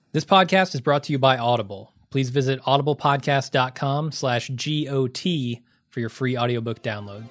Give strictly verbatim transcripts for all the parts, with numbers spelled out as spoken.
This podcast is brought to you by Audible. Please visit audiblepodcast.com slash GOT for your free audiobook download.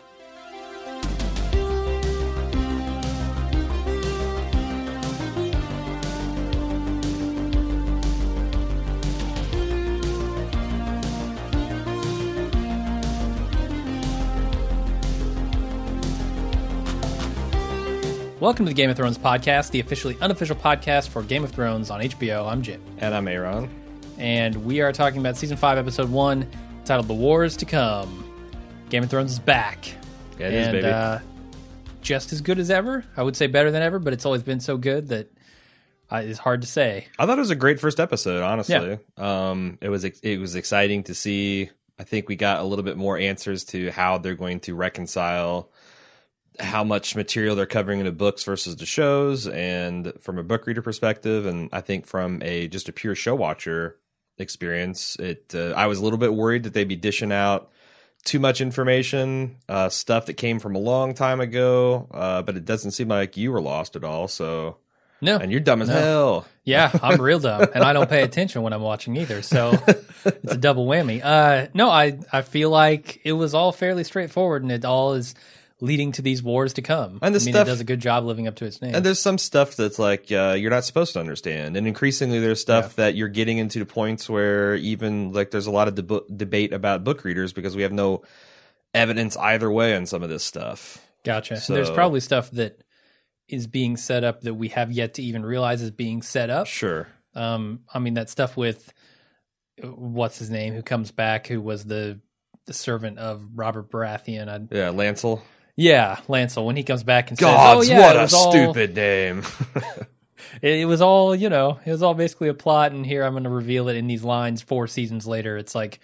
Welcome to the Game of Thrones podcast, the officially unofficial podcast for Game of Thrones on H B O. I'm Jim. And I'm Aaron. And we are talking about Season five, Episode one, titled The Wars to Come. Game of Thrones is back. Yeah, it and, is, baby. Uh, just as good as ever. I would say better than ever, but it's always been so good that uh, it's hard to say. I thought it was a great first episode, honestly. Yeah. Um, it was it was exciting to see. I think we got a little bit more answers to how they're going to reconcile how much material they're covering in the books versus the shows, and from a book reader perspective, and I think from a just a pure show watcher experience, it uh, I was a little bit worried that they'd be dishing out too much information, uh, stuff that came from a long time ago, uh, but it doesn't seem like you were lost at all. So no, and you're dumb as no. hell. Yeah, I'm real dumb, and I don't pay attention when I'm watching either. So it's a double whammy. Uh, no, I I feel like it was all fairly straightforward, and it all is leading to these wars to come. And the I mean, stuff, it does a good job living up to its name. And there's some stuff that's like uh, you're not supposed to understand, and increasingly there's stuff yeah. that you're getting into the points where even like there's a lot of deb- debate about book readers because we have no evidence either way on some of this stuff. Gotcha. So, there's probably stuff that is being set up that we have yet to even realize is being set up. Sure. Um, I mean that stuff with what's his name who comes back, who was the, the servant of Robert Baratheon. I, yeah, Lancel. Yeah, Lancel, when he comes back and Gods, says, oh, yeah, what it a was all, stupid name. it, it was all, you know, it was all basically a plot, and here I'm going to reveal it in these lines four seasons later. It's like,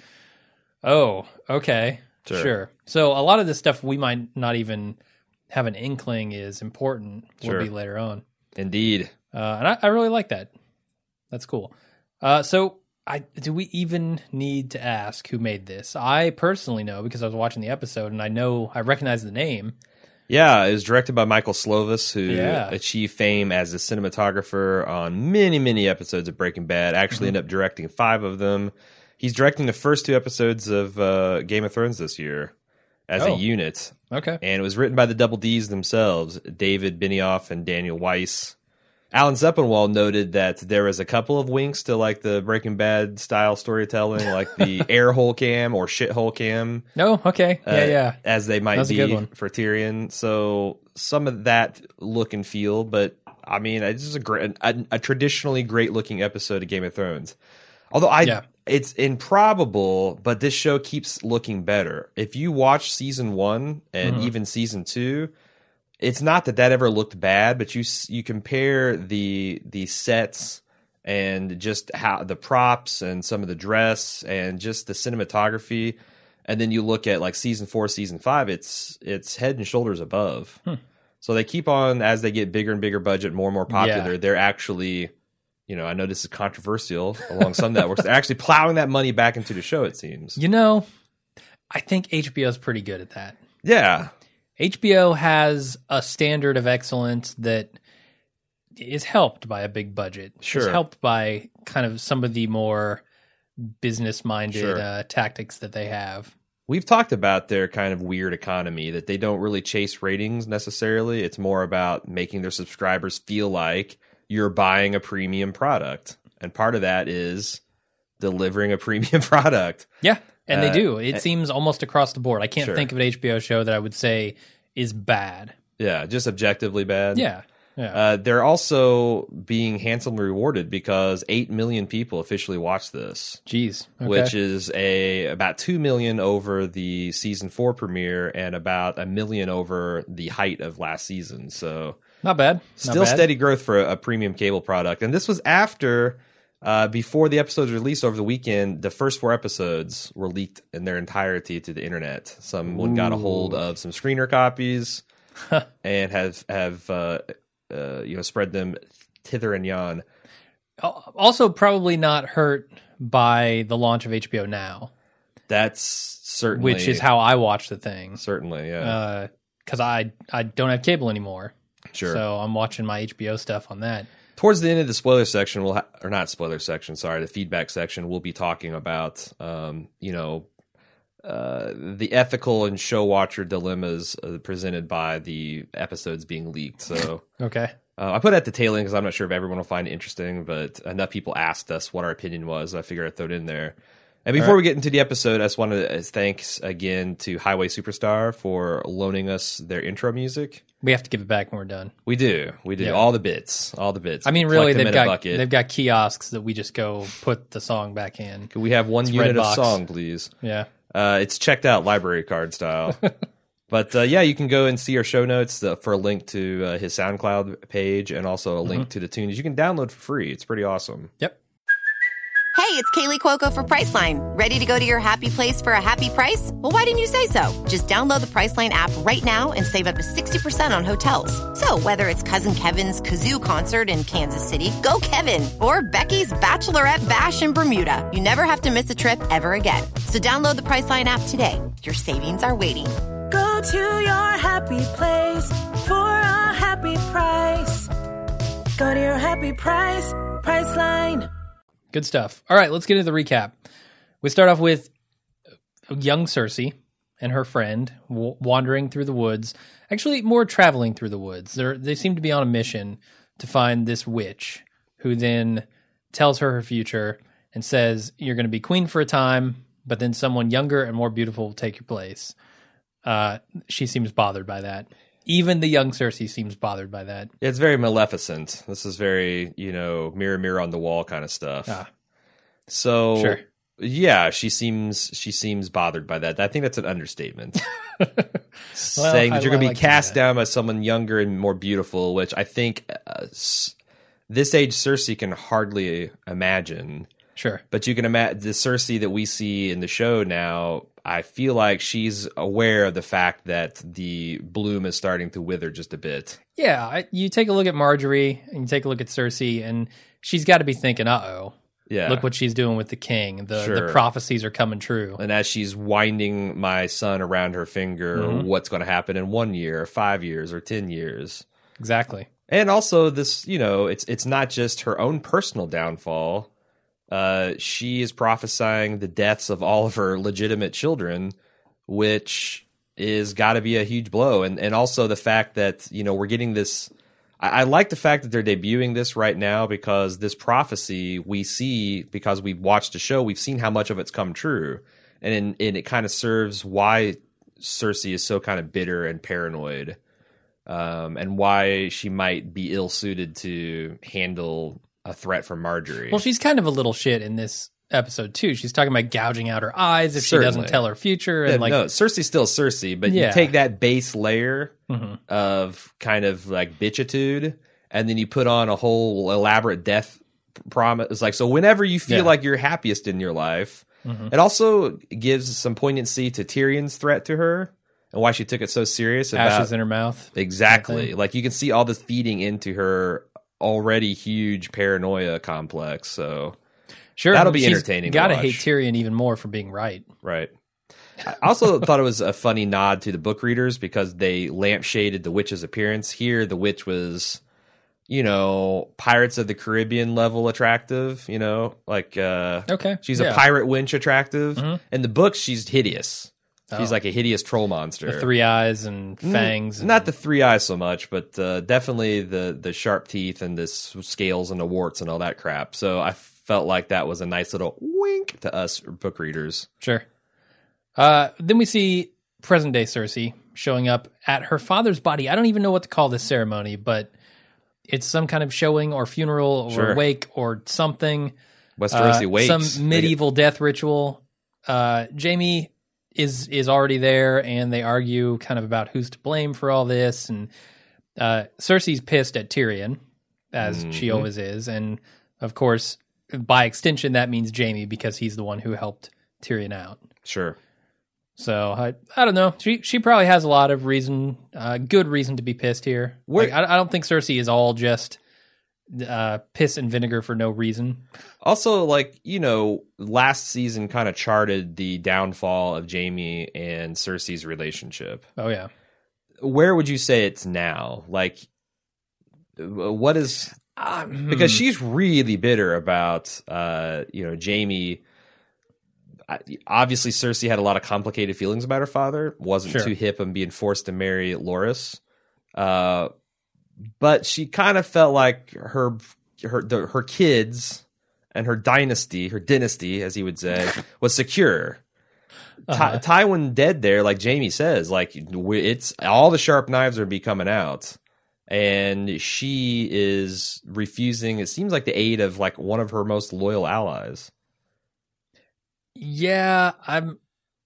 oh, okay, sure. sure. So a lot of this stuff we might not even have an inkling is important will sure. be later on. Indeed. Uh, and I, I really like that. That's cool. Uh, so I do we even need to ask who made this? I personally know because I was watching the episode and I know I recognize the name. Yeah, it was directed by Michael Slovis, who yeah. achieved fame as a cinematographer on many, many episodes of Breaking Bad. Actually, mm-hmm. ended up directing five of them. He's directing the first two episodes of uh, Game of Thrones this year as oh. a unit. Okay, and it was written by the Double Ds themselves, David Benioff and Daniel Weiss. Alan Sepinwall noted that there was a couple of winks to like the Breaking Bad style storytelling, like the air hole cam or shithole cam. No, oh, okay, yeah, uh, yeah, as they might be for Tyrion. So some of that look and feel, but I mean, it's just a great, a, a traditionally great looking episode of Game of Thrones. Although I, yeah. it's improbable, but this show keeps looking better. If you watch season one and mm-hmm. even season two. It's not that that ever looked bad, but you you compare the the sets and just how the props and some of the dress and just the cinematography, and then you look at like season four, season five, it's it's head and shoulders above. Hmm. So they keep on as they get bigger and bigger budget, more and more popular. Yeah. They're actually, you know, I know this is controversial along some networks. They're actually plowing that money back into the show. It seems. You know, I think H B O is pretty good at that. Yeah. H B O has a standard of excellence that is helped by a big budget. Sure. It's helped by kind of some of the more business-minded sure. uh, tactics that they have. We've talked about their kind of weird economy, that they don't really chase ratings necessarily. It's more about making their subscribers feel like you're buying a premium product. And part of that is delivering a premium product. Yeah. And uh, they do. It uh, seems almost across the board. I can't sure. think of an H B O show that I would say is bad. Yeah, just objectively bad. Yeah. yeah. Uh, they're also being handsomely rewarded because eight million people officially watched this. Jeez. Okay. Which is a about two million over the season four premiere and about a million over the height of last season. So not bad. Not still bad. steady growth for a, a premium cable product. And this was after... Uh, before the episodes released over the weekend, the first four episodes were leaked in their entirety to the internet. Someone Ooh. got a hold of some screener copies and have have uh, uh, you know spread them thither and yon. Also, probably not hurt by the launch of H B O Now. That's certainly, which is how I watch the thing. Certainly, yeah. Because uh, I I don't have cable anymore. Sure. So I'm watching my H B O stuff on that. Towards the end of the spoiler section, we'll ha- or not spoiler section, sorry, the feedback section, we'll be talking about, um, you know, uh, the ethical and show watcher dilemmas uh, presented by the episodes being leaked. So, okay. Uh, I put it at the tail end because I'm not sure if everyone will find it interesting, but enough people asked us what our opinion was. I figured I'd throw it in there. And before right. we get into the episode, I just wanted to thanks again to Highway Superstar for loaning us their intro music. We have to give it back when we're done. We do. We do. Yeah. All the bits. All the bits. I mean, really, they've got they've got kiosks that we just go put the song back in. Can we have one it's unit of song, please? Yeah. Uh, it's checked out library card style. But, uh, yeah, you can go and see our show notes uh, for a link to uh, his SoundCloud page and also a link mm-hmm. to the tunes. You can download for free. It's pretty awesome. Yep. Hey, it's Kaylee Cuoco for Priceline. Ready to go to your happy place for a happy price? Well, why didn't you say so? Just download the Priceline app right now and save up to sixty percent on hotels. So whether it's Cousin Kevin's Kazoo Concert in Kansas City, go Kevin, or Becky's Bachelorette Bash in Bermuda, you never have to miss a trip ever again. So download the Priceline app today. Your savings are waiting. Go to your happy place for a happy price. Go to your happy price, Priceline. Good stuff. All right, let's get into the recap. We start off with young Cersei and her friend w- wandering through the woods. Actually, more traveling through the woods. They're, they seem to be on a mission to find this witch, who then tells her her future and says, you're going to be queen for a time, but then someone younger and more beautiful will take your place. Uh, she seems bothered by that. Even the young Cersei seems bothered by that. It's very Maleficent. This is very, you know, mirror, mirror on the wall kind of stuff. Ah. So, sure. yeah, she sees she seems bothered by that. I think that's an understatement. well, Saying that I, you're going to be like cast down by someone younger and more beautiful, which I think uh, this age Cersei can hardly imagine. Sure. But you can imagine the Cersei that we see in the show now. I feel like she's aware of the fact that the bloom is starting to wither just a bit. Yeah, I, you take a look at Marjorie and you take a look at Cersei, and she's got to be thinking, uh-oh. Yeah. Look what she's doing with the king. The, sure. the prophecies are coming true. And as she's winding my son around her finger, mm-hmm. what's going to happen in one year, or five years, or ten years. Exactly. And also this, you know, it's it's not just her own personal downfall. Uh, she is prophesying the deaths of all of her legitimate children, which is got to be a huge blow. And and also the fact that, you know, we're getting this. I, I like the fact that they're debuting this right now, because this prophecy we see, because we've watched the show, we've seen how much of it's come true. And, and it kind of serves why Cersei is so kind of bitter and paranoid, um, and why she might be ill suited to handle a threat from Marjorie. Well, she's kind of a little shit in this episode too. She's talking about gouging out her eyes if Certainly. she doesn't tell her future. And yeah, like, no, Cersei's still Cersei, but yeah. you take that base layer mm-hmm. of kind of like bitchitude, and then you put on a whole elaborate death promise. It's like, so whenever you feel yeah. like you're happiest in your life, mm-hmm. it also gives some poignancy to Tyrion's threat to her and why she took it so serious. About, ashes in her mouth. Exactly. Like you can see all this feeding into her already huge paranoia complex. So sure, that'll be entertaining. Gotta to watch. hate Tyrion even more for being right. Right. I also thought it was a funny nod to the book readers, because they lampshaded the witch's appearance. Here, the witch was, you know, Pirates of the Caribbean level attractive. You know, like uh, okay, she's yeah. a pirate winch attractive. Mm-hmm. In the books, she's hideous. She's oh. like a hideous troll monster. The three eyes and fangs. Mm, and... Not the three eyes so much, but uh, definitely the the sharp teeth and the scales and the warts and all that crap. So I felt like that was a nice little wink to us book readers. Sure. Uh, then we see present day Cersei showing up at her father's body. I don't even know what to call this ceremony, but it's some kind of showing or funeral or sure. wake or something. Westerosi uh, wakes. Some medieval death ritual. Uh, Jaime is is already there, and they argue kind of about who's to blame for all this. And uh, Cersei's pissed at Tyrion, as mm-hmm. she always is. And, of course, by extension, that means Jaime, because he's the one who helped Tyrion out. Sure. So, I I don't know. She she probably has a lot of reason, uh, good reason to be pissed here. Like, I, I don't think Cersei is all just uh, piss and vinegar for no reason. Also, like, you know, last season kind of charted the downfall of Jaime and Cersei's relationship. Oh, yeah. Where would you say it's now? Like, what is... Um, because she's really bitter about, uh, you know, Jaime. Obviously, Cersei had a lot of complicated feelings about her father. Wasn't Sure. too hip on being forced to marry Loras. Uh, but she kind of felt like her her the, her kids and her dynasty, her dynasty, as he would say, was secure. Uh-huh. Ty- Tywin dead there, like Jaime says, like it's all the sharp knives are be coming out. And she is refusing, it seems like, the aid of like one of her most loyal allies. Yeah, I'm.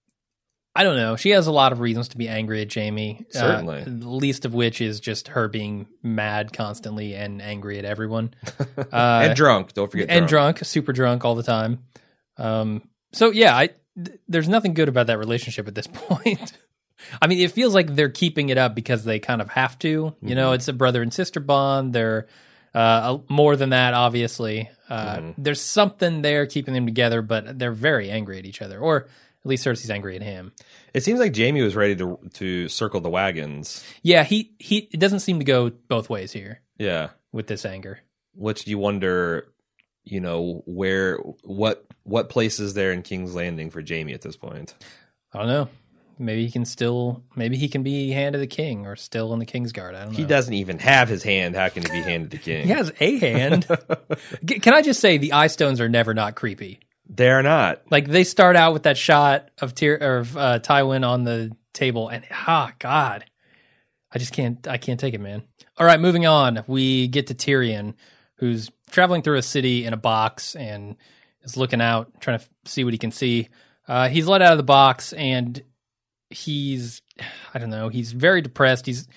I don't know. She has a lot of reasons to be angry at Jaime. Certainly. Uh, the least of which is just her being mad constantly and angry at everyone. Uh, and drunk. Don't forget and drunk. drunk, super drunk all the time. Um, so yeah, I, th- there's nothing good about that relationship at this point. I mean, it feels like they're keeping it up because they kind of have to. You mm-hmm. know, it's a brother and sister bond. They're uh, more than that, obviously. Uh, mm-hmm. There's something there keeping them together, but they're very angry at each other. Or at least Cersei's angry at him. It seems like Jaime was ready to to circle the wagons. Yeah, he, he it doesn't seem to go both ways here. Yeah. With this anger. Which you wonder, you know, where what what place is there in King's Landing for Jaime at this point? I don't know. Maybe he can still, maybe he can be Hand of the King or still in the Kingsguard. I don't know. He doesn't even have his hand. How can he be Hand of the King? He has a hand. Can I just say the eye stones are never not creepy? They're not. Like they start out with that shot of Tyr- or of, uh, Tywin on the table, and ah, oh, God, I just can't. I can't take it, man. All right, moving on. We get to Tyrion, who's traveling through a city in a box and is looking out, trying to see what he can see. Uh, he's let out of the box, and he's, I don't know, he's very depressed. He's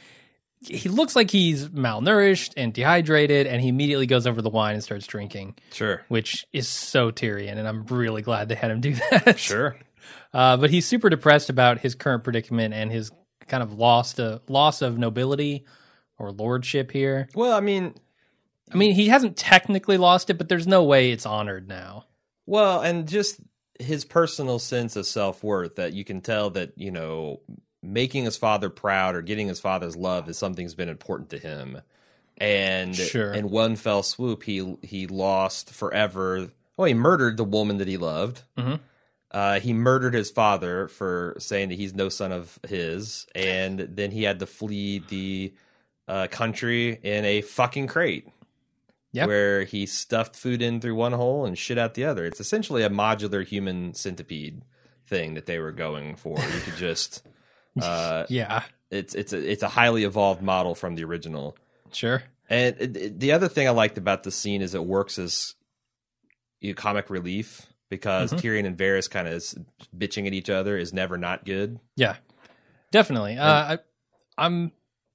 he looks like he's malnourished and dehydrated, and he immediately goes over to the wine and starts drinking. Sure. Which is so Tyrion, and I'm really glad they had him do that. Sure. Uh, but he's super depressed about his current predicament and his kind of loss to, loss of nobility or lordship here. Well, I mean... I mean, he hasn't technically lost it, but there's no way it's honored now. Well, and just his personal sense of self-worth, that you can tell that, you know, making his father proud or getting his father's love is something that's been important to him. And sure. in one fell swoop, he he lost forever. Well, he murdered the woman that he loved. Mm-hmm. Uh, he murdered his father for saying that he's no son of his. And then he had to flee the uh, country in a fucking crate. Yep. Where he stuffed food in through one hole and shit out the other. It's essentially a modular human centipede thing that they were going for. You could just... Uh, yeah, it's it's a it's a highly evolved model from the original. Sure. And it, it, the other thing I liked about the scene is it works as you know, comic relief because mm-hmm. Tyrion and Varys kind of bitching at each other is never not good. Yeah, definitely. And, uh, I, I'm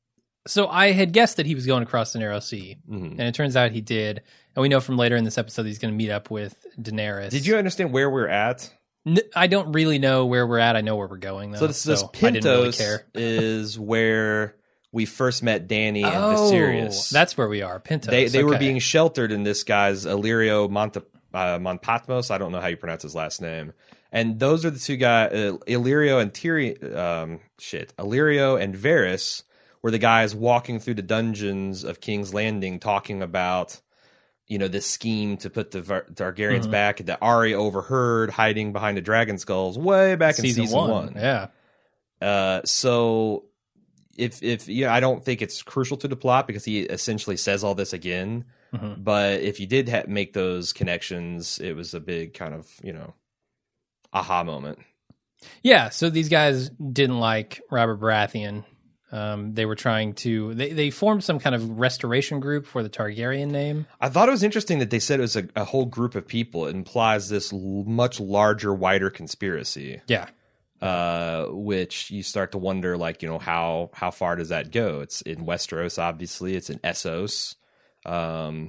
so I had guessed that he was going across the Narrow Sea, mm-hmm. and it turns out he did. And we know from later in this episode that he's going to meet up with Daenerys. Did you understand where we're at? I don't really know where we're at. I know where we're going, though. So this, this so Pentos I didn't really care. is where we first met Dany and oh, Viserys. That's where we are. Pentos. They they okay. were being sheltered in this guy's Illyrio Monte, uh, Montpatmos. I don't know how you pronounce his last name. And those are the two guys, uh, Illyrio and Tyrion. Um, shit, Illyrio and Varys were the guys walking through the dungeons of King's Landing, talking about, you know, this scheme to put the Var- Targaryens mm-hmm. back that Arya overheard hiding behind the dragon skulls way back season in season one. one. Yeah. Uh, so if, if, yeah, I don't think it's crucial to the plot because he essentially says all this again. Mm-hmm. But if you did ha- make those connections, it was a big kind of, you know, aha moment. Yeah. So these guys didn't like Robert Baratheon. Um, they were trying to, they, they formed some kind of restoration group for the Targaryen name. I thought it was interesting that they said it was a, a whole group of people. It implies this l- much larger, wider conspiracy. Yeah. Uh, which you start to wonder, like, you know, how, how far does that go? It's in Westeros, obviously. It's in Essos. Um,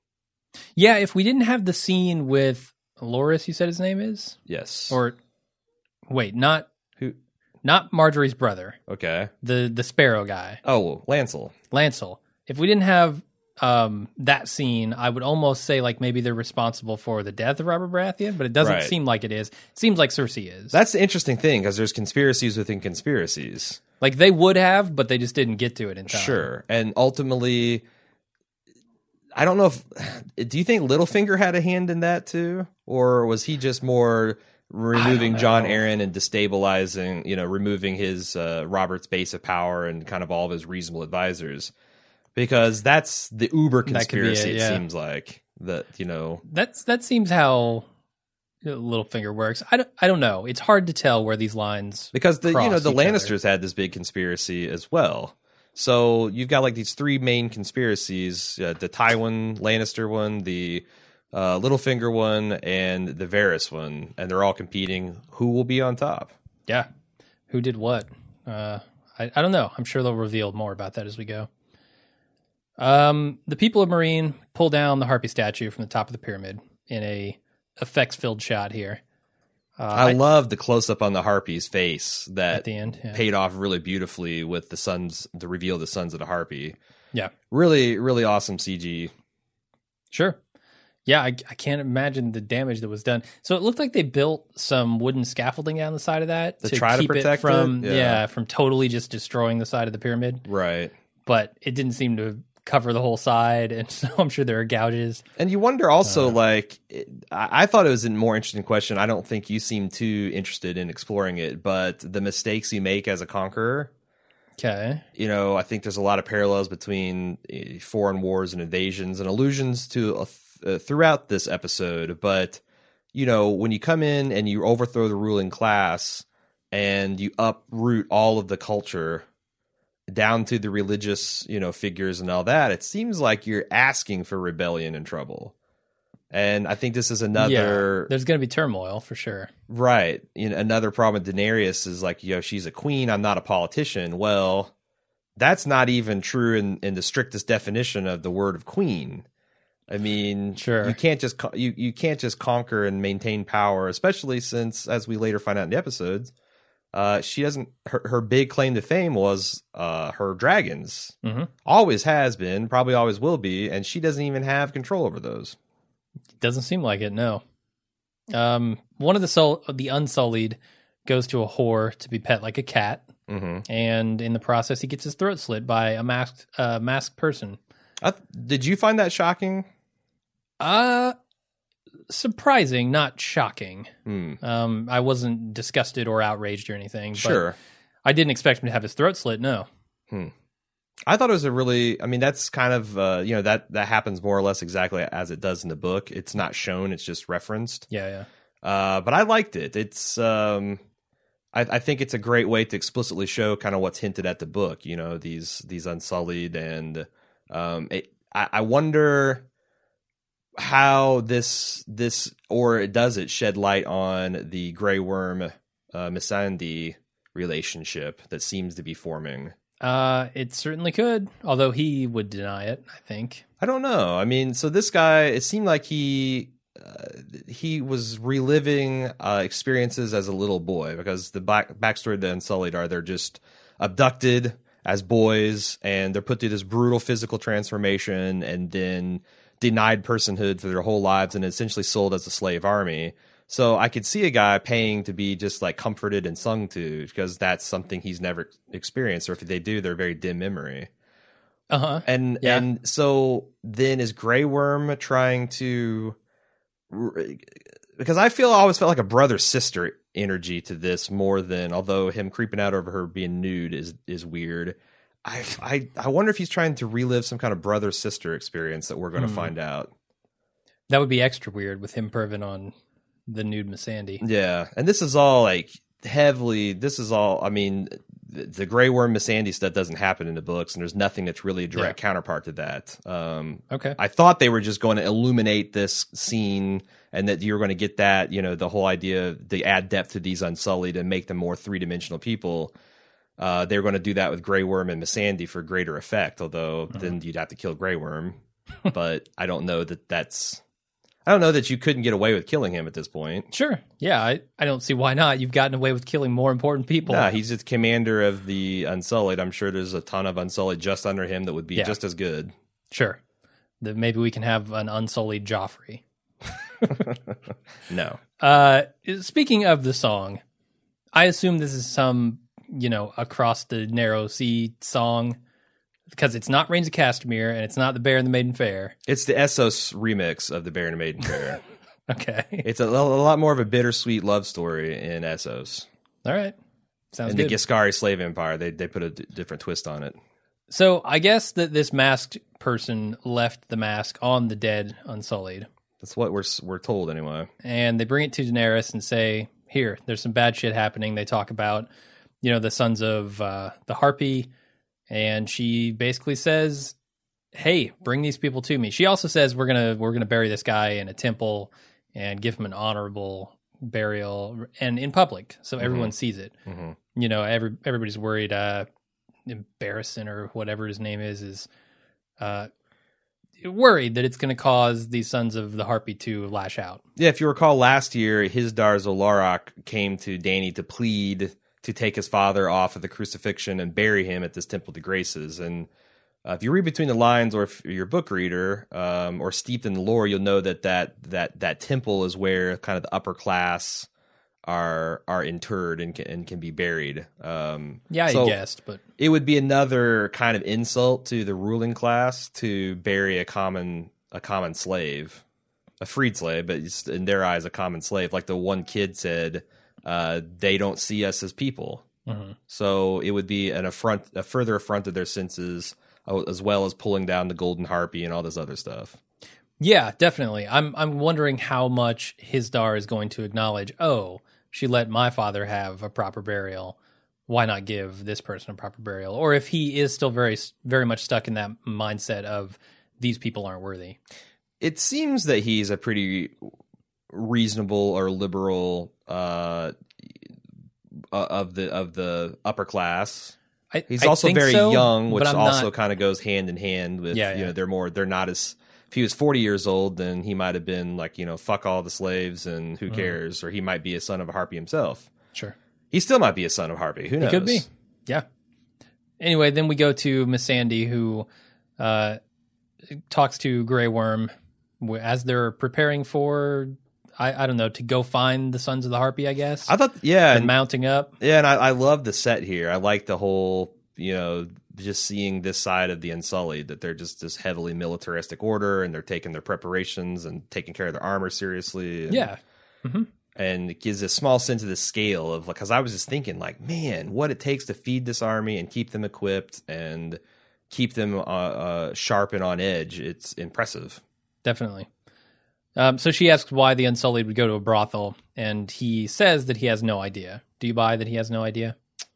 yeah, if we didn't have the scene with Loras, you said his name is? Yes. Or, wait, not... Who? Not Marjorie's brother. Okay. The the Sparrow guy. Oh, Lancel. Lancel. If we didn't have um, that scene, I would almost say like maybe they're responsible for the death of Robert Baratheon, but it doesn't right. seem like it is. It seems like Cersei is. That's the interesting thing, because there's conspiracies within conspiracies. Like they would have, but they just didn't get to it in time. Sure. And ultimately, I don't know if, do you think Littlefinger had a hand in that too? Or was he just more removing Jon Arryn and destabilizing, you know, removing his uh, Robert's base of power and kind of all of his reasonable advisors? Because that's the uber conspiracy, it, yeah. It seems like. That, you know. That's, that seems how Littlefinger works. I don't, I don't know. It's hard to tell where these lines Because, the you know, the Lannisters other. had this big conspiracy as well. So you've got like these three main conspiracies, uh, the Tywin Lannister one, the uh, Littlefinger one, and the Varys one, and they're all competing. Who will be on top? Yeah. Who did what? Uh, I, I don't know. I'm sure they'll reveal more about that as we go. Um, the people of Meereen pull down the Harpy statue from the top of the pyramid in a effects-filled shot here. Uh, I, I love the close-up on the Harpy's face that at the end, yeah. paid off really beautifully with the sons, the reveal of the sons of the Harpy. Yeah. Really, really awesome C G. Sure. Yeah, I, I can't imagine the damage that was done. So it looked like they built some wooden scaffolding down the side of that to, to try keep to protect it from, it? Yeah. yeah, from totally just destroying the side of the pyramid. Right. But it didn't seem to cover the whole side, and so I'm sure there are gouges. And you wonder also, uh, like, it, I, I thought it was a more interesting question. I don't think you seem too interested in exploring it, but the mistakes you make as a conqueror. Okay. You know, I think there's a lot of parallels between uh, foreign wars and invasions and allusions to uh, th- uh, throughout this episode. But, you know, when you come in and you overthrow the ruling class and you uproot all of the culture down to the religious, you know, figures and all that, it seems like you're asking for rebellion and trouble. And I think this is another... Yeah, there's going to be turmoil, for sure. Right. You know, another problem with Daenerys is like, you know, she's a queen, I'm not a politician. Well, that's not even true in, in the strictest definition of the word of queen. I mean, sure. you can't just you, you can't just conquer and maintain power, especially since, as we later find out in the episodes, Uh, she doesn't. Her, her big claim to fame was uh, her dragons. Mm-hmm. Always has been, probably always will be, and she doesn't even have control over those. Doesn't seem like it. No. Um, one of the soul, the Unsullied, goes to a whore to be pet like a cat, mm-hmm. and in the process, he gets his throat slit by a masked uh, masked person. Uh, did you find that shocking? Uh. Surprising, not shocking. Hmm. Um, I wasn't disgusted or outraged or anything. But sure. I didn't expect him to have his throat slit, no. Hmm. I thought it was a really, I mean, that's kind of, uh, you know, that, that happens more or less exactly as it does in the book. It's not shown, it's just referenced. Yeah, yeah. Uh, but I liked it. It's, um, I, I think it's a great way to explicitly show kind of what's hinted at the book, you know, these, these Unsullied. And um, it, I, I wonder how this this or it does it shed light on the Grey Worm uh, Missandei relationship that seems to be forming. Uh, it certainly could, although he would deny it, I think. I don't know. I mean, so this guy, it seemed like he uh, he was reliving uh, experiences as a little boy, because the back backstory of the Unsullied are they're just abducted as boys and they're put through this brutal physical transformation and then denied personhood for their whole lives and essentially sold as a slave army. So I could see a guy paying to be just like comforted and sung to, because that's something he's never experienced, or if they do, they're very dim memory. Uh-huh. And yeah. and so then is Grey Worm trying to, because I feel I always felt like a brother sister energy to this more than, although him creeping out over her being nude is is weird. I, I I wonder if he's trying to relive some kind of brother-sister experience that we're going to hmm. find out. That would be extra weird with him perving on the nude Missandei. Yeah, and this is all like heavily, this is all, I mean, the, the Grey Worm Missandei stuff doesn't happen in the books, and there's nothing that's really a direct yeah. counterpart to that. Um, okay. I thought they were just going to illuminate this scene and that you were going to get that, you know, the whole idea, they add depth to these Unsullied and make them more three-dimensional people. Uh, they were going to do that with Grey Worm and Missandei for greater effect, although mm-hmm. then you'd have to kill Grey Worm. But I don't know that that's... I don't know that you couldn't get away with killing him at this point. Sure. Yeah, I, I don't see why not. You've gotten away with killing more important people. Nah, he's the commander of the Unsullied. I'm sure there's a ton of Unsullied just under him that would be yeah. just as good. Sure. That maybe we can have an Unsullied Joffrey. No. Uh, speaking of the song, I assume this is some... you know, across the narrow sea song because it's not Reigns of Castamere and it's not the Bear and the Maiden Fair. It's the Essos remix of the Bear and the Maiden Fair. Okay. It's a, a lot more of a bittersweet love story in Essos. All right. Sounds and good. the Giscari slave empire, they they put a d- different twist on it. So I guess that this masked person left the mask on the dead Unsullied. That's what we're we're told anyway. And they bring it to Daenerys and say, here, there's some bad shit happening. They talk about, you know, the sons of uh, the Harpy. And she basically says, hey, bring these people to me. She also says, we're going to we're gonna bury this guy in a temple and give him an honorable burial and in public. So everyone mm-hmm. sees it. Mm-hmm. You know, every everybody's worried. Uh, Barristan or whatever his name is, is uh, worried that it's going to cause these sons of the Harpy to lash out. Yeah, if you recall last year, Hizdar Zolarak came to Dany to plead to take his father off of the crucifixion and bury him at this Temple de Graces. And uh, if you read between the lines, or if you're a book reader um, or steeped in the lore, you'll know that that that that temple is where kind of the upper class are are interred and can, and can be buried. Um, yeah, so I guessed, but it would be another kind of insult to the ruling class to bury a common a common slave, a freed slave, but it's, in their eyes, a common slave. Like the one kid said, uh, they don't see us as people. Mm-hmm. So it would be an affront, a further affront to their senses, as well as pulling down the Golden Harpy and all this other stuff. Yeah, definitely. I'm I'm wondering how much Hizdar is going to acknowledge, oh, she let my father have a proper burial. Why not give this person a proper burial? Or if he is still very, very much stuck in that mindset of these people aren't worthy. It seems that he's a pretty reasonable or liberal uh, of the of the upper class. I, he's I also very so, young, which also not... kind of goes hand in hand with yeah, you yeah. know they're more they're not as. If he was forty years old, then he might have been like, you know, fuck all the slaves and who cares? Mm. Or he might be a son of a Harpy himself. Sure. He still might be a son of Harpy. Who knows? He could be. Yeah. Anyway, then we go to Miss Sandy, who uh, talks to Grey Worm as they're preparing for, I, I don't know, to go find the Sons of the Harpy, I guess. I thought, yeah. And mounting up. Yeah, and I, I love the set here. I like the whole, you know, just seeing this side of the Unsullied, that they're just this heavily militaristic order and they're taking their preparations and taking care of their armor seriously. And, yeah. Mm-hmm. And it gives a small sense of the scale of, like, because I was just thinking, like, man, what it takes to feed this army and keep them equipped and keep them uh, uh, sharp and on edge. It's impressive. Definitely. Um, so she asks why the Unsullied would go to a brothel, and he says that he has no idea. Do you buy that he has no idea?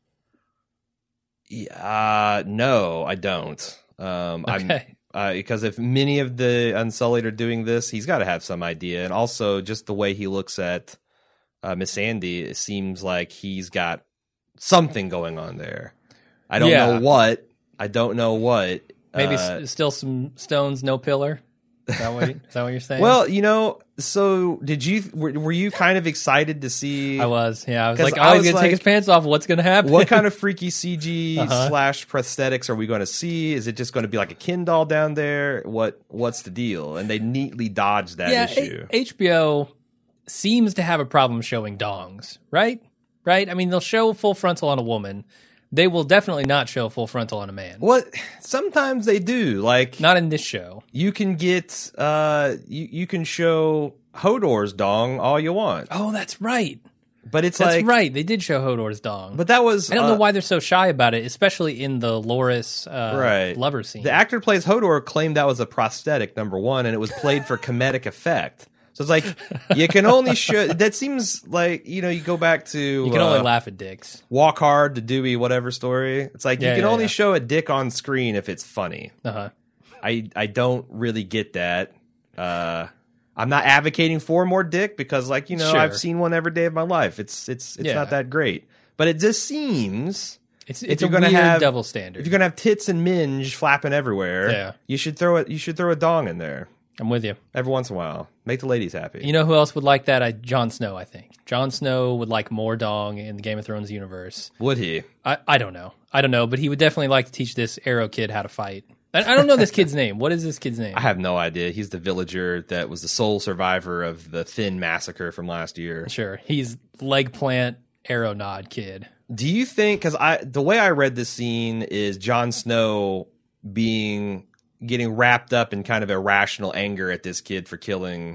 Uh, no, I don't. Um, okay. I'm, uh, because if many of the Unsullied are doing this, he's got to have some idea. And also just the way he looks at uh, Miss Sandy, it seems like he's got something going on there. I don't yeah. know what. I don't know what. Maybe uh, s- still some stones, no pillar. Is that what, is that what you're saying? Well, you know, so did you, were, were you kind of excited to see? I was, yeah. I was like, oh, I he's was going like, to take his pants off. What's going to happen? What kind of freaky C G uh-huh. slash prosthetics are we going to see? Is it just going to be like a Ken doll down there? What What's the deal? And they neatly dodged that yeah, issue. A- H B O seems to have a problem showing dongs, right? Right? I mean, they'll show full frontal on a woman. They will definitely not show full frontal on a man. What? Sometimes they do. Like, not in this show. You can get, uh, you, you can show Hodor's dong all you want. Oh, that's right. But it's that's like, right. They did show Hodor's dong. But that was, I don't uh, know why they're so shy about it, especially in the Loras uh, right. lover scene. The actor who plays Hodor claimed that was a prosthetic, number one, and it was played for comedic effect. So it's like, you can only show, that seems like, you know, you go back to... You can uh, only laugh at dicks. Walk Hard, the Dewey, whatever story. It's like, yeah, you can yeah, only yeah. show a dick on screen if it's funny. Uh-huh. I, I don't really get that. Uh, I'm not advocating for more dick because, like, you know, sure. I've seen one every day of my life. It's it's it's yeah. not that great. But it just seems... It's, if it's you're a gonna weird have, double standard. If you're going to have tits and minge flapping everywhere, yeah. you should throw it. You should throw a dong in there. I'm with you. Every once in a while. Make the ladies happy. You know who else would like that? I, Jon Snow, I think. Jon Snow would like more dong in the Game of Thrones universe. Would he? I, I don't know. I don't know, but he would definitely like to teach this Arrow kid how to fight. I, I don't know this kid's name. What is this kid's name? I have no idea. He's the villager that was the sole survivor of the Thin massacre from last year. Sure. He's leg plant Arrow nod kid. Do you think, because I the way I read this scene is Jon Snow being getting wrapped up in kind of irrational anger at this kid for killing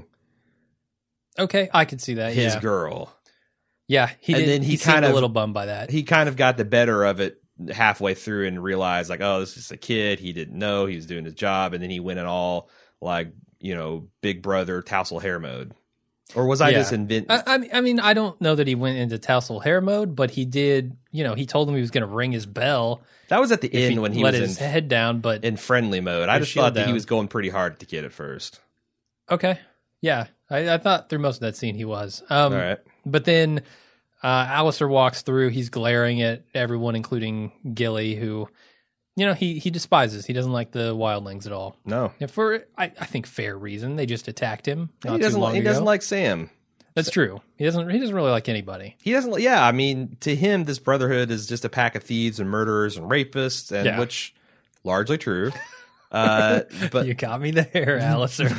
Okay, I could see that. his yeah. girl. Yeah, he And did. then he he seemed kind of- a little bummed by that. He kind of got the better of it halfway through and realized like, oh, this is a kid. He didn't know he was doing his job. And then he went in all like, you know, Big Brother tassel hair mode. Or was I Yeah. just inventing? I, I mean, I mean, I don't know that he went into tassel hair mode, but he did. You know, he told him he was going to ring his bell That was at the if end he when he let was his in, head down. But in friendly mode. I His just thought shield that he down. was going pretty hard at the kid at first. okay, yeah, I, I thought through most of that scene he was. Um, All right. But then uh, Alistair walks through. He's glaring at everyone, including Gilly, who, you know, he he despises. He doesn't like the wildlings at all. No. And for I, I think fair reason. They just attacked him not He too doesn't, long he ago. doesn't like Sam. That's true. He doesn't. He doesn't really like anybody. He doesn't. Yeah, I mean, to him, this brotherhood is just a pack of thieves and murderers and rapists, and Yeah. which largely true. Uh, but You got me there, Alistair.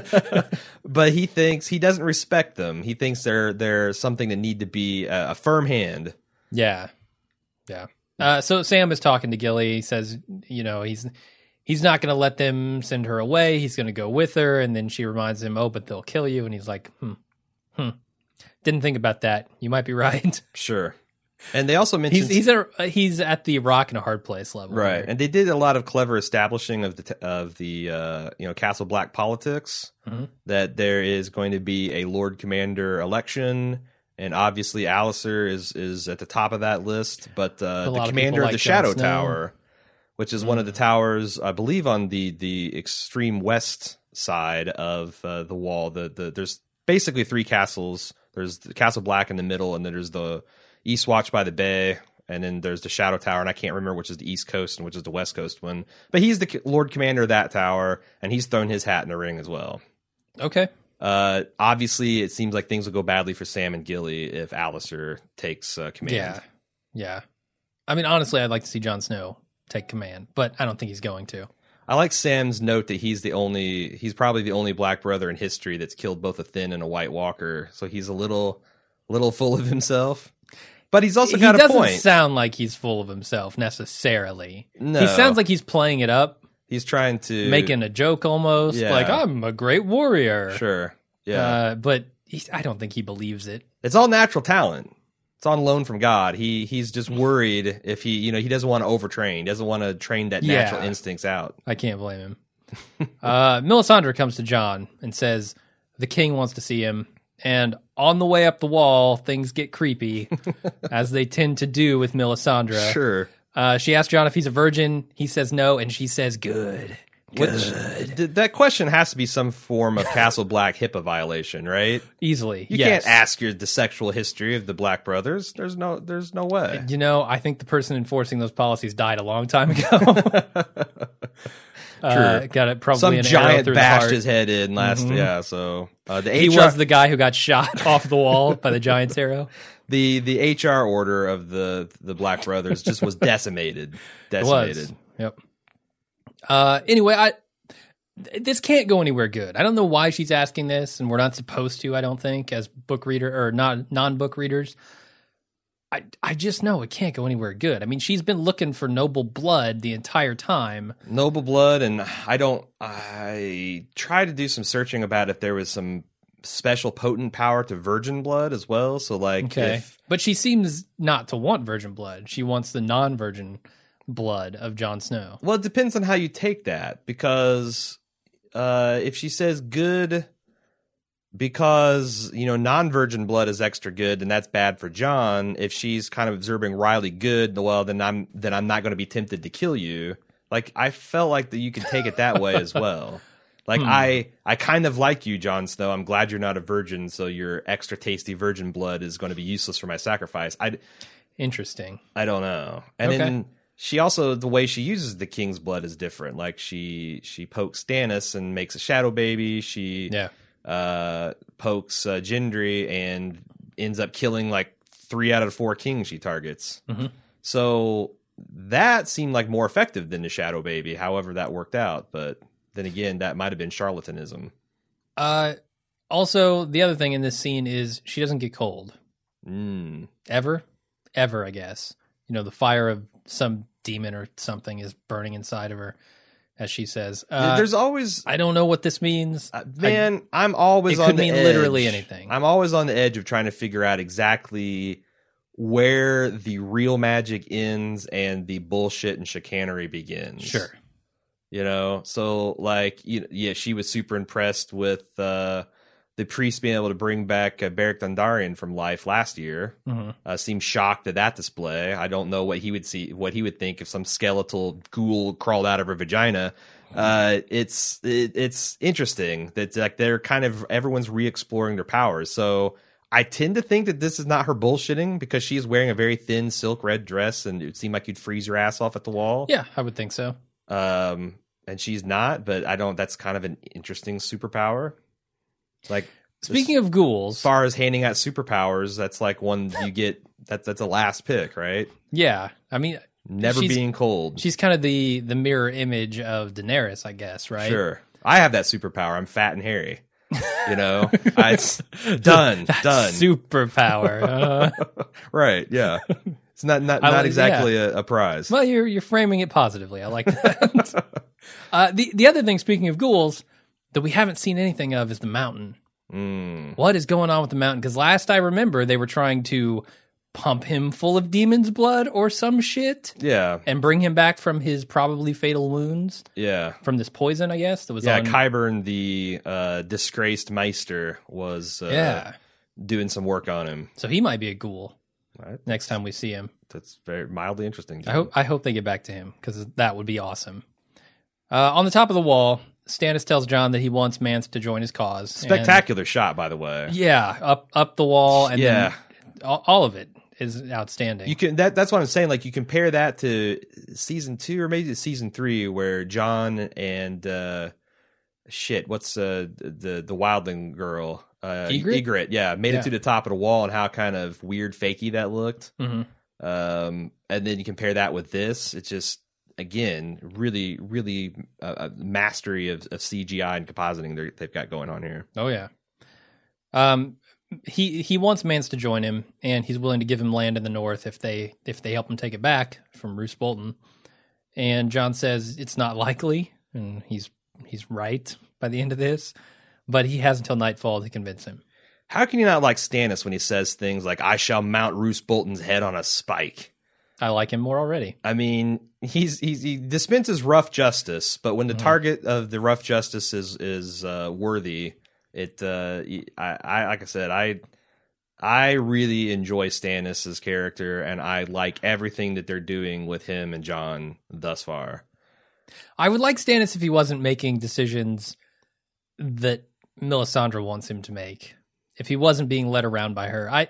but he thinks he doesn't respect them. He thinks they're they're something that need to be a, a firm hand. Yeah, yeah. Uh, so Sam is talking to Gilly. He says, you know, he's he's not going to let them send her away. He's going to go with her, and then she reminds him, "Oh, but they'll kill you." And he's like, "Hmm, hmm. Didn't think about that. You might be right." Sure. And they also mentioned he's he's at a, he's at the rock and a hard place level, right, here. and they did a lot of clever establishing of the t- of the uh, you know Castle Black politics. Mhm. That there is going to be a Lord Commander election, and obviously Alistair is is at the top of that list. But uh, A the lot of commander people of like the Jon Shadow Snow. Tower, which is one of the towers, I believe, on the the extreme west side of uh, the wall. The the there's basically three castles. There's the Castle Black in the middle, and then there's the East Watch by the Bay, and then there's the Shadow Tower, and I can't remember which is the East Coast and which is the West Coast one. But he's the Lord Commander of that tower, and he's thrown his hat in the ring as well. Okay. Uh, obviously, it seems like things will go badly for Sam and Gilly if Alistair takes uh, command. Yeah, yeah. I mean, honestly, I'd like to see Jon Snow take command, but I don't think he's going to. I like Sam's note that he's the only, he's probably the only Black brother in history that's killed both a Thin and a White Walker. So he's a little, little full of himself. But he's also He got a doesn't point. sound like he's full of himself necessarily. No. He sounds like he's playing it up, He's trying to making a joke almost, Yeah. like I'm a great warrior. Sure. Yeah. Uh, but he's, I don't think he believes it. It's all natural talent. It's on loan from God. He he's just worried if he, you know, he doesn't want to overtrain. He doesn't want to train that Yeah. natural instincts out. I can't blame him. uh, Melisandre comes to Jon and says the king wants to see him. And on the way up the wall, things get creepy, as they tend to do with Melisandre. Sure. Uh, she asks Jon if he's a virgin. He says no, and she says good. Which, th- that question has to be some form of Castle Black HIPAA violation, right? Easily. You yes. can't ask your the sexual history of the Black brothers. There's no there's no way. You know, I think the person enforcing those policies died a long time ago. uh, got it probably Some an arrow giant through the bashed heart. his head in last yeah, so uh, the He H R was the guy who got shot off the wall by the giant's arrow. the the H R order of the the Black brothers just was decimated. It was. Decimated. Yep. Uh, anyway, I this can't go anywhere good. I don't know why she's asking this, and we're not supposed to. I don't think as book reader or not non book readers. I I just know it can't go anywhere good. I mean, she's been looking for noble blood the entire time. Noble blood, and I don't. I tried to do some searching about if there was some special potent power to virgin blood as well. So, like, Okay, if, but she seems not to want virgin blood. She wants the non-virgin blood of Jon Snow. well, it depends on how you take that, because uh, if she says good because, you know, non-virgin blood is extra good, then that's bad for Jon. If she's kind of observing Riley good, well, then I'm then I'm not going to be tempted to kill you. Like, I felt like that you could take it that way as well. Like, Hmm. I I kind of like you, Jon Snow. I'm glad you're not a virgin, so your extra tasty virgin blood is going to be useless for my sacrifice. I Interesting. I don't know. And Okay. then she also, the way she uses the king's blood is different. Like, she she pokes Stannis and makes a shadow baby. She Yeah. uh, pokes uh, Gendry and ends up killing like three out of four kings she targets. Mhm. So that seemed like more effective than the shadow baby. However, that worked out. But then again, that might have been charlatanism. Uh, also, the other thing in this scene is she doesn't get cold. Mm. Ever? Ever, I guess. You know, the fire of some demon or something is burning inside of her. as she says. Uh, There's always... I don't know what this means. Uh, man, I, I'm always it on could the mean edge. literally anything. I'm always on the edge of trying to figure out exactly where the real magic ends and the bullshit and chicanery begins. Sure. You know, so like, you, yeah, she was super impressed with uh, the priest being able to bring back uh, Beric Dondarrion from life last year. Mm-hmm. Uh, seemed shocked at that display. I don't know what he would see, what he would think if some skeletal ghoul crawled out of her vagina. Uh, it's it, it's interesting that like they're kind of everyone's re-exploring their powers. So I tend to think that this is not her bullshitting because she's wearing a very thin silk red dress, and it would seem like you'd freeze your ass off at the wall. Yeah, I would think so. Um, and she's not, but I don't. That's kind of an interesting superpower. Like, speaking of ghouls, as far as handing out superpowers, that's like one you get. That's that's a last pick, right? Yeah, I mean, never being cold. She's kind of the the mirror image of Daenerys, I guess, right? Sure, I have that superpower. I'm fat and hairy. You know, I, it's done, That's done. Superpower, uh, right? Yeah, it's not not I, not exactly yeah. a, a prize. Well, you're you're framing it positively. I like that. uh, the the other thing, speaking of ghouls, that we haven't seen anything of is the mountain. Mm. What is going on with the mountain? Because last I remember, they were trying to pump him full of demon's blood or some shit. Yeah, and bring him back from his probably fatal wounds. Yeah, from this poison, I guess that was. Yeah, on... Qyburn, the uh, disgraced Meister, was uh, yeah. doing some work on him. So he might be a ghoul. Right. Next time we see him, that's very mildly interesting. I hope I hope they get back to him because that would be awesome. Uh, on the top of the wall, Stannis tells Jon that he wants Mance to join his cause. Spectacular and, shot, by the way. Yeah, up up the wall, and yeah, then all, all of it is outstanding. You can that that's what I'm saying. Like you compare that to season two or maybe season three, where Jon and uh, shit, what's uh, the the wildling girl, uh, Ygritte? Ygritte, yeah, made yeah. it to the top of the wall, and how kind of weird, fakey that looked. Mm-hmm. Um, and then you compare that with this, it's just. Again, really, really uh, mastery of, of C G I and compositing they've got going on here. Oh yeah. Um, he he wants Mance to join him, and he's willing to give him land in the north if they if they help him take it back from Roose Bolton. And Jon says it's not likely, and he's he's right by the end of this, but he has until nightfall to convince him. How can you not like Stannis when he says things like "I shall mount Roose Bolton's head on a spike"? I like him more already. I mean, he's, he's he dispenses rough justice, but when the mm. target of the rough justice is is uh, worthy, it uh, I, I like I said, I I really enjoy Stannis' character, and I like everything that they're doing with him and Jon thus far. I would like Stannis if he wasn't making decisions that Melisandre wants him to make. If he wasn't being led around by her, I.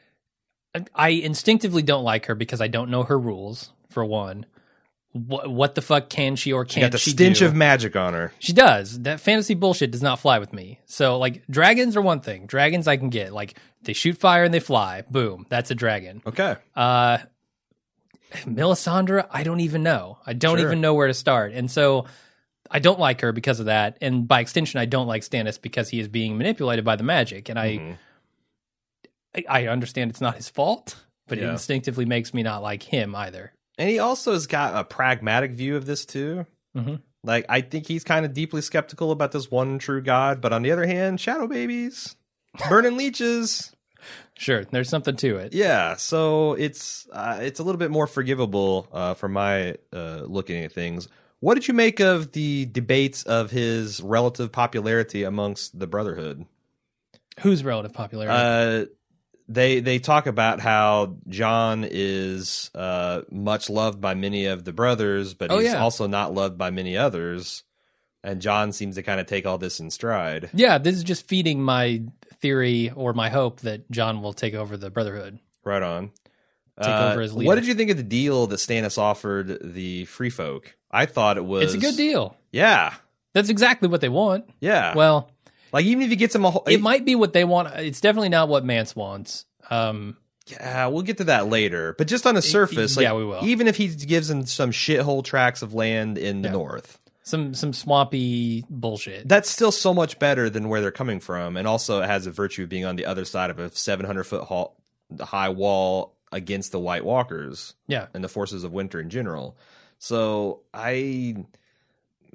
I instinctively don't like her because I don't know her rules, for one. What, what the fuck can she or can't she do? She got the stench of magic on her. She does. That fantasy bullshit does not fly with me. So, like, dragons are one thing. Dragons I can get. Like, they shoot fire and they fly. Boom. That's a dragon. Okay. Uh, Melisandre, I don't even know. I don't sure. even know where to start. And so, I don't like her because of that. And by extension, I don't like Stannis because he is being manipulated by the magic. And I... Mm-hmm. I understand it's not his fault, but yeah. it instinctively makes me not like him either. And he also has got a pragmatic view of this too. Mm-hmm. Like, I think he's kind of deeply skeptical about this one true God, but on the other hand, shadow babies, burning leeches. Sure, there's something to it. Yeah, so it's uh, it's a little bit more forgivable uh, from my uh, looking at things. What did you make of the debates of his relative popularity amongst the Brotherhood? Whose relative popularity? Uh, They they talk about how Jon is uh, much loved by many of the brothers, but oh, he's yeah. also not loved by many others. And Jon seems to kind of take all this in stride. Yeah, this is just feeding my theory or my hope that Jon will take over the Brotherhood. Right on. Take uh, over as leader. What did you think of the deal that Stannis offered the Free Folk? I thought it was... It's a good deal. Yeah. That's exactly what they want. Yeah. Well... Like, even if he gets him a whole... It might be what they want. It's definitely not what Mance wants. Um, yeah, we'll get to that later. But just on the surface, like, yeah, we will. Even if he gives him some shithole tracts of land in the yeah. north. Some some swampy bullshit. That's still so much better than where they're coming from. And also it has a virtue of being on the other side of a seven hundred foot high wall against the White Walkers. Yeah. And the forces of winter in general. So I...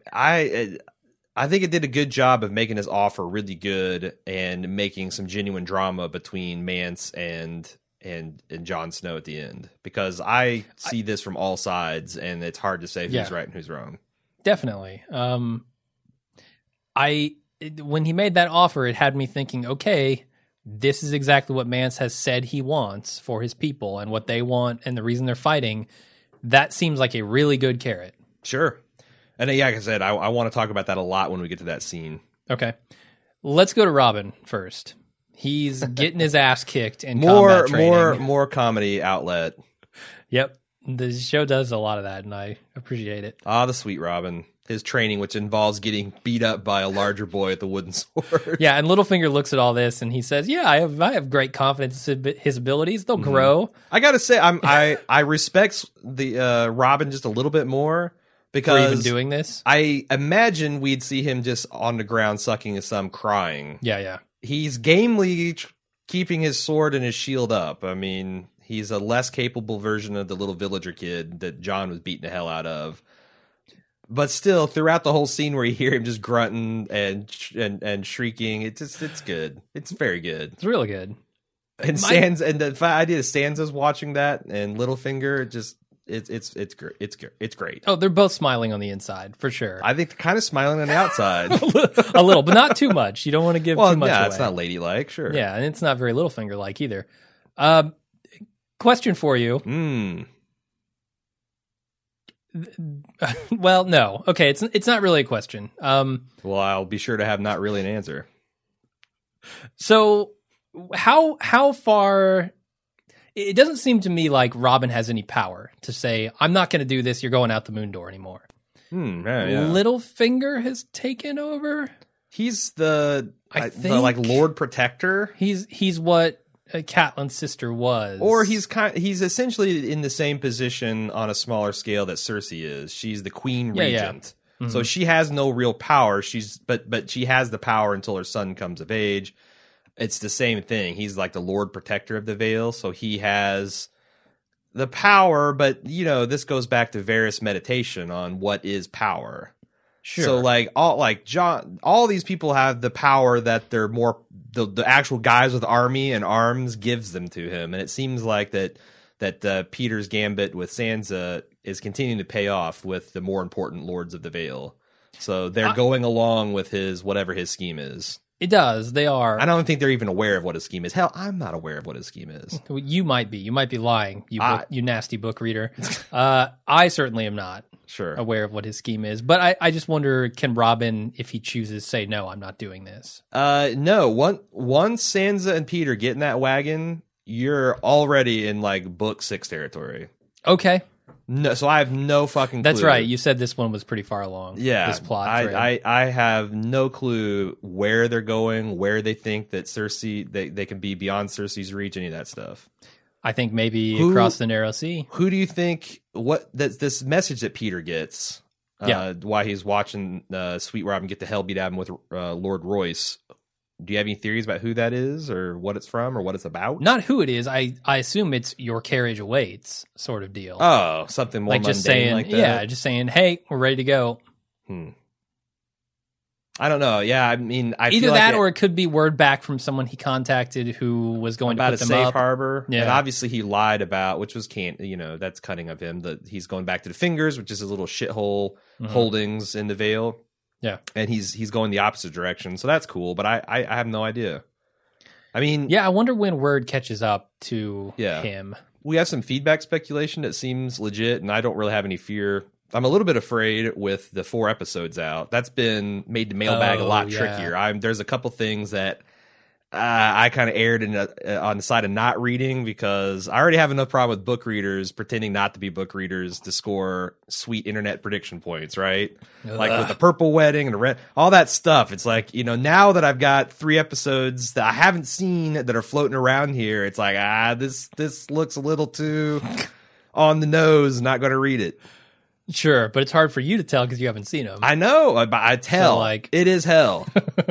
I I think it did a good job of making his offer really good and making some genuine drama between Mance and and and Jon Snow at the end, because I see I, this from all sides and it's hard to say who's yeah, right and who's wrong. Definitely. Um, I when he made that offer, it had me thinking, okay, this is exactly what Mance has said he wants for his people and what they want and the reason they're fighting. That seems like a really good carrot. Sure. And yeah, like I said, I, I want to talk about that a lot when we get to that scene. Okay. Let's go to Robin first. He's getting his ass kicked in more, combat training. More, more comedy outlet. Yep. The show does a lot of that, and I appreciate it. Ah, the sweet Robin. His training, which involves getting beat up by a larger boy with a wooden sword. Yeah, and Littlefinger looks at all this and he says, "Yeah, I have, I have great confidence in his abilities. They'll mm-hmm. grow." I gotta say, I'm, I, I respect the uh, Robin just a little bit more because for even doing this. I imagine we'd see him just on the ground sucking his thumb, crying. Yeah, yeah. He's gamely keeping his sword and his shield up. I mean, he's a less capable version of the little villager kid that Jon was beating the hell out of. But still, throughout the whole scene where you hear him just grunting and and and shrieking, it's just it's good. It's very good. It's really good. And Sans and the idea that Sansa's watching that and Littlefinger, just it's it's it's great. It's it's great. Oh, they're both smiling on the inside for sure. I think they're kind of smiling on the outside, a little, but not too much. You don't want to give well, too much yeah, away. It's not ladylike, sure. Yeah, and it's not very Littlefinger like either. Um, question for you. Hmm. Well, no. Okay, it's it's not really a question. Um, well, I'll be sure to have not really an answer. So, how how far? It doesn't seem to me like Robin has any power to say, "I'm not going to do this. You're going out the moon door anymore." Hmm, yeah, yeah. Littlefinger has taken over. He's the I uh, think the, like Lord Protector. He's he's what Catelyn's sister was, or he's kind. He's essentially in the same position on a smaller scale that Cersei is. She's the Queen yeah, Regent, yeah. Mm-hmm. So she has no real power. She's but but she has the power until her son comes of age. It's the same thing. He's like the Lord Protector of the Vale, so he has the power. But you know, this goes back to Varys' meditation on what is power. Sure. So like all like John, all these people have the power that they're more the the actual guys with army and arms gives them to him, and it seems like that that uh, Peter's gambit with Sansa is continuing to pay off with the more important lords of the Vale. So they're I, going along with his whatever his scheme is. It does. They are. I don't think they're even aware of what his scheme is. Hell, I'm not aware of what his scheme is. You might be. You might be lying. You book, I, you nasty book reader. uh, I certainly am not. Sure. Aware of what his scheme is. But I, I just wonder, can Robin, if he chooses, say, no, I'm not doing this? Uh, no. One, once Sansa and Peter get in that wagon, you're already in, like, book six territory. Okay. No, so I have no fucking clue. That's right. You said this one was pretty far along. Yeah. This plot. I, I, I have no clue where they're going, where they think that Cersei, they, they can be beyond Cersei's reach, any of that stuff. I think maybe who, across the narrow sea. Who do you think, what, that this message that Peter gets, uh, yeah. while he's watching uh, Sweet Robin get the hell beat out of him with uh, Lord Royce, do you have any theories about who that is or what it's from or what it's about? Not who it is. I, I assume it's your carriage awaits sort of deal. Oh, something more like mundane just saying, like that? Yeah, just saying, hey, we're ready to go. Hmm. I don't know. Yeah, I mean, I either feel that like it, or it could be word back from someone he contacted who was going about to put a them safe up. harbor. Yeah, and obviously he lied about, which was can't. You know, that's cutting of him. That he's going back to the Fingers, which is his little shithole mm-hmm. holdings in the Vale. Yeah, and he's he's going the opposite direction, so that's cool. But I I, I have no idea. I mean, yeah, I wonder when word catches up to yeah. him. We have some feedback speculation that seems legit, and I don't really have any fear. I'm a little bit afraid with the four episodes out. That's been made the mailbag oh, a lot yeah. trickier. I'm, there's a couple things that uh, I kind of erred in, uh, on the side of not reading because I already have enough problem with book readers pretending not to be book readers to score sweet internet prediction points, right? Ugh. Like with the purple wedding and the red, all that stuff. It's like, you know, now that I've got three episodes that I haven't seen that are floating around here, it's like, ah, this this looks a little too on the nose, not going to read it. Sure, but it's hard for you to tell because you haven't seen them. I know. I, I tell. So, like, it is hell.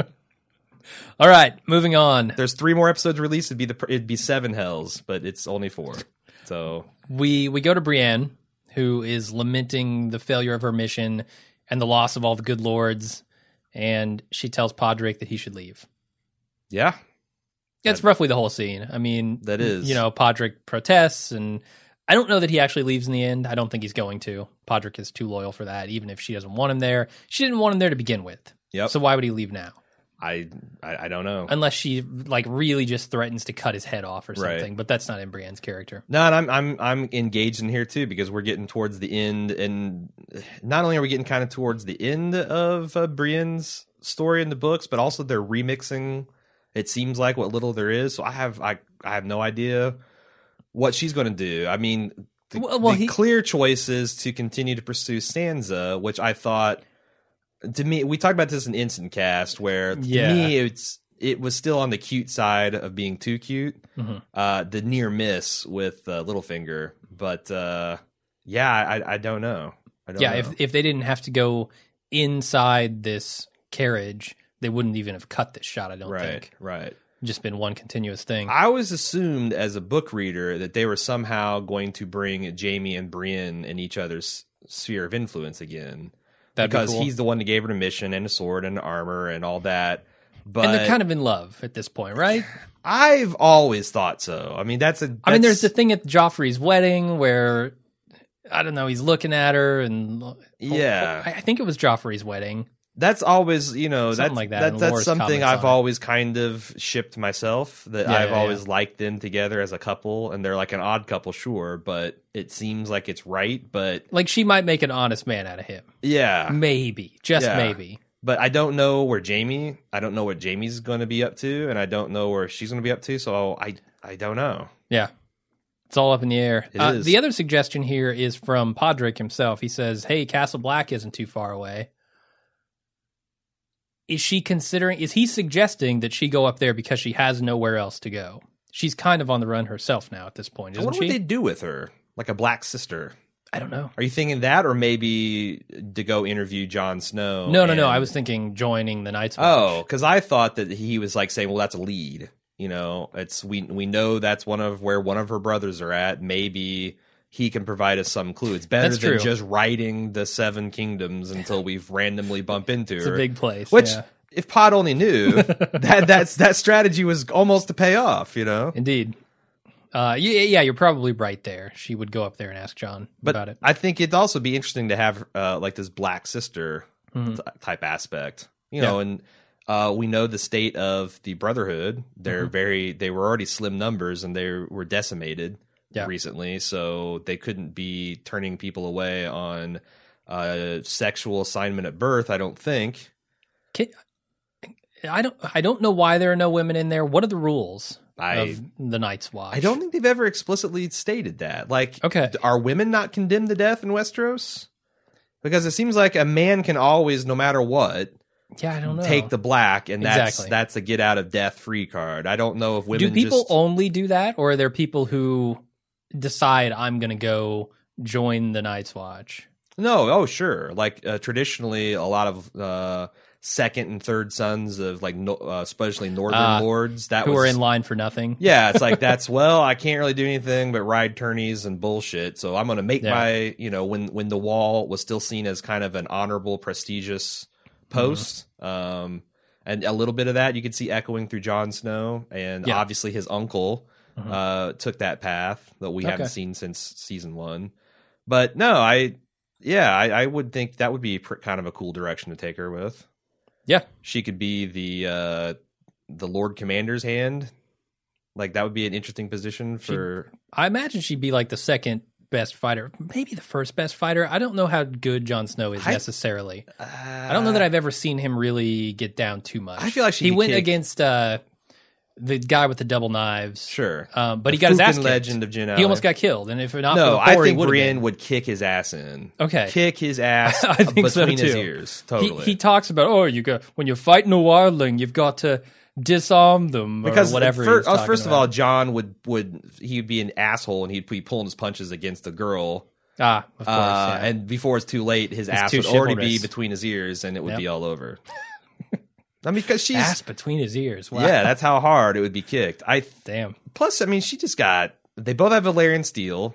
All right, moving on. There's three more episodes released. It'd be the it'd be seven hells, but it's only four. So we we go to Brienne, who is lamenting the failure of her mission, and the loss of all the good lords, and she tells Podrick that he should leave. Yeah. That's roughly the whole scene. I mean, that is. You know, Podrick protests, and I don't know that he actually leaves in the end. I don't think he's going to. Podrick is too loyal for that, even if she doesn't want him there. She didn't want him there to begin with. Yep. So why would he leave now? I, I I don't know. Unless she like really just threatens to cut his head off or something, right. But that's not in Brienne's character. No, and I'm I'm I'm engaged in here too because we're getting towards the end, and not only are we getting kind of towards the end of uh, Brienne's story in the books, but also they're remixing. It seems like what little there is. So I have I I have no idea what she's going to do. I mean, the, well, well, the he, clear choice is to continue to pursue Sansa, which I thought. To me, we talked about this in Instant Cast, where to yeah. me it's it was still on the cute side of being too cute. Mm-hmm. Uh, the near miss with uh, Littlefinger, but uh, yeah, I, I don't know. I don't yeah, know. if if they didn't have to go inside this carriage, they wouldn't even have cut this shot. I don't right, think. Right, just been one continuous thing. I always assumed as a book reader that they were somehow going to bring Jaime and Brienne in each other's sphere of influence again. That'd because be cool. he's the one that gave her a mission and a sword and armor and all that. But and they're kind of in love at this point, right? I've always thought so. I mean, that's a. That's, I mean, there's the thing at Joffrey's wedding where I don't know, he's looking at her, and yeah, I think it was Joffrey's wedding. That's always, you know, something that's like that. that, and that's Laura's something comments I've on it. always kind of shipped myself. That Yeah, I've yeah, always yeah. liked them together as a couple, and they're like an odd couple, sure, but it seems like it's right. But Like she might make an honest man out of him. yeah, Maybe, just Yeah. maybe. but I don't know where Jaime. I don't know what Jamie's going to be up to, and I don't know where she's going to be up to. So I, I don't know. Yeah. It's all up in the air. It Uh, is. the other suggestion here is from Podrick himself. He says, hey, Castle Black isn't too far away. Is she considering, is he suggesting that she go up there because she has nowhere else to go? She's kind of on the run herself now at this point, I isn't wonder she? what they do with her, like a black sister. I don't know. Are you thinking that, or maybe to go interview Jon Snow? No, no, no. and- I was thinking joining the Night's Watch. Oh, because I thought that he was like saying, "Well, that's a lead." You know, it's we we know that's one of where one of her brothers are at. Maybe he can provide us some clue. It's better That's than true. just writing the Seven Kingdoms until we've randomly bump into It's her. a big place. Which, yeah. if Pod only knew, that that's that strategy was almost to pay off. You know, Indeed. Uh, yeah, yeah, you're probably right there. She would go up there and ask John but about it. I think it'd also be interesting to have uh, like this black sister Mhm. t- type aspect. You know, Yeah. and uh, we know the state of the Brotherhood. They're Mhm. very they were already slim numbers and they were decimated Yeah. recently, so they couldn't be turning people away on uh, sexual assignment at birth. I don't think. Can, I don't. I don't know why there are no women in there. What are the rules I of the Night's Watch? I don't think they've ever explicitly stated that. Like, Okay. are women not condemned to death in Westeros? Because it seems like a man can always, no matter what, Yeah, I don't know. take the black, and that's Exactly. that's a get out of death free card. I don't know if women Do people just only do that, or are there people who decide I'm going to go join the Night's Watch? no. Oh, sure. Like uh, traditionally, a lot of uh, second and third sons of like no, uh, especially northern Ah, lords that Who was are in line for nothing? yeah. It's like that's well, I can't really do anything but ride tourneys and bullshit. So I'm going to make Yeah. my you know when when the wall was still seen as kind of an honorable, prestigious post. Um, and a little bit of that you could see echoing through Jon Snow, and Yeah. obviously his uncle Mhm. uh, took that path that we haven't Okay. seen since season one. But no, I yeah, I, I would think that would be pr- kind of a cool direction to take her with. Yeah. She could be the uh, the Lord Commander's hand. Like that would be an interesting position for. I imagine she'd be like the second best fighter, maybe the first best fighter. I don't know how good Jon Snow is I- necessarily. Uh, I don't know that I've ever seen him really get down too much. I feel like she'd he be went kicked. against uh, the guy with the double knives. Sure, Um, but he The got his ass Fucking kicked. legend of Jen He almost Allen. got killed, and if not No, for the I Thor, he think would've Brienne been. would kick his ass in. Okay. Kick his ass I think so, between his too. ears. He, Totally. he talks about, oh, you got when you're fighting a wildling, you've got to disarm them because or whatever. fir- he's uh, talking first of about. all, John would would he'd be an asshole and he'd be pulling his punches against a girl. ah, of course, Uh, yeah. And before it's too late, his ass too would already chivalrous. be between his ears, and it would Yep. be all over. I mean, because she's ass between his ears. Wow. yeah, that's how hard it would be kicked. I Damn. plus, I mean, she just got. They both have Valerian steel,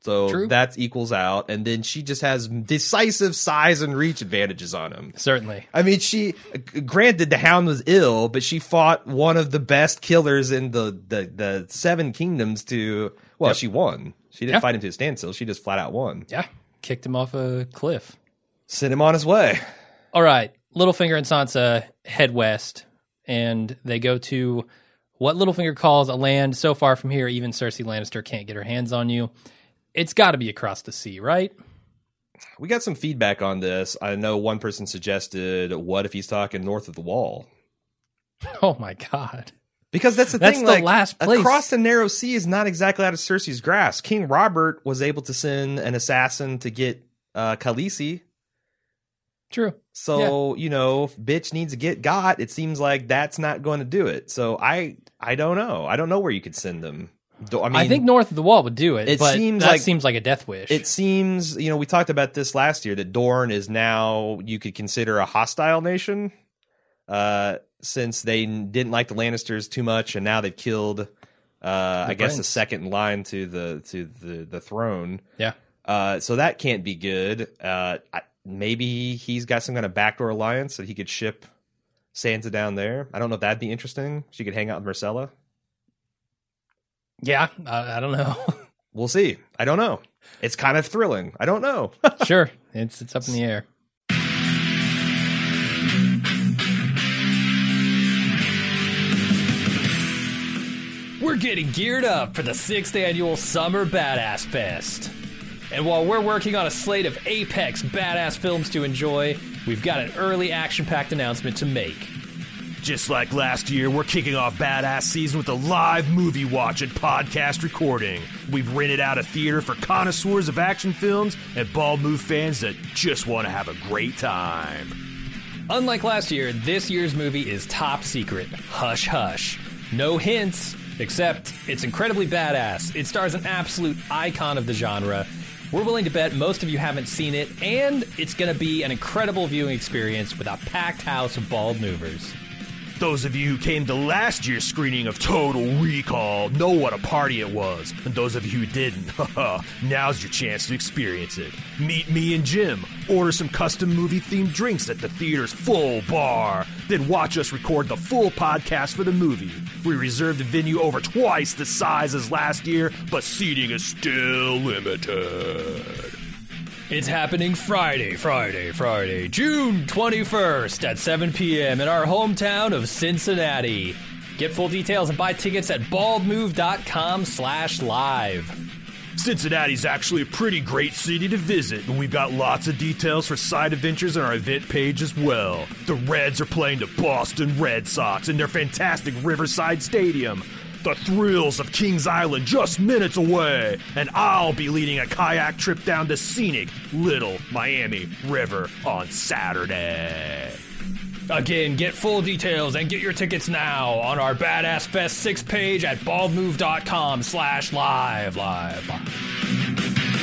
So True. that equals out. And then she just has decisive size and reach advantages on him. Certainly. I mean, she, granted, the Hound was ill, but she fought one of the best killers in the, the, the Seven Kingdoms to, well, Yep. she won. She didn't Yeah. fight him to a standstill. She just flat out won. Yeah. Kicked him off a cliff. Sent him on his way. All right. Littlefinger and Sansa head west, and they go to what Littlefinger calls a land so far from here, even Cersei Lannister can't get her hands on you. It's got to be across the sea, right? We got some feedback on this. I know one person suggested, what if he's talking north of the wall? Oh, my God. Because that's the That's thing, the like, last place. across the narrow sea is not exactly out of Cersei's grasp. King Robert was able to send an assassin to get uh, Khaleesi. True. So, you know, if bitch needs to get got, it seems like that's not going to do it. So I I don't know. I don't know where you could send them. Do- I mean, I think north of the wall would do it, it but seems that like- seems like a death wish. it seems, you know, we talked about this last year, that Dorne is now, you could consider a hostile nation, uh, since they didn't like the Lannisters too much, and now they've killed, uh, I guess, the prince. second in line to the to the, the throne. yeah. Uh, so that can't be good. Uh, I, maybe he's got some kind of backdoor alliance that he could ship Sansa down there. I don't know if that'd be interesting. She could hang out with Myrcella. Yeah, I, I don't know. We'll see. I don't know. It's kind of thrilling. I don't know. Sure, it's it's up in the air. We're getting geared up for the sixth annual Summer Badass Fest. And while we're working on a slate of apex badass films to enjoy, we've got an early action-packed announcement to make. Just like last year, we're kicking off Badass Season with a live movie watch and podcast recording. We've rented out a theater for connoisseurs of action films and Bald Move fans that just want to have a great time. Unlike last year, this year's movie is top secret. Hush hush. No hints, except it's incredibly badass. It stars an absolute icon of the genre. We're willing to bet most of you haven't seen it, and it's going to be an incredible viewing experience with a packed house of bald movers. Those of you who came to last year's screening of Total Recall know what a party it was. And those of you who didn't, now's your chance to experience it. Meet me and Jim, order some custom movie-themed drinks at the theater's full bar, then watch us record the full podcast for the movie. We reserved a venue over twice the size as last year, but seating is still limited. It's happening Friday, Friday, Friday, June twenty-first at seven p.m. in our hometown of Cincinnati. Get full details and buy tickets at baldmove.com slash live. Cincinnati's actually a pretty great city to visit, and we've got lots of details for side adventures on our event page as well. The Reds are playing the Boston Red Sox in their fantastic Riverside Stadium. The thrills of Kings Island just minutes away, and I'll be leading a kayak trip down the scenic Little Miami River on Saturday. Again, get full details and get your tickets now on our Badass Fest six page at baldmove.com slash live, live, live.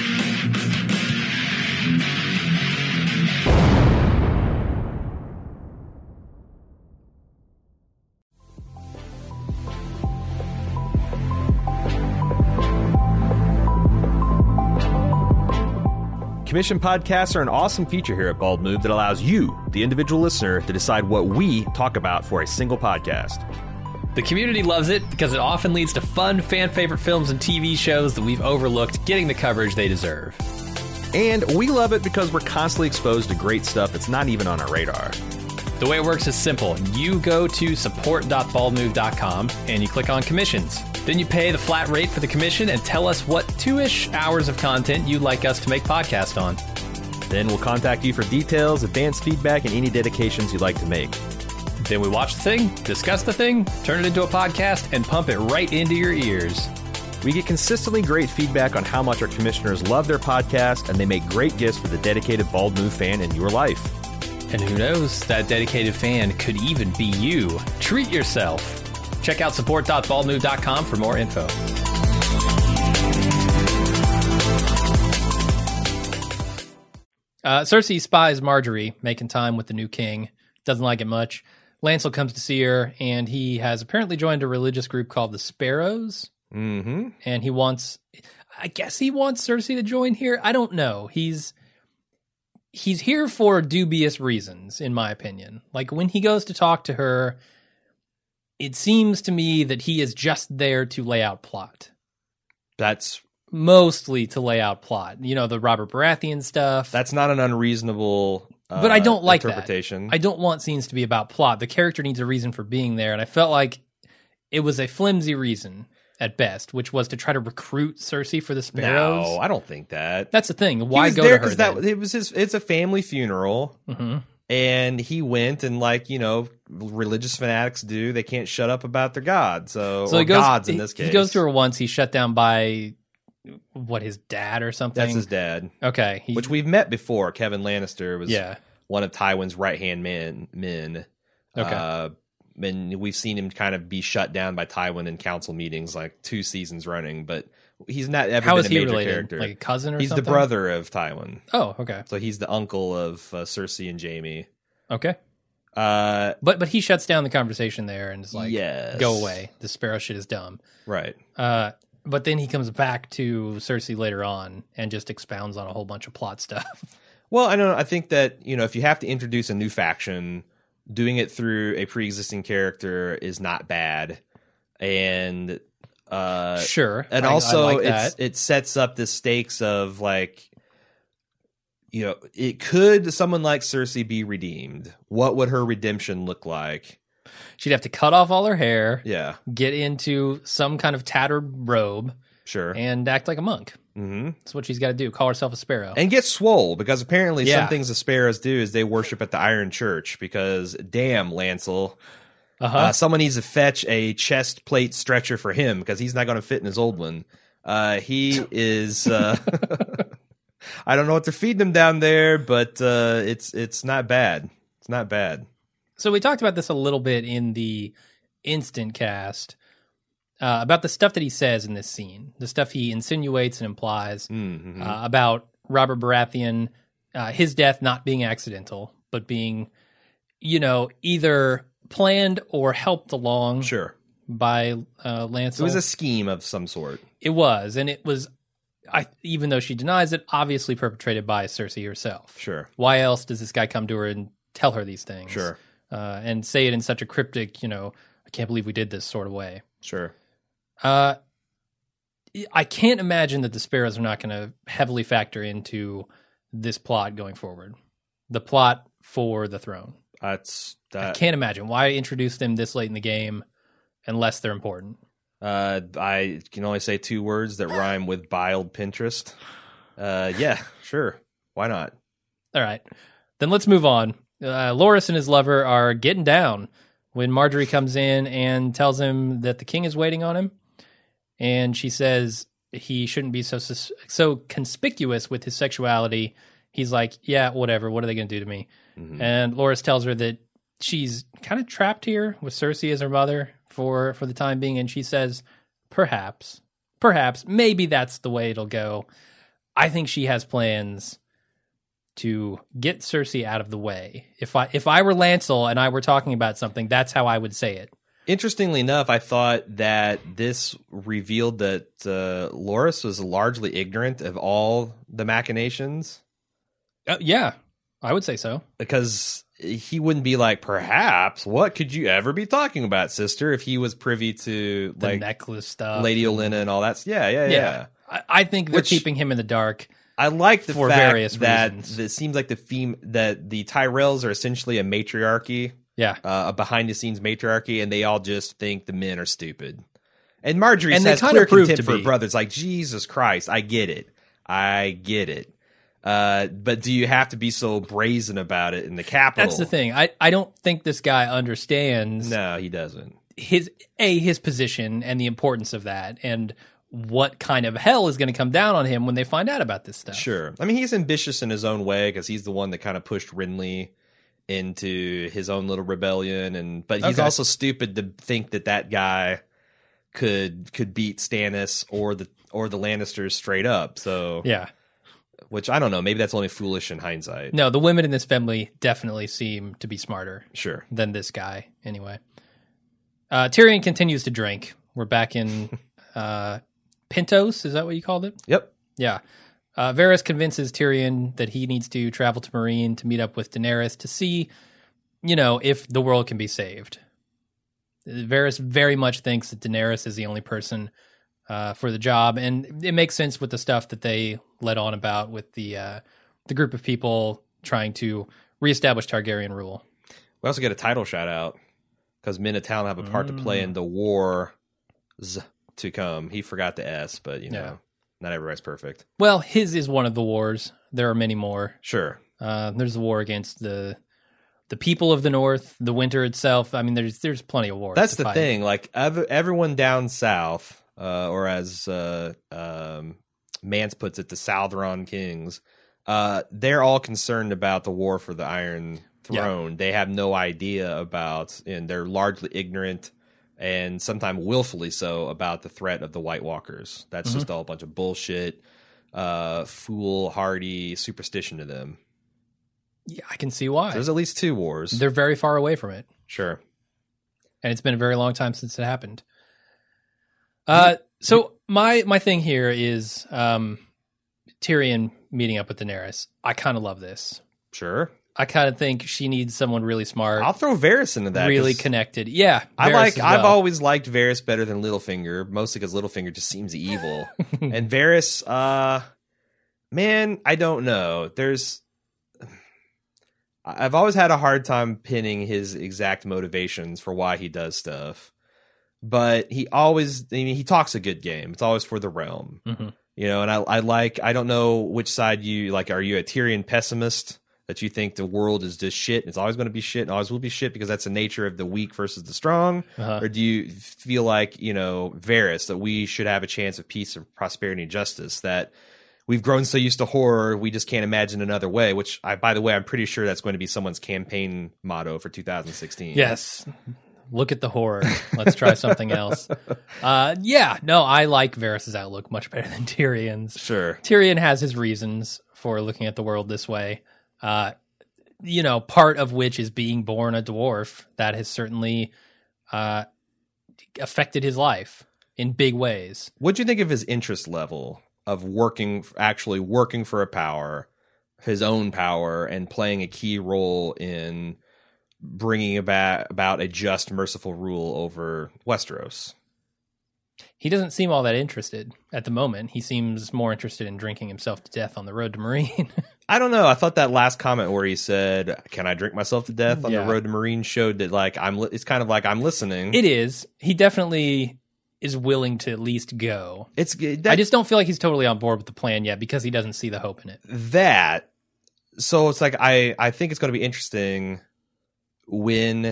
Commission podcasts are an awesome feature here at Bald Move that allows you, the individual listener, to decide what we talk about for a single podcast. The community loves it because it often leads to fun, fan-favorite films and T V shows that we've overlooked getting the coverage they deserve. And we love it because we're constantly exposed to great stuff that's not even on our radar. The way it works is simple. You go to support dot baldmove dot com and you click on commissions. Then you pay the flat rate for the commission and tell us what two-ish hours of content you'd like us to make podcast on. Then we'll contact you for details, advanced feedback, and any dedications you'd like to make. Then we watch the thing, discuss the thing, turn it into a podcast, and pump it right into your ears. We get consistently great feedback on how much our commissioners love their podcast, and they make great gifts for the dedicated Bald Move fan in your life. And who knows, that dedicated fan could even be you. Treat yourself. Check out support dot baldmove dot com for more info. Uh, Cersei spies Marjorie making time with the new king. Doesn't like it much. Lancel comes to see her, and he has apparently joined a religious group called the Sparrows. Mm-hmm. And he wants... I guess he wants Cersei to join here. I don't know. He's he's here for dubious reasons, in my opinion. Like when he goes to talk to her, it seems to me that he is just there to lay out plot. That's mostly to lay out plot. You know, the Robert Baratheon stuff. That's not an unreasonable uh, but I don't like interpretation. That. I don't want scenes to be about plot. The character needs a reason for being there, and I felt like it was a flimsy reason at best, which was to try to recruit Cersei for the Sparrows. No, I don't think that. That's the thing. Why he was go there to her? That it was his. It's a family funeral, mm-hmm. and he went, and like you know, religious fanatics do. They can't shut up about their god. So, so or he goes, gods in this he, case. He goes to her once. He's shut down by what, his dad or something. That's his dad. Okay, he, which we've met before. Kevin Lannister was yeah. one of Tywin's right hand men. Men. Okay. Uh, and we've seen him kind of be shut down by Tywin in council meetings like two seasons running, but he's not ever How been is a major he related? character. Like a cousin or he's something? He's the brother of Tywin. Oh, okay. So he's the uncle of uh, Cersei and Jaime. Okay. Uh, but but he shuts down the conversation there and is like, yes. go away. The Sparrow shit is dumb. Right. Uh, but then he comes back to Cersei later on and just expounds on a whole bunch of plot stuff. Well, I don't know. I think that, you know, if you have to introduce a new faction, doing it through a pre-existing character is not bad. And uh, sure. And I, also I like it's, it sets up the stakes of like, you know, it could someone like Cersei be redeemed? What would her redemption look like? She'd have to cut off all her hair. Yeah. Get into some kind of tattered robe. Sure. And act like a monk. Mm-hmm. That's what she's got to do. Call herself a sparrow. And get swole, because apparently yeah. some things the sparrows do is they worship at the Iron Church, because damn, Lancel. Uh-huh. Uh, someone needs to fetch a chest plate stretcher for him, because he's not going to fit in his old one. Uh, he is... Uh, I don't know what they're feeding him down there, but uh, it's it's not bad. It's not bad. So we talked about this a little bit in the instant cast, uh, about the stuff that he says in this scene, the stuff he insinuates and implies mm-hmm. uh, about Robert Baratheon, uh, his death not being accidental, but being, you know, either planned or helped along sure. by uh, Lancel. It was a scheme of some sort. It was, and it was, I even though she denies it, obviously perpetrated by Cersei herself. Sure. Why else does this guy come to her and tell her these things? Sure. Uh, and say it in such a cryptic, you know, I can't believe we did this sort of way. Sure. Uh, I can't imagine that the Sparrows are not going to heavily factor into this plot going forward. The plot for the throne. That's that. I can't imagine. Why introduce them this late in the game unless they're important? Uh, I can only say two words that rhyme with biled Pinterest. Uh, yeah, sure. Why not? All right. Then let's move on. Uh, Loras and his lover are getting down when Marjorie comes in and tells him that the king is waiting on him. And she says he shouldn't be so so conspicuous with his sexuality. He's like, yeah, whatever. What are they going to do to me? Mm-hmm. And Loras tells her that she's kind of trapped here with Cersei as her mother for, for the time being. And she says, perhaps, perhaps, maybe that's the way it'll go. I think she has plans to get Cersei out of the way. If I if I were Lancel and I were talking about something, that's how I would say it. Interestingly enough, I thought that this revealed that uh, Loras was largely ignorant of all the machinations. Uh, yeah, I would say so. Because he wouldn't be like, perhaps, what could you ever be talking about, sister, if he was privy to the like necklace stuff, Lady Olenna and all that. Yeah, yeah, yeah. yeah. I, I think they're Which, keeping him in the dark. I like the for fact various that reasons. it seems like the theme that the Tyrells are essentially a matriarchy. Yeah. Uh, a behind the scenes matriarchy, and they all just think the men are stupid. And Marjorie and says they clear prove contempt to for her be. brothers. Like, Jesus Christ, I get it. I get it. Uh, but do you have to be so brazen about it in the Capitol? That's the thing. I, I don't think this guy understands. No, he doesn't. His A, his position and the importance of that, and what kind of hell is going to come down on him when they find out about this stuff. Sure. I mean, he's ambitious in his own way because he's the one that kind of pushed Renly into his own little rebellion, and but he's Okay. also stupid to think that that guy could could beat Stannis or the or the Lannisters straight up. So Yeah. which I don't know. Maybe that's only foolish in hindsight. No, the women in this family definitely seem to be smarter Sure. than this guy, anyway. Uh, Tyrion continues to drink. We're back in uh, Pentos, is that what you called it? Yep. Yeah. Uh, Varys convinces Tyrion that he needs to travel to Meereen to meet up with Daenerys to see, you know, if the world can be saved. Varys very much thinks that Daenerys is the only person uh, for the job, and it makes sense with the stuff that they let on about with the uh, the group of people trying to reestablish Targaryen rule. We also get a title shout out because men of Talon have a part mm. to play in the wars to come. He forgot the S, but you know, yeah. not everybody's perfect. Well, his is one of the wars. There are many more. Sure. Uh, there's the war against the the people of the North, the winter itself. I mean, there's there's plenty of wars. That's the fight. thing. Like ev- everyone down south, uh, or as uh, um, Mance puts it, the Southron Kings, uh, they're all concerned about the war for the Iron Throne. Yeah. They have no idea about, and they're largely ignorant, and sometimes willfully so, about the threat of the White Walkers. That's mm-hmm. just all a bunch of bullshit, uh, foolhardy superstition to them. Yeah, I can see why. So there's at least two wars. They're very far away from it. Sure. And it's been a very long time since it happened. Uh, so my my thing here is um, Tyrion meeting up with Daenerys. I kind of love this. Sure. I kind of think she needs someone really smart. I'll throw Varys into that. Really connected. Yeah. I like. Well. I've always liked Varys better than Littlefinger, mostly because Littlefinger just seems evil. And Varys, uh, man, I don't know. There's. I've always had a hard time pinning his exact motivations for why he does stuff, but he always, I mean, he talks a good game. It's always for the realm, mm-hmm. you know, and I, I like, I don't know which side you like. Are you a Tyrion pessimist that you think the world is just shit? It's always going to be shit and always will be shit because that's the nature of the weak versus the strong. Uh-huh. Or do you feel like, you know, Varys, that we should have a chance of peace and prosperity and justice, that we've grown so used to horror, we just can't imagine another way, which, I, by the way, I'm pretty sure that's going to be someone's campaign motto for two thousand sixteen. Yes. Look at the horror. Let's try something else. Uh, yeah, no, I like Varys' outlook much better than Tyrion's. Sure. Tyrion has his reasons for looking at the world this way. Uh, you know, part of which is being born a dwarf. That has certainly uh, affected his life in big ways. What'd you think of his interest level of working, actually working for a power, his own power, and playing a key role in bringing about, about a just, merciful rule over Westeros? He doesn't seem all that interested at the moment. He seems more interested in drinking himself to death on the road to Meereen. I don't know. I thought that last comment where he said, "Can I drink myself to death on yeah. the road to Meereen?" showed that, like, I'm. Li- it's kind of like I'm listening. It is. He definitely is willing to at least go. It's. That, I just don't feel like he's totally on board with the plan yet because he doesn't see the hope in it. That. So it's like I. I think it's going to be interesting when,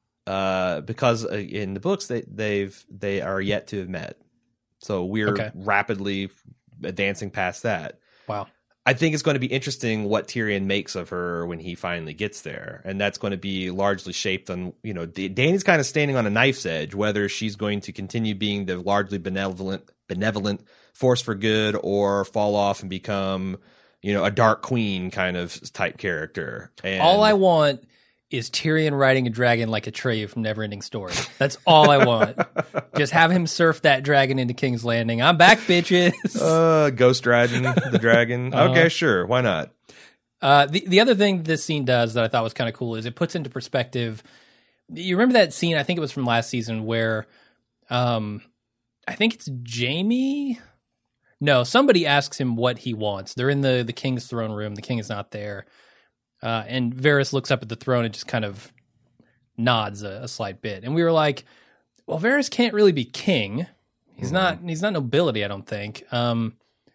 uh, because in the books they they've they are yet to have met. So we're okay. rapidly advancing past that. Wow. I think it's going to be interesting what Tyrion makes of her when he finally gets there. And that's going to be largely shaped on, you know, Dany's kind of standing on a knife's edge, whether she's going to continue being the largely benevolent, benevolent force for good or fall off and become, you know, a dark queen kind of type character. And all I want is Tyrion riding a dragon like Atreyu from Neverending Story. That's all I want. Just have him surf that dragon into King's Landing. I'm back, bitches. Uh, ghost riding the dragon. Uh-huh. Okay, sure. Why not? Uh, the, the other thing this scene does that I thought was kind of cool is it puts into perspective. You remember that scene, I think it was from last season, where um, I think it's Jaime. No, somebody asks him what he wants. They're in the, the king's throne room. The king is not there. Uh, and Varys looks up at the throne and just kind of nods a, a slight bit. And we were like, well, Varys can't really be king. He's mm-hmm. not he's not nobility, I don't think. Um,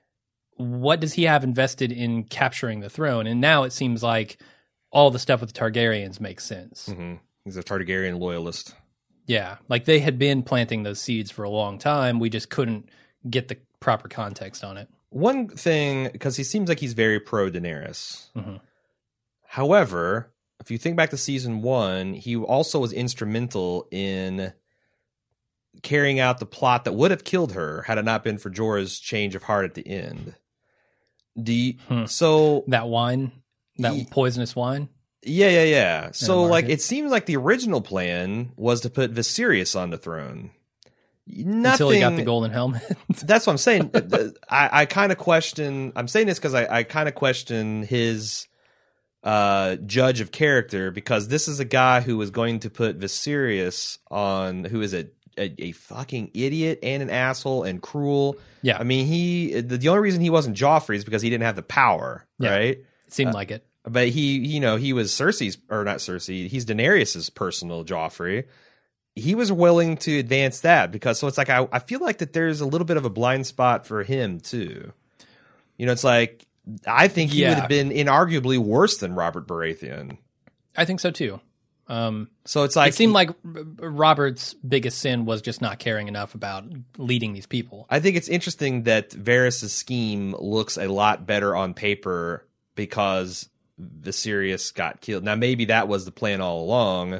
what does he have invested in capturing the throne? And now it seems like all the stuff with the Targaryens makes sense. Mm-hmm. He's a Targaryen loyalist. Yeah, like they had been planting those seeds for a long time. We just couldn't get the proper context on it. One thing, because he seems like he's very pro-Daenerys. Mm-hmm. However, if you think back to season one, he also was instrumental in carrying out the plot that would have killed her had it not been for Jorah's change of heart at the end. The hmm. so that wine, that he, poisonous wine. Yeah, yeah, yeah. So, like, it seems like the original plan was to put Viserys on the throne, Nothing, until he got the golden helmet. That's what I'm saying. I, I kind of question. I'm saying this because I, I kind of question his uh, judge of character, because this is a guy who was going to put Viserys on, who is a, a a fucking idiot and an asshole and cruel. Yeah, I mean, he the, the only reason he wasn't Joffrey is because he didn't have the power, yeah, right? It seemed uh, like it. But he, you know, he was Cersei's, or not Cersei. He's Daenerys's personal Joffrey. He was willing to advance that because, so it's like, I, I feel like that there's a little bit of a blind spot for him too. You know, it's like, I think he yeah. would have been inarguably worse than Robert Baratheon. I think so too. Um, so it's like, it seemed he, like Robert's biggest sin was just not caring enough about leading these people. I think it's interesting that Varys' scheme looks a lot better on paper because Viserys got killed. Now, maybe that was the plan all along,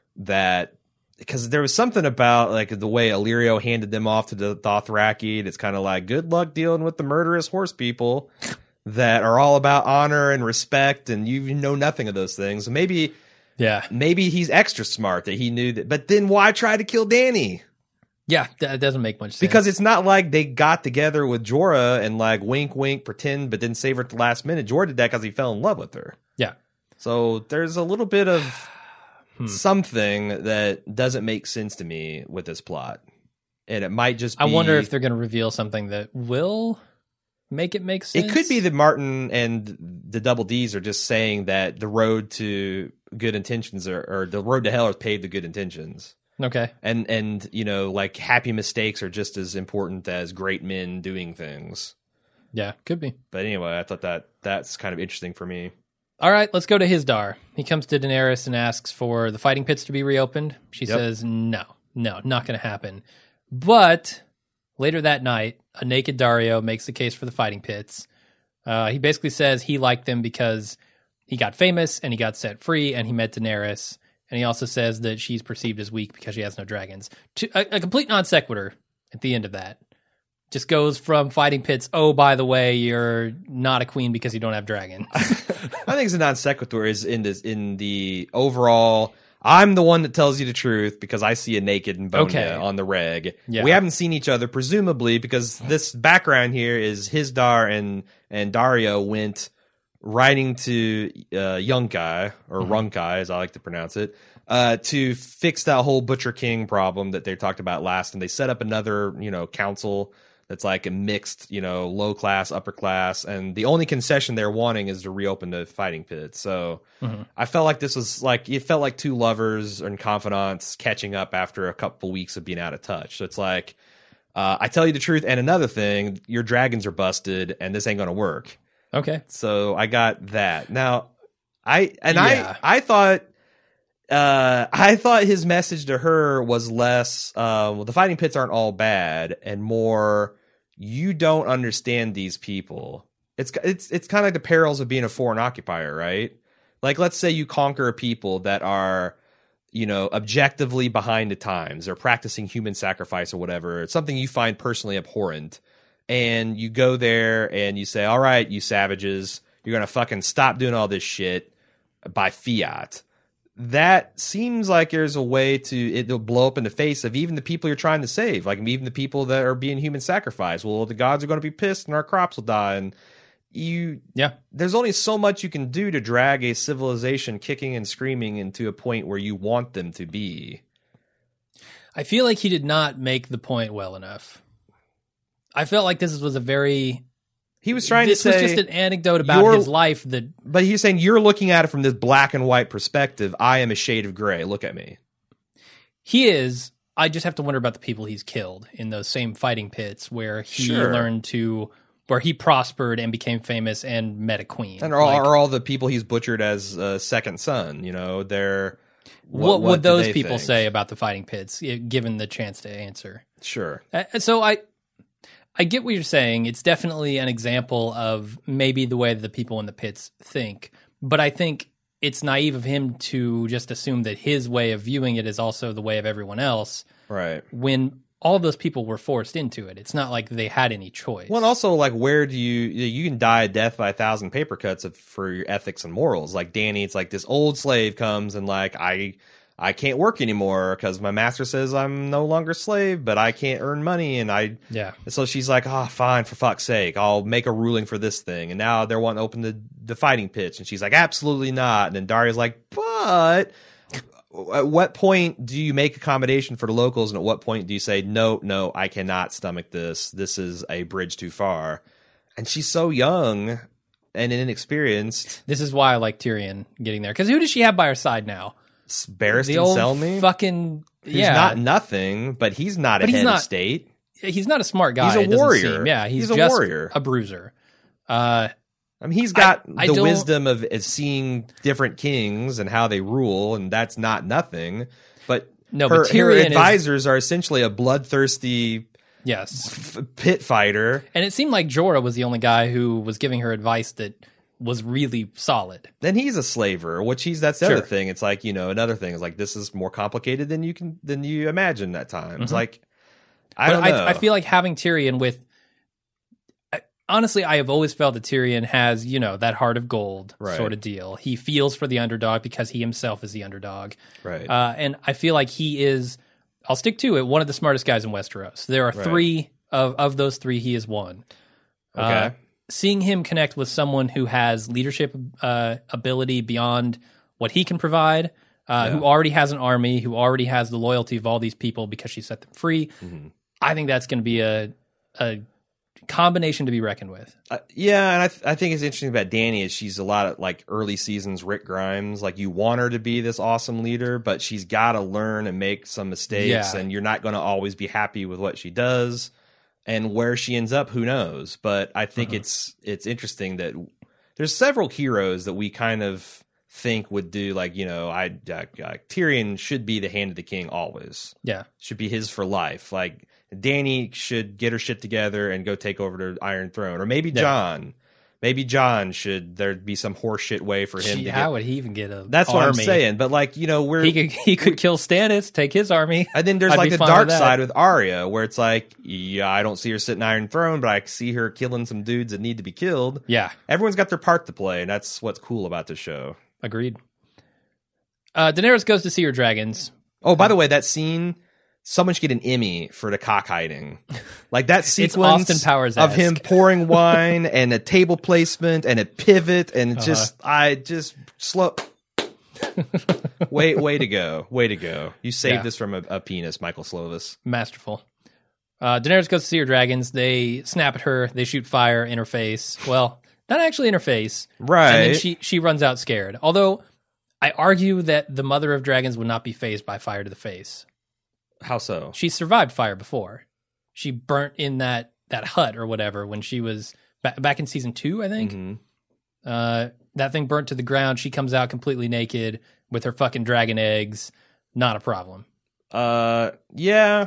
that because there was something about like the way Illyrio handed them off to the Dothraki. It's kind of like, good luck dealing with the murderous horse people that are all about honor and respect, and you know nothing of those things. So maybe, yeah, maybe he's extra smart that he knew that. But then why try to kill Dany? Yeah, that doesn't make much sense. Because it's not like they got together with Jorah and like wink, wink, pretend, but then save her at the last minute. Jorah did that because he fell in love with her. Yeah. So there's a little bit of hmm. something that doesn't make sense to me with this plot. And it might just be... I wonder if they're going to reveal something that will make it make sense. It could be that Martin and the Double D's are just saying that the road to good intentions are, or the road to hell is paved with good intentions. Okay. And, and you know, like happy mistakes are just as important as great men doing things. Yeah, could be. But anyway, I thought that that's kind of interesting for me. All right, let's go to Hizdar. He comes to Daenerys and asks for the fighting pits to be reopened. She yep. says, no, no, not going to happen. But later that night, a naked Daario makes the case for the fighting pits. Uh, he basically says he liked them because he got famous and he got set free and he met Daenerys. And he also says that she's perceived as weak because she has no dragons. To, a, a complete non sequitur at the end of that. Just goes from fighting pits, oh, by the way, you're not a queen because you don't have dragons. I think it's a non sequitur is in this in the overall, I'm the one that tells you the truth because I see a naked and Bonya okay. on the reg. Yeah. We haven't seen each other, presumably, because this background here is Hizdar and, and Daario went writing to uh, Yunkai, or mm-hmm. Runkai, as I like to pronounce it, uh, to fix that whole Butcher King problem that they talked about last. And they set up another, you know, council that's like a mixed, you know, low class, upper class. And the only concession they're wanting is to reopen the fighting pit. So mm-hmm. I felt like this was like, it felt like two lovers and confidants catching up after a couple weeks of being out of touch. So it's like, uh, I tell you the truth. And another thing, your dragons are busted and this ain't going to work. Okay. So I got that. Now, I and yeah. I I thought uh, I thought his message to her was less uh, well, the fighting pits aren't all bad, and more, you don't understand these people. It's it's it's kind of like the perils of being a foreign occupier, right? Like, let's say you conquer a people that are, you know, objectively behind the times, or practicing human sacrifice or whatever. It's something you find personally abhorrent. And you go there and you say, all right, you savages, you're going to fucking stop doing all this shit by fiat. That seems like there's a way to, it'll blow up in the face of even the people you're trying to save. Like even the people that are being human sacrificed. Well, the gods are going to be pissed and our crops will die. And you, yeah, there's only so much you can do to drag a civilization kicking and screaming into a point where you want them to be. I feel like he did not make the point well enough. I felt like this was a very... He was trying to say... This was just an anecdote about his life that... But he's saying, you're looking at it from this black and white perspective. I am a shade of gray. Look at me. He is. I just have to wonder about the people he's killed in those same fighting pits where he sure. learned to... Where he prospered and became famous and met a queen. And are, like, are all the people he's butchered as a second son, you know, they're... What, what, what would those people think? say about the fighting pits, given the chance to answer? Sure. Uh, so I... I get what you're saying. It's definitely an example of maybe the way that the people in the pits think. But I think it's naive of him to just assume that his way of viewing it is also the way of everyone else. Right. When all those people were forced into it. It's not like they had any choice. Well, and also, like, where do you... You can die a death by a thousand paper cuts of, for your ethics and morals. Like, Dany, it's like this old slave comes and, like, I... I can't work anymore because my master says I'm no longer a slave, but I can't earn money. And I, yeah. So she's like, oh, fine, for fuck's sake, I'll make a ruling for this thing. And now they're wanting to open the, the fighting pitch. And she's like, absolutely not. And then Daria's like, but at what point do you make accommodation for the locals? And at what point do you say, no, no, I cannot stomach this. This is a bridge too far. And she's so young and inexperienced. This is why I like Tyrion getting there. Because who does she have by her side now? Barristan the old Selmy? Fucking, who's yeah. not nothing, but he's not but a he's head not, of state. He's not a smart guy. He's a it doesn't warrior. seem. Yeah, he's, He's a just warrior. a bruiser. Uh, I mean, he's got I- I the don't- wisdom of, of seeing different kings and how they rule, and that's not nothing. But No, her, but her Tyrion is- advisors are essentially a bloodthirsty yes. f- pit fighter. And it seemed like Jorah was the only guy who was giving her advice that was really solid. Then he's a slaver, which he's that's the Sure. other thing. It's like, you know, another thing is like this is more complicated than you can than you imagine at times. Mm-hmm. Like I But don't know. I, I feel like having Tyrion with. I, honestly, I have always felt that Tyrion has, you know, that heart of gold Right. sort of deal. He feels for the underdog because he himself is the underdog. right. Uh, and I feel like he is, I'll stick to it, one of the smartest guys in Westeros. There are Right. three, of, of those three, he is one. okay. Uh, seeing him connect with someone who has leadership uh, ability beyond what he can provide, uh, Yeah. who already has an army, who already has the loyalty of all these people because she set them free, Mm-hmm. I think that's going to be a a combination to be reckoned with. Uh, yeah, and I th- I think it's interesting about Dany is she's a lot of like early seasons Rick Grimes. Like you want her to be this awesome leader, but she's got to learn and make some mistakes, Yeah. and you're not going to always be happy with what she does. And where she ends up, who knows? But I think Uh-huh. it's it's interesting that there's several heroes that we kind of think would do like you know I uh, uh, Tyrion should be the hand of the king always. Yeah. Should be his for life. Like Dany should get her shit together and go take over the Iron Throne, or maybe Yeah. John. Maybe John should there be some horseshit way for him Gee, to how get. would he even get a That's what I'm army? saying. But like you know we're He could he could kill Stannis, take his army. and then there's I'd like be the fine dark with that. side with Arya, where it's like, yeah, I don't see her sitting Iron Throne, but I see her killing some dudes that need to be killed. Yeah, Everyone's got their part to play, and that's what's cool about the show. agreed. Uh, Daenerys goes to see her dragons. Oh, by the way, that scene, someone should get an Emmy for the cockfighting. Like that sequence Austin Powers-esque. of him pouring wine and a table placement and a pivot and Uh-huh. just, I just slow. way, way to go. Way to go. You saved Yeah. this from a, a penis, Michael Slovis. Masterful. Uh, Daenerys goes to see her dragons. They snap at her. They shoot fire in her face. Well, not actually in her face. Right. And then she, she runs out scared. Although, I argue that the mother of dragons would not be phased by fire to the face. How so? She survived fire before. She burnt in that, that hut or whatever when she was ba- back in season two, I think. Mhm. Uh, that thing burnt to the ground. She comes out completely naked with her fucking dragon eggs. Not a problem. Uh, yeah,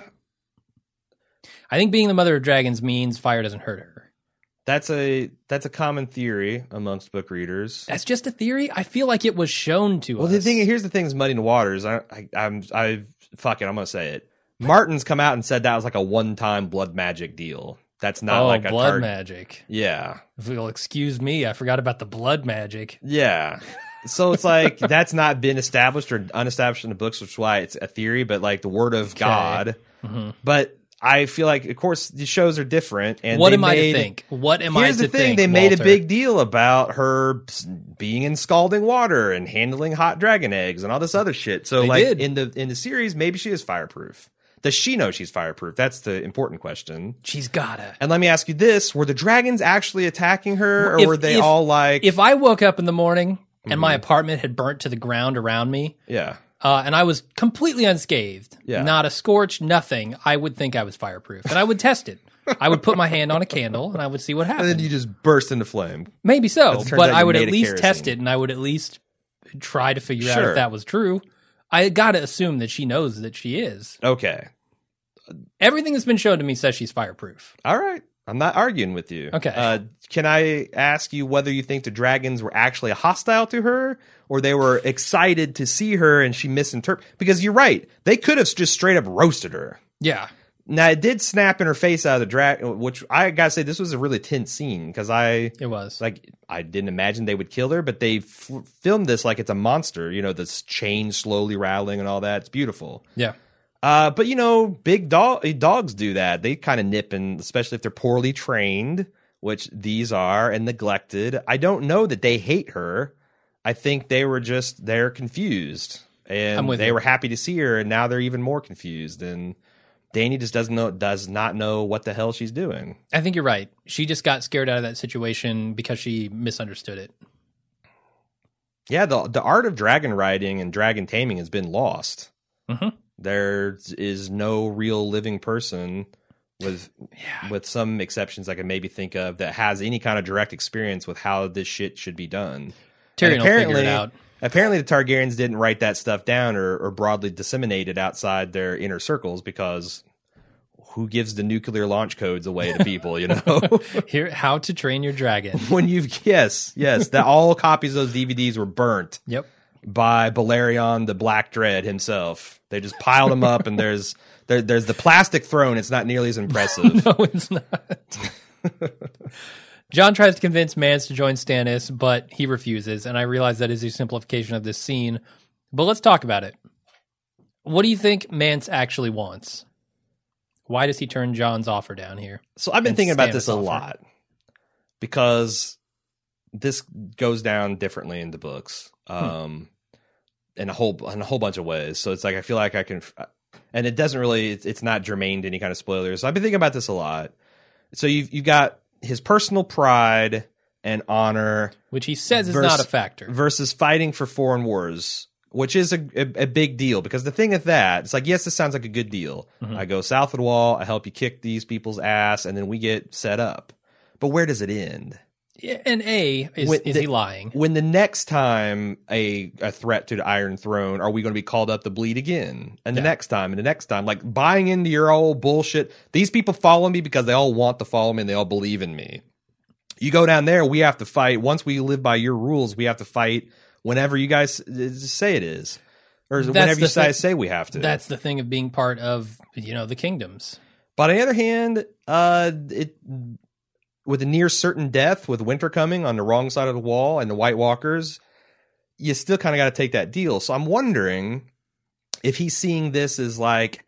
I think being the mother of dragons means fire doesn't hurt her. that's a that's a common theory amongst book readers. That's just a theory. I feel like it was shown to Well, us. the thing here's the thing is muddying the waters. I, I I'm I fuck it. I'm gonna say it. Martin's come out and said that was like a one time blood magic deal. That's not oh, like a blood tar- magic. Yeah, If you'll excuse me, I forgot about the blood magic. yeah. So it's like that's not been established or unestablished in the books, which is why it's a theory. But like the word of God. Mm-hmm. But I feel like, of course, the shows are different. And What they am I made- to think? What am I Here's to the thing: think? they made a Walter? big deal about her being in scalding water and handling hot dragon eggs and all this other shit. So, They like did. in the in the series, maybe she is fireproof. Does she know she's fireproof? That's the important question. She's gotta. And let me ask you this: were the dragons actually attacking her, or If- were they if- all like, If I woke up in the morning and Mm-hmm. my apartment had burnt to the ground around me, yeah, uh, and I was completely unscathed, Yeah. not a scorch, nothing, I would think I was fireproof, and I would test it. I would put my hand on a candle and I would see what and happened. then you just burst into flame? Maybe so, As it turns but out I you're would made at of least test kerosene. it, and I would at least try to figure out Sure. if that was true. I gotta assume that she knows that she is. Okay, Everything that's been shown to me says she's fireproof. all right. I'm not arguing with you. Okay. Uh, can I ask you whether you think the dragons were actually hostile to her or they were excited to see her and she misinterpreted? Because you're right. They could have just straight up roasted her. Yeah. Now, it did snap in her face out of the drag, which I gotta say, this was a really tense scene because I, It was. like, I didn't imagine they would kill her, but they f- filmed this like it's a monster. You know, this chain slowly rattling and all that. It's beautiful. Yeah. Uh, but, you know, big dog dogs do that. They kind of nip, and especially if they're poorly trained, which these are, and neglected. I don't know that they hate her. I think they were just, they're confused. And they you. were happy to see her, and now they're even more confused. And Dany just doesn't know, does not know what the hell she's doing. I think you're right. She just got scared out of that situation because she misunderstood it. Yeah, the the art of dragon riding and dragon taming has been lost. Mm-hmm. There is no real living person, with yeah. with some exceptions I can maybe think of, that has any kind of direct experience with how this shit should be done. Tyrion will figure it out. Apparently the Targaryens didn't write that stuff down or, or broadly disseminate it outside their inner circles, because who gives the nuclear launch codes away to people, you know? Here, How to Train Your Dragon. When you've, yes, yes, that all copies of those D V Ds were burnt. Yep. By Balerion the Black Dread himself. They just piled them up, and there's there, there's the plastic throne. It's not nearly as impressive. No, it's not. Jon tries to convince Mance to join Stannis, but he refuses, and I realize that is a simplification of this scene. But let's talk about it. What do you think Mance actually wants? Why does he turn Jon's offer down here? So I've been thinking about this a lot, because this goes down differently in the books, um, hmm. in a whole in a whole bunch of ways. So it's like I feel like I can, and it doesn't really. It's, it's not germane to any kind of spoilers. So I've been thinking about this a lot. So you've you've got his personal pride and honor, which he says is versus, not a factor, versus fighting for foreign wars, which is a, a, a big deal. Because the thing with that, it's like, yes, this sounds like a good deal. Mm-hmm. I go south of the wall, I help you kick these people's ass, and then we get set up. But where does it end? Yeah, and A, is, when is the, he lying? When the next time a, a threat to the Iron Throne, are we going to be called up to bleed again? And the yeah. next time, and the next time, like buying into your old bullshit. These people follow me because they all want to follow me and they all believe in me. You go down there, we have to fight. Once we live by your rules, we have to fight whenever you guys say it is. Or that's whenever you guys say we have to. That's the thing of being part of, you know, the kingdoms. But on the other hand, uh, it... with a near certain death, with winter coming on the wrong side of the wall and the White Walkers, you still kind of got to take that deal. So I'm wondering if he's seeing this as like,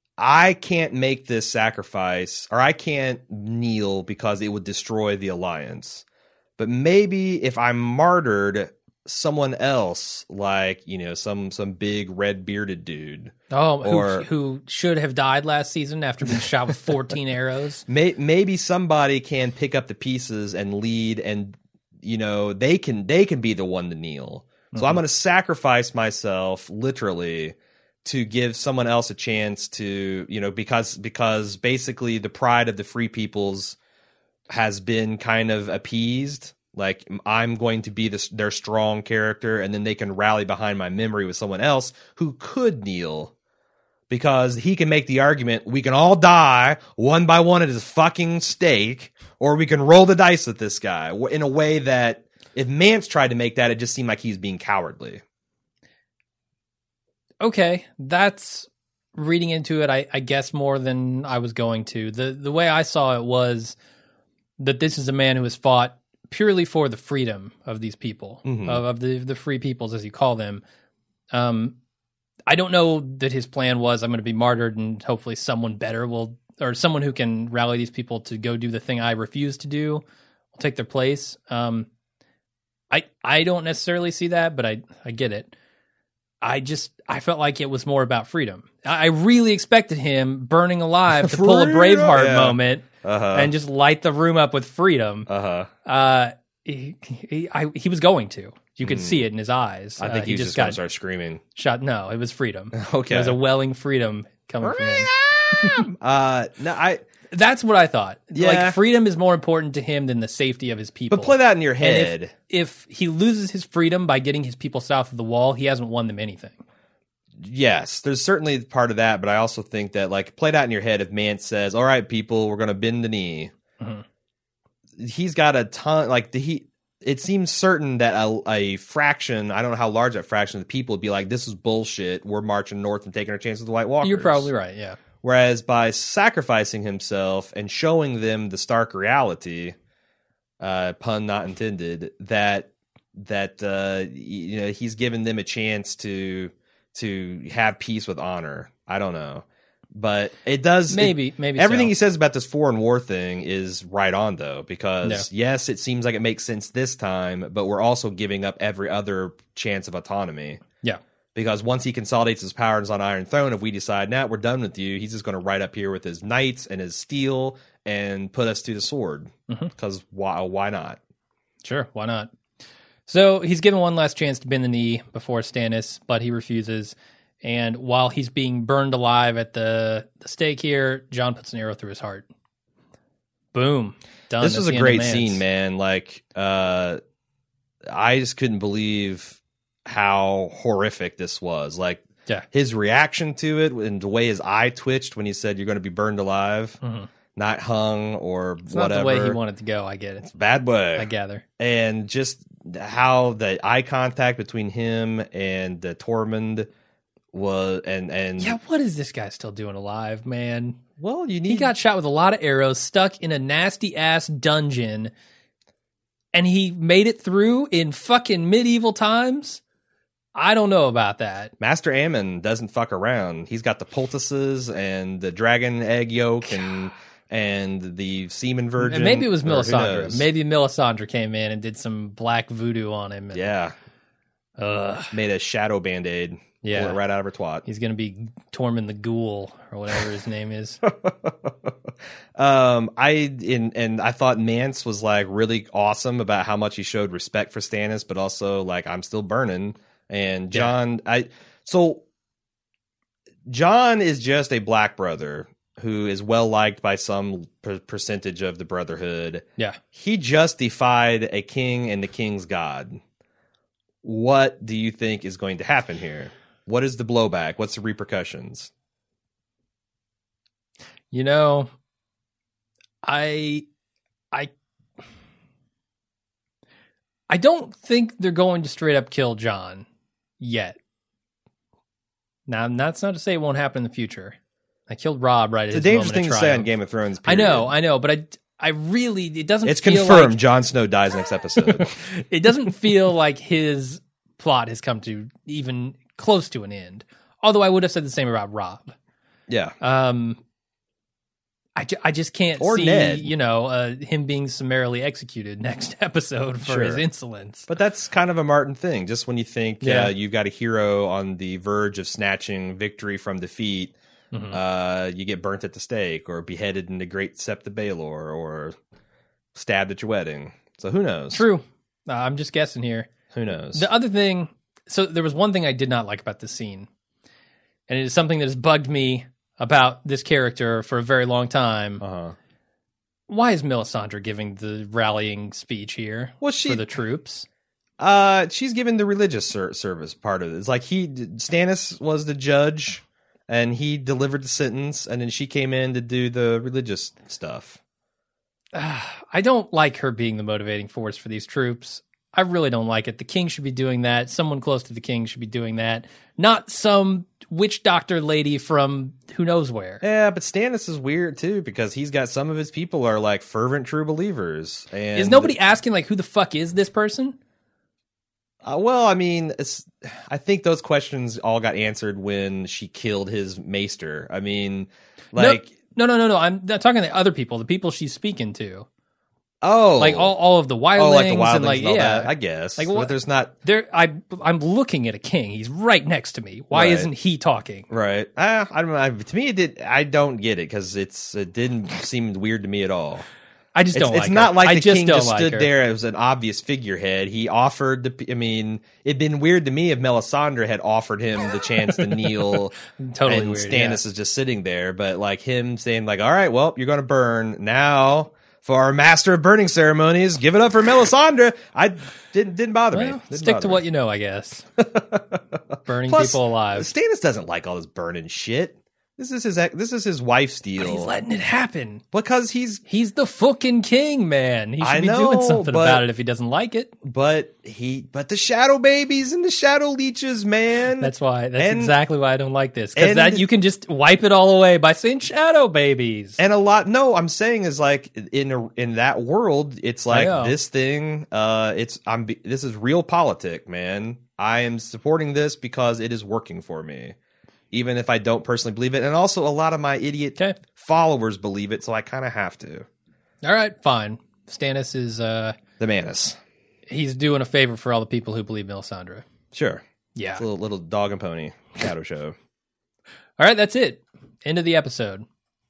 I can't make this sacrifice, or I can't kneel because it would destroy the alliance. But maybe if I'm martyred, someone else, like, you know, some some big red bearded dude. Oh, or, who, who should have died last season after being shot with fourteen arrows. May, maybe somebody can pick up the pieces and lead, and, you know, they can they can be the one to kneel. So mm-hmm. I'm going to sacrifice myself, literally, to give someone else a chance to, you know, because because basically the pride of the Free Peoples has been kind of appeased. Like, I'm going to be this, their strong character, and then they can rally behind my memory with someone else who could kneel. Because he can make the argument, we can all die one by one at his fucking stake, or we can roll the dice with this guy in a way that, if Mance tried to make that, it just seemed like he's being cowardly. Okay, that's reading into it, I, I guess, more than I was going to. The The way I saw it was that this is a man who has fought purely for the freedom of these people, mm-hmm. of, of the the free peoples, as you call them. Um, I don't know that his plan was, I'm going to be martyred and hopefully someone better will, or someone who can rally these people to go do the thing I refuse to do will take their place. Um, I I don't necessarily see that, but I, I get it. I just, I felt like it was more about freedom. I, I really expected him burning alive to pull a Braveheart yeah. moment uh-huh. and just light the room up with freedom. Uh-huh. Uh, he, he, I, he was going to. You could mm. see it in his eyes. I think uh, he, he just, just got to start screaming. Shot. No, it was freedom. Okay. It was a welling freedom coming freedom! from him. uh, no, I. That's what I thought. Yeah. Like, freedom is more important to him than the safety of his people. But play that in your head. If, if he loses his freedom by getting his people south of the wall, he hasn't won them anything. Yes, there's certainly part of that, but I also think that, like, play that in your head if Mance says, all right, people, we're going to bend the knee. Mm-hmm. He's got a ton, like, the, he... It seems certain that a, a fraction, I don't know how large that fraction of the people would be like, this is bullshit, we're marching north and taking our chance with the White Walkers. You're probably right, yeah. Whereas by sacrificing himself and showing them the stark reality, uh, pun not intended, that that uh, you know he's given them a chance to to have peace with honor. I don't know. But it does maybe it, maybe everything so. he says about this foreign war thing is right on though, because yeah. yes, it seems like it makes sense this time, but we're also giving up every other chance of autonomy. Yeah, because once he consolidates his powers on Iron Throne, if we decide now nah, we're done with you, he's just going to ride up here with his knights and his steel and put us to the sword. Because mm-hmm. why? Why not? Sure, why not? So he's given one last chance to bend the knee before Stannis, but he refuses. And while he's being burned alive at the, the stake here, Jon puts an arrow through his heart. Boom. Done. This That's was a great scene, man. Like, uh, I just couldn't believe how horrific this was. Like, yeah. his reaction to it and the way his eye twitched when he said, you're going to be burned alive, mm-hmm. not hung or it's whatever. Not the way he wanted to go, I get it. It's a bad way. I gather. And just how the eye contact between him and uh, Tormund was, and and yeah, what is this guy still doing alive, man? Well, you need. He got shot with a lot of arrows, stuck in a nasty ass dungeon, and he made it through in fucking medieval times. I don't know about that. Master Aemon doesn't fuck around. He's got the poultices and the dragon egg yolk and and the semen virgin. And maybe it was Melisandre. Maybe Melisandre came in and did some black voodoo on him. And, yeah, ugh. Made a shadow band-aid. Yeah, right out of her twat. He's gonna be Tormund the Ghoul or whatever his name is. um, I in and I thought Mance was like really awesome about how much he showed respect for Stannis, but also like I'm still burning. And Jon, yeah. I so Jon is just a black brother who is well liked by some per- percentage of the Brotherhood. Yeah, he just defied a king and the king's god. What do you think is going to happen here? What is the blowback? What's the repercussions? You know, I, I, I don't think they're going to straight up kill Jon yet. Now, that's not to say it won't happen in the future. I killed Robb right at it's his a dangerous thing to say on Game of Thrones. Period. I know, I know, but I, I really, it doesn't. It's feel confirmed. Like, Jon Snow dies next episode. It doesn't feel like his plot has come to even close to an end. Although I would have said the same about Robb. Yeah. Um, I, ju- I just can't or see, Ned. you know, uh, him being summarily executed next episode for sure. his insolence. But that's kind of a Martin thing. Just when you think yeah. uh, you've got a hero on the verge of snatching victory from defeat, mm-hmm. uh, you get burnt at the stake or beheaded in the Great Sept of Baelor or stabbed at your wedding. So who knows? True. Uh, I'm just guessing here. Who knows? The other thing, so there was one thing I did not like about this scene, and it is something that has bugged me about this character for a very long time. Uh-huh. Why is Melisandre giving the rallying speech here well, she, for the troops? Uh, she's given the religious ser- service part of it. It's like he, Stannis was the judge, and he delivered the sentence, and then she came in to do the religious stuff. Uh, I don't like her being the motivating force for these troops. I really don't like it. The king should be doing that. Someone close to the king should be doing that. Not some witch doctor lady from who knows where. Yeah, but Stannis is weird too because he's got some of his people are like fervent true believers. And is nobody asking like who the fuck is this person? Uh, well, I mean, it's, I think those questions all got answered when she killed his maester. I mean, like no, no, no, no. no. I'm not talking to other people. The people she's speaking to. Oh, like all, all of the wildlings, oh, like the wildlings and like and all yeah, that, I guess. Like what? But there's not there. I I'm looking at a king. He's right next to me. Why right. isn't he talking? Right. Uh, I don't know. I, to me, it did. I don't get it because it's it didn't seem weird to me at all. I just don't. It's, like it's not her. like I the just king don't just like stood her. there as an obvious figurehead. He offered the. I mean, it'd been weird to me if Melisandre had offered him the chance to kneel. Totally and weird. Stannis yeah. is just sitting there, but like him saying, like, "All right, well, you're going to burn now." For our master of burning ceremonies, give it up for Melisandre. I didn't didn't bother well, me. Didn't stick bother to me. what you know, I guess. Burning Plus, people alive. Stannis doesn't like all this burning shit. This is his this is his wife's deal. But he's letting it happen. Because he's he's the fucking king, man. He should I be know, doing something but, about it if he doesn't like it. But he but the shadow babies and the shadow leeches, man. That's why that's and, exactly why I don't like this. Because that you can just wipe it all away by saying shadow babies. And a lot no, I'm saying is like in a, in that world, it's like this thing, uh it's I'm this is real politic, man. I am supporting this because it is working for me. Even if I don't personally believe it. And also a lot of my idiot okay. followers believe it, so I kind of have to. All right, fine. Stannis is... Uh, the Manus. He's doing a favor for all the people who believe Melisandre. Sure. Yeah. It's a little, little dog and pony shadow show. All right, that's it. End of the episode.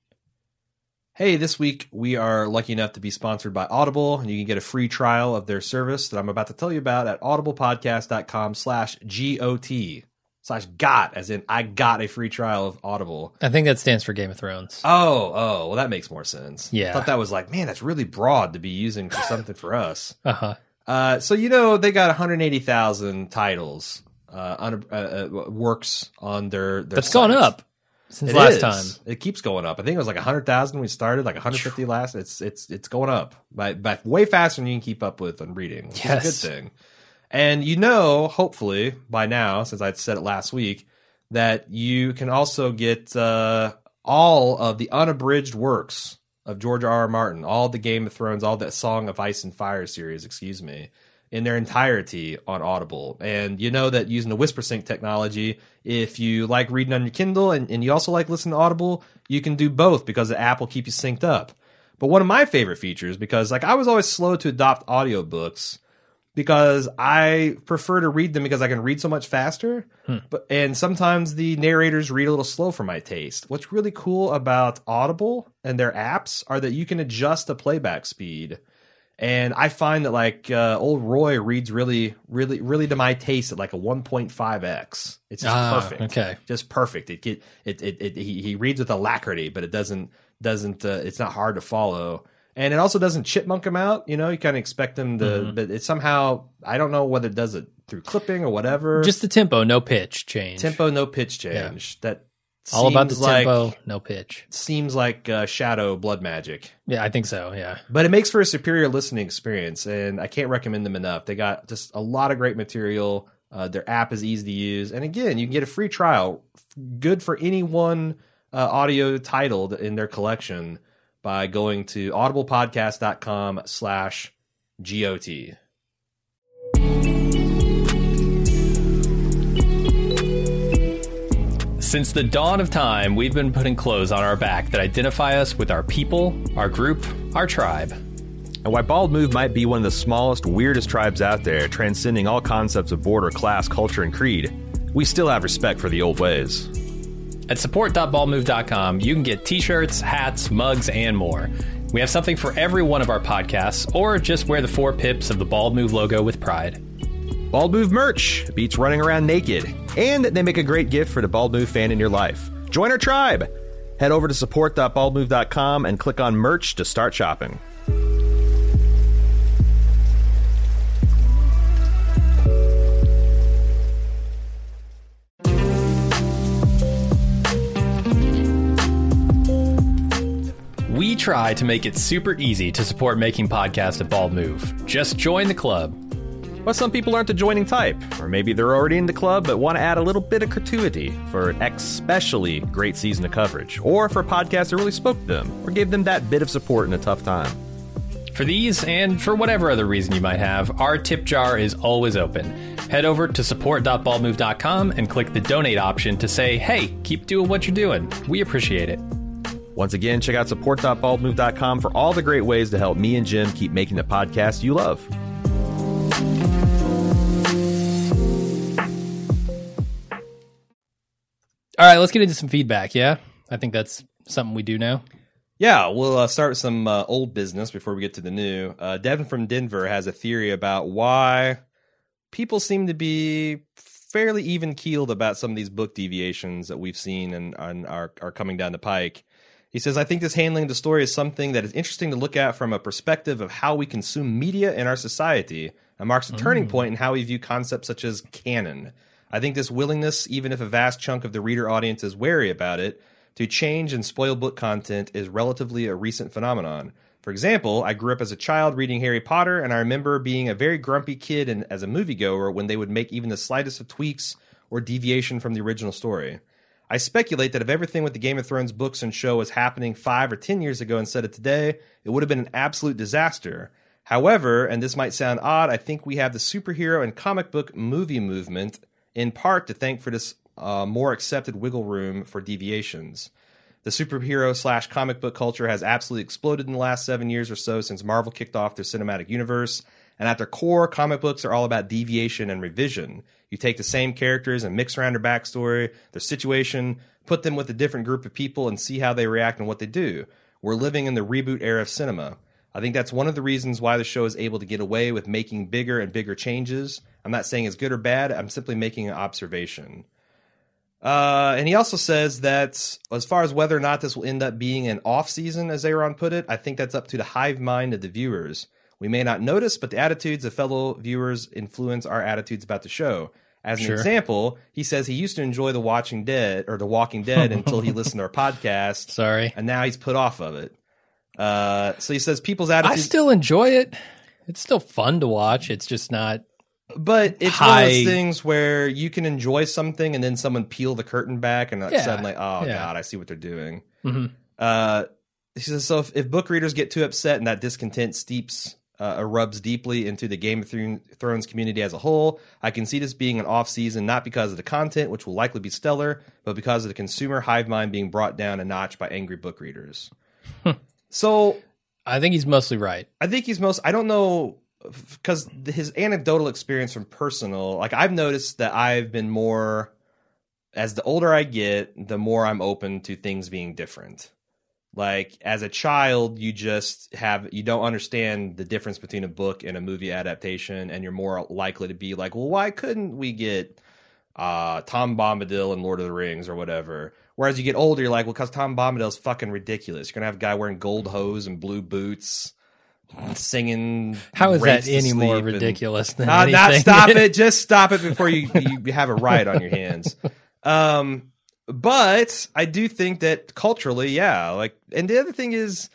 Hey, this week we are lucky enough to be sponsored by Audible, and you can get a free trial of their service that I'm about to tell you about at audiblepodcast.com slash G-O-T. Slash got, as in I got a free trial of Audible. I think that stands for Game of Thrones. Oh, oh, well, that makes more sense. Yeah. I thought that was like, man, that's really broad to be using for something for us. Uh-huh. Uh, so, you know, they got one hundred eighty thousand titles, uh, on, uh, uh, works on their, their That's site. gone up since it last is. time. It keeps going up. I think it was like one hundred thousand when we started, like one hundred fifty last. It's it's it's going up by, by way faster than you can keep up with on reading, which yes. is a good thing. And you know, hopefully, by now, since I said it last week, that you can also get uh, all of the unabridged works of George R. R. Martin, all the Game of Thrones, all that Song of Ice and Fire series, excuse me, in their entirety on Audible. And you know that using the WhisperSync technology, if you like reading on your Kindle and, and you also like listening to Audible, you can do both because the app will keep you synced up. But one of my favorite features, because like I was always slow to adopt audiobooks, because I prefer to read them because I can read so much faster. Hmm. But and sometimes the narrators read a little slow for my taste. What's really cool about Audible and their apps are that you can adjust the playback speed. And I find that like uh, old Roy reads really, really, really to my taste at like a one point five x. It's just ah, perfect. Okay, just perfect. It it it, it, it he, he reads with alacrity, but it doesn't doesn't uh, it's not hard to follow. And it also doesn't chipmunk them out. You know, you kind of expect them to, mm-hmm. but it somehow, I don't know whether it does it through clipping or whatever. Just the tempo, no pitch change. Tempo, no pitch change. Yeah. That all about the like, tempo, no pitch. Seems like uh, Shadow blood magic. Yeah, I think so, yeah. But it makes for a superior listening experience, and I can't recommend them enough. They got just a lot of great material. Uh, their app is easy to use. And again, you can get a free trial, good for any one uh, audio title in their collection, by going to audiblepodcast.com slash G-O-T. Since the dawn of time, we've been putting clothes on our back that identify us with our people, our group, our tribe. And while Bald Move might be one of the smallest, weirdest tribes out there, transcending all concepts of border, class, culture, and creed, we still have respect for the old ways. At support dot bald move dot com, you can get t-shirts, hats, mugs, and more. We have something for every one of our podcasts, or just wear the four pips of the Bald Move logo with pride. Bald Move merch beats running around naked, and they make a great gift for the Bald Move fan in your life. Join our tribe! Head over to support dot bald move dot com and click on merch to start shopping. We try to make it super easy to support making podcasts at Bald Move. Just join the club. But some people aren't the joining type, or maybe they're already in the club but want to add a little bit of gratuity for an especially great season of coverage, or for a podcast that really spoke to them, or gave them that bit of support in a tough time. For these, and for whatever other reason you might have, our tip jar is always open. Head over to support dot bald move dot com and click the donate option to say, hey, keep doing what you're doing. We appreciate it. Once again, check out support dot bald move dot com for all the great ways to help me and Jim keep making the podcast you love. All right, let's get into some feedback, yeah? I think that's something we do now. Yeah, we'll uh, start with some uh, old business before we get to the new. Uh, Devin from Denver has a theory about why people seem to be fairly even-keeled about some of these book deviations that we've seen and, and are, are coming down the pike. He says, I think this handling of the story is something that is interesting to look at from a perspective of how we consume media in our society and marks a turning mm. point in how we view concepts such as canon. I think this willingness, even if a vast chunk of the reader audience is wary about it, to change and spoil book content is relatively a recent phenomenon. For example, I grew up as a child reading Harry Potter, and I remember being a very grumpy kid and as a moviegoer when they would make even the slightest of tweaks or deviation from the original story. I speculate that if everything with the Game of Thrones books and show was happening five or ten years ago instead of today, it would have been an absolute disaster. However, and this might sound odd, I think we have the superhero and comic book movie movement in part to thank for this uh, more accepted wiggle room for deviations. The superhero slash comic book culture has absolutely exploded in the last seven years or so since Marvel kicked off their cinematic universe. And at their core, comic books are all about deviation and revision. You take the same characters and mix around their backstory, their situation, put them with a different group of people and see how they react and what they do. We're living in the reboot era of cinema. I think that's one of the reasons why the show is able to get away with making bigger and bigger changes. I'm not saying it's good or bad. I'm simply making an observation. Uh, and he also says that as far as whether or not this will end up being an off-season, as Aaron put it, I think that's up to the hive mind of the viewers. We may not notice, but the attitudes of fellow viewers influence our attitudes about the show. As an Sure. example, he says he used to enjoy The Watching Dead or The Walking Dead until he listened to our podcast. Sorry. And now he's put off of it. Uh, so he says people's I attitudes... still enjoy it. It's still fun to watch. It's just not... But it's one of high- those things where you can enjoy something and then someone peel the curtain back and like Yeah. suddenly, oh, Yeah. God, I see what they're doing. Mhm. Uh, he says, so if, if book readers get too upset and that discontent steeps uh, erupts deeply into the Game of Thrones community as a whole, I can see this being an off-season, not because of the content, which will likely be stellar, but because of the consumer hive mind being brought down a notch by angry book readers. So I think he's mostly right. I think he's most, I don't know, because his anecdotal experience from personal, like I've noticed that I've been more, as the older I get, the more I'm open to things being different. Like as a child, you just have, you don't understand the difference between a book and a movie adaptation, and you're more likely to be like, well, why couldn't we get uh, Tom Bombadil in Lord of the Rings or whatever? Whereas you get older, you're like, well, because Tom Bombadil's fucking ridiculous. You're going to have a guy wearing gold hose and blue boots, singing. How is that Race to any more Sleep and- ridiculous than Uh, anything? not stop it. Just stop it before you, you have a riot on your hands. Um, but I do think that culturally, yeah. Like, and the other thing is,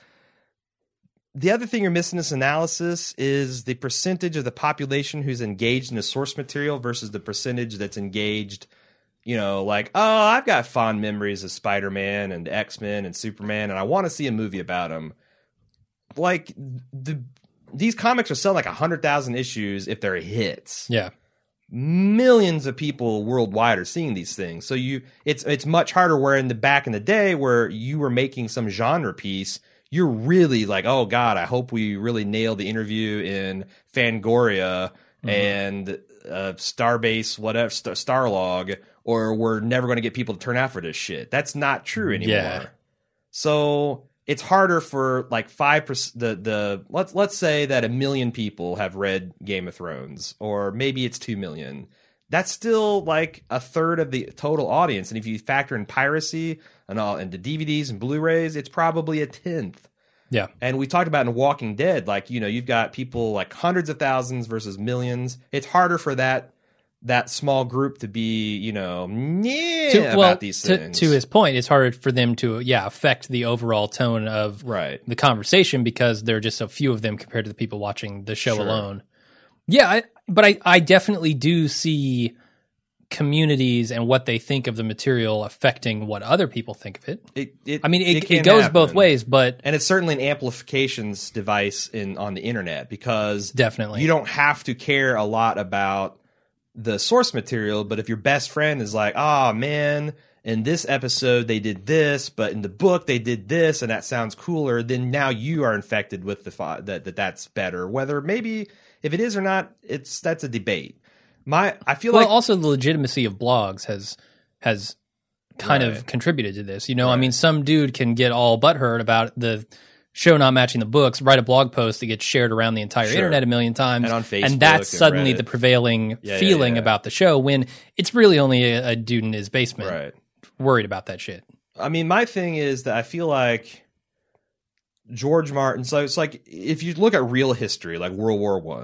the other thing you're missing in this analysis is the percentage of the population who's engaged in the source material versus the percentage that's engaged. You know, like, oh, I've got fond memories of Spider-Man and X-Men and Superman, and I want to see a movie about them. Like, the these comics are selling like one hundred thousand issues if they're hits. Yeah. Millions of people worldwide are seeing these things. So you it's it's much harder where in the back in the day where you were making some genre piece, you're really like, oh God, I hope we really nail the interview in Fangoria mm-hmm. and uh, Starbase, whatever, Star- Starlog, or we're never going to get people to turn out for this shit. That's not true anymore. Yeah. So it's harder for like five percent. The the let's let's say that a million people have read Game of Thrones, or maybe it's two million. That's still like a third of the total audience, and if you factor in piracy and all and the D V Ds and Blu-rays, it's probably a tenth. Yeah. And we talked about in Walking Dead, like, you know, you've got people like hundreds of thousands versus millions. It's harder for that that small group to be, you know, yeah, to, well, about these to, things. to his point, it's harder for them to, yeah, affect the overall tone of right. the conversation because there are just a few of them compared to the people watching the show Sure. alone. Yeah, I, but I, I definitely do see communities and what they think of the material affecting what other people think of it. It, it I mean, it, it, it, can goes happen. both ways, but And it's certainly an amplifications device in on the internet because definitely you don't have to care a lot about the source material, but if your best friend is like, oh man, in this episode they did this, but in the book they did this, and that sounds cooler, then now you are infected with the thought that, that that's better. Whether maybe if it is or not, it's that's a debate. My I feel well, like also the legitimacy of blogs has has kind Right. of contributed to this. You know, I Right. mean, some dude can get all butthurt about the show not matching the books, write a blog post that gets shared around the entire Sure. internet a million times, And on Facebook and that's and suddenly Reddit. the prevailing Yeah, yeah, feeling yeah. about the show when it's really only a, a dude in his basement right. worried about that shit. I mean, my thing is that I feel like George Martin. So it's like if you look at real history, like World War One,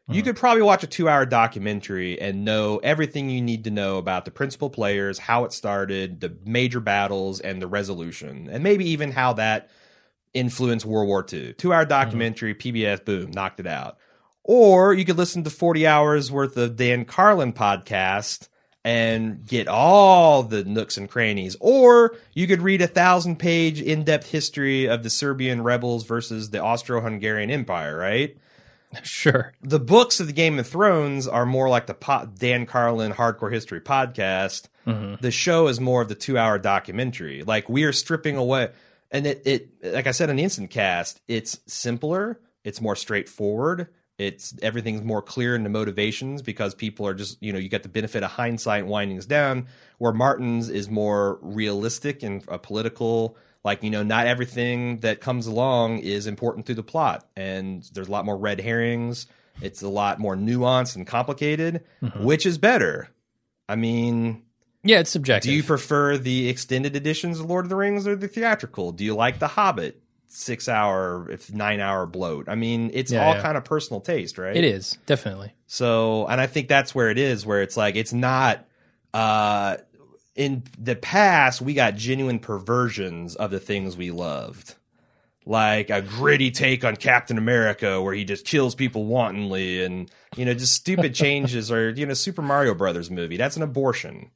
You could probably watch a two-hour documentary and know everything you need to know about the principal players, how it started, the major battles, and the resolution, and maybe even how that influenced World War Two. Two-hour documentary, mm-hmm. P B S, boom, knocked it out. Or you could listen to forty hours worth of Dan Carlin podcast and get all the nooks and crannies. Or you could read a thousand-page in-depth history of the Serbian rebels versus the Austro-Hungarian Empire, right? Sure. The books of the Game of Thrones are more like the po- Dan Carlin Hardcore History podcast. Mm-hmm. The show is more of the two-hour documentary. Like, we are stripping away, and it, it, like I said in the Instant Cast, it's simpler, it's more straightforward, it's everything's more clear in the motivations because people are just, you know, you get the benefit of hindsight and winding things down. Where Martin's is more realistic and a political. Like, you know, not everything that comes along is important through the plot. And there's a lot more red herrings. It's a lot more nuanced and complicated. Mm-hmm. Which is better? I mean... Yeah, it's subjective. Do you prefer the extended editions of Lord of the Rings or the theatrical? Do you like The Hobbit? Six-hour, if nine-hour bloat. I mean, it's yeah, all yeah. kind of personal taste, right? It is, definitely. So, and I think that's where it is, where it's like, it's not... Uh, in the past, we got genuine perversions of the things we loved. Like a gritty take on Captain America where he just kills people wantonly and, you know, just stupid changes, or, you know, Super Mario Brothers movie. That's an abortion.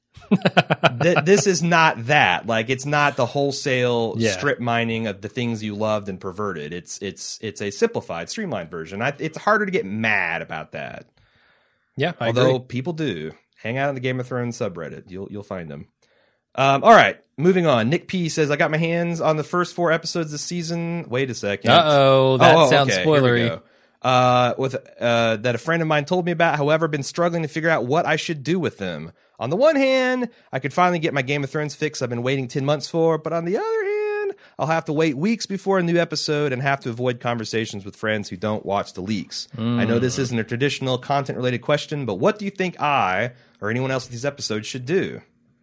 Th- this is not that. Like, it's not the wholesale yeah. strip mining of the things you loved and perverted. It's it's it's a simplified, streamlined version. I, it's harder to get mad about that. Yeah, I Although agree. people do. Hang out on the Game of Thrones subreddit. You'll you'll find them. Um, all right, moving on. Nick P says, I got my hands on the first four episodes this season. Wait a second. Uh-oh, that oh, oh, sounds okay. spoilery. Uh, with uh, that a friend of mine told me about, however, been struggling to figure out what I should do with them. On the one hand, I could finally get my Game of Thrones fix I've been waiting ten months for, but on the other hand, I'll have to wait weeks before a new episode and have to avoid conversations with friends who don't watch the leaks. Mm. I know this isn't a traditional content-related question, but what do you think I, or anyone else with these episodes, should do?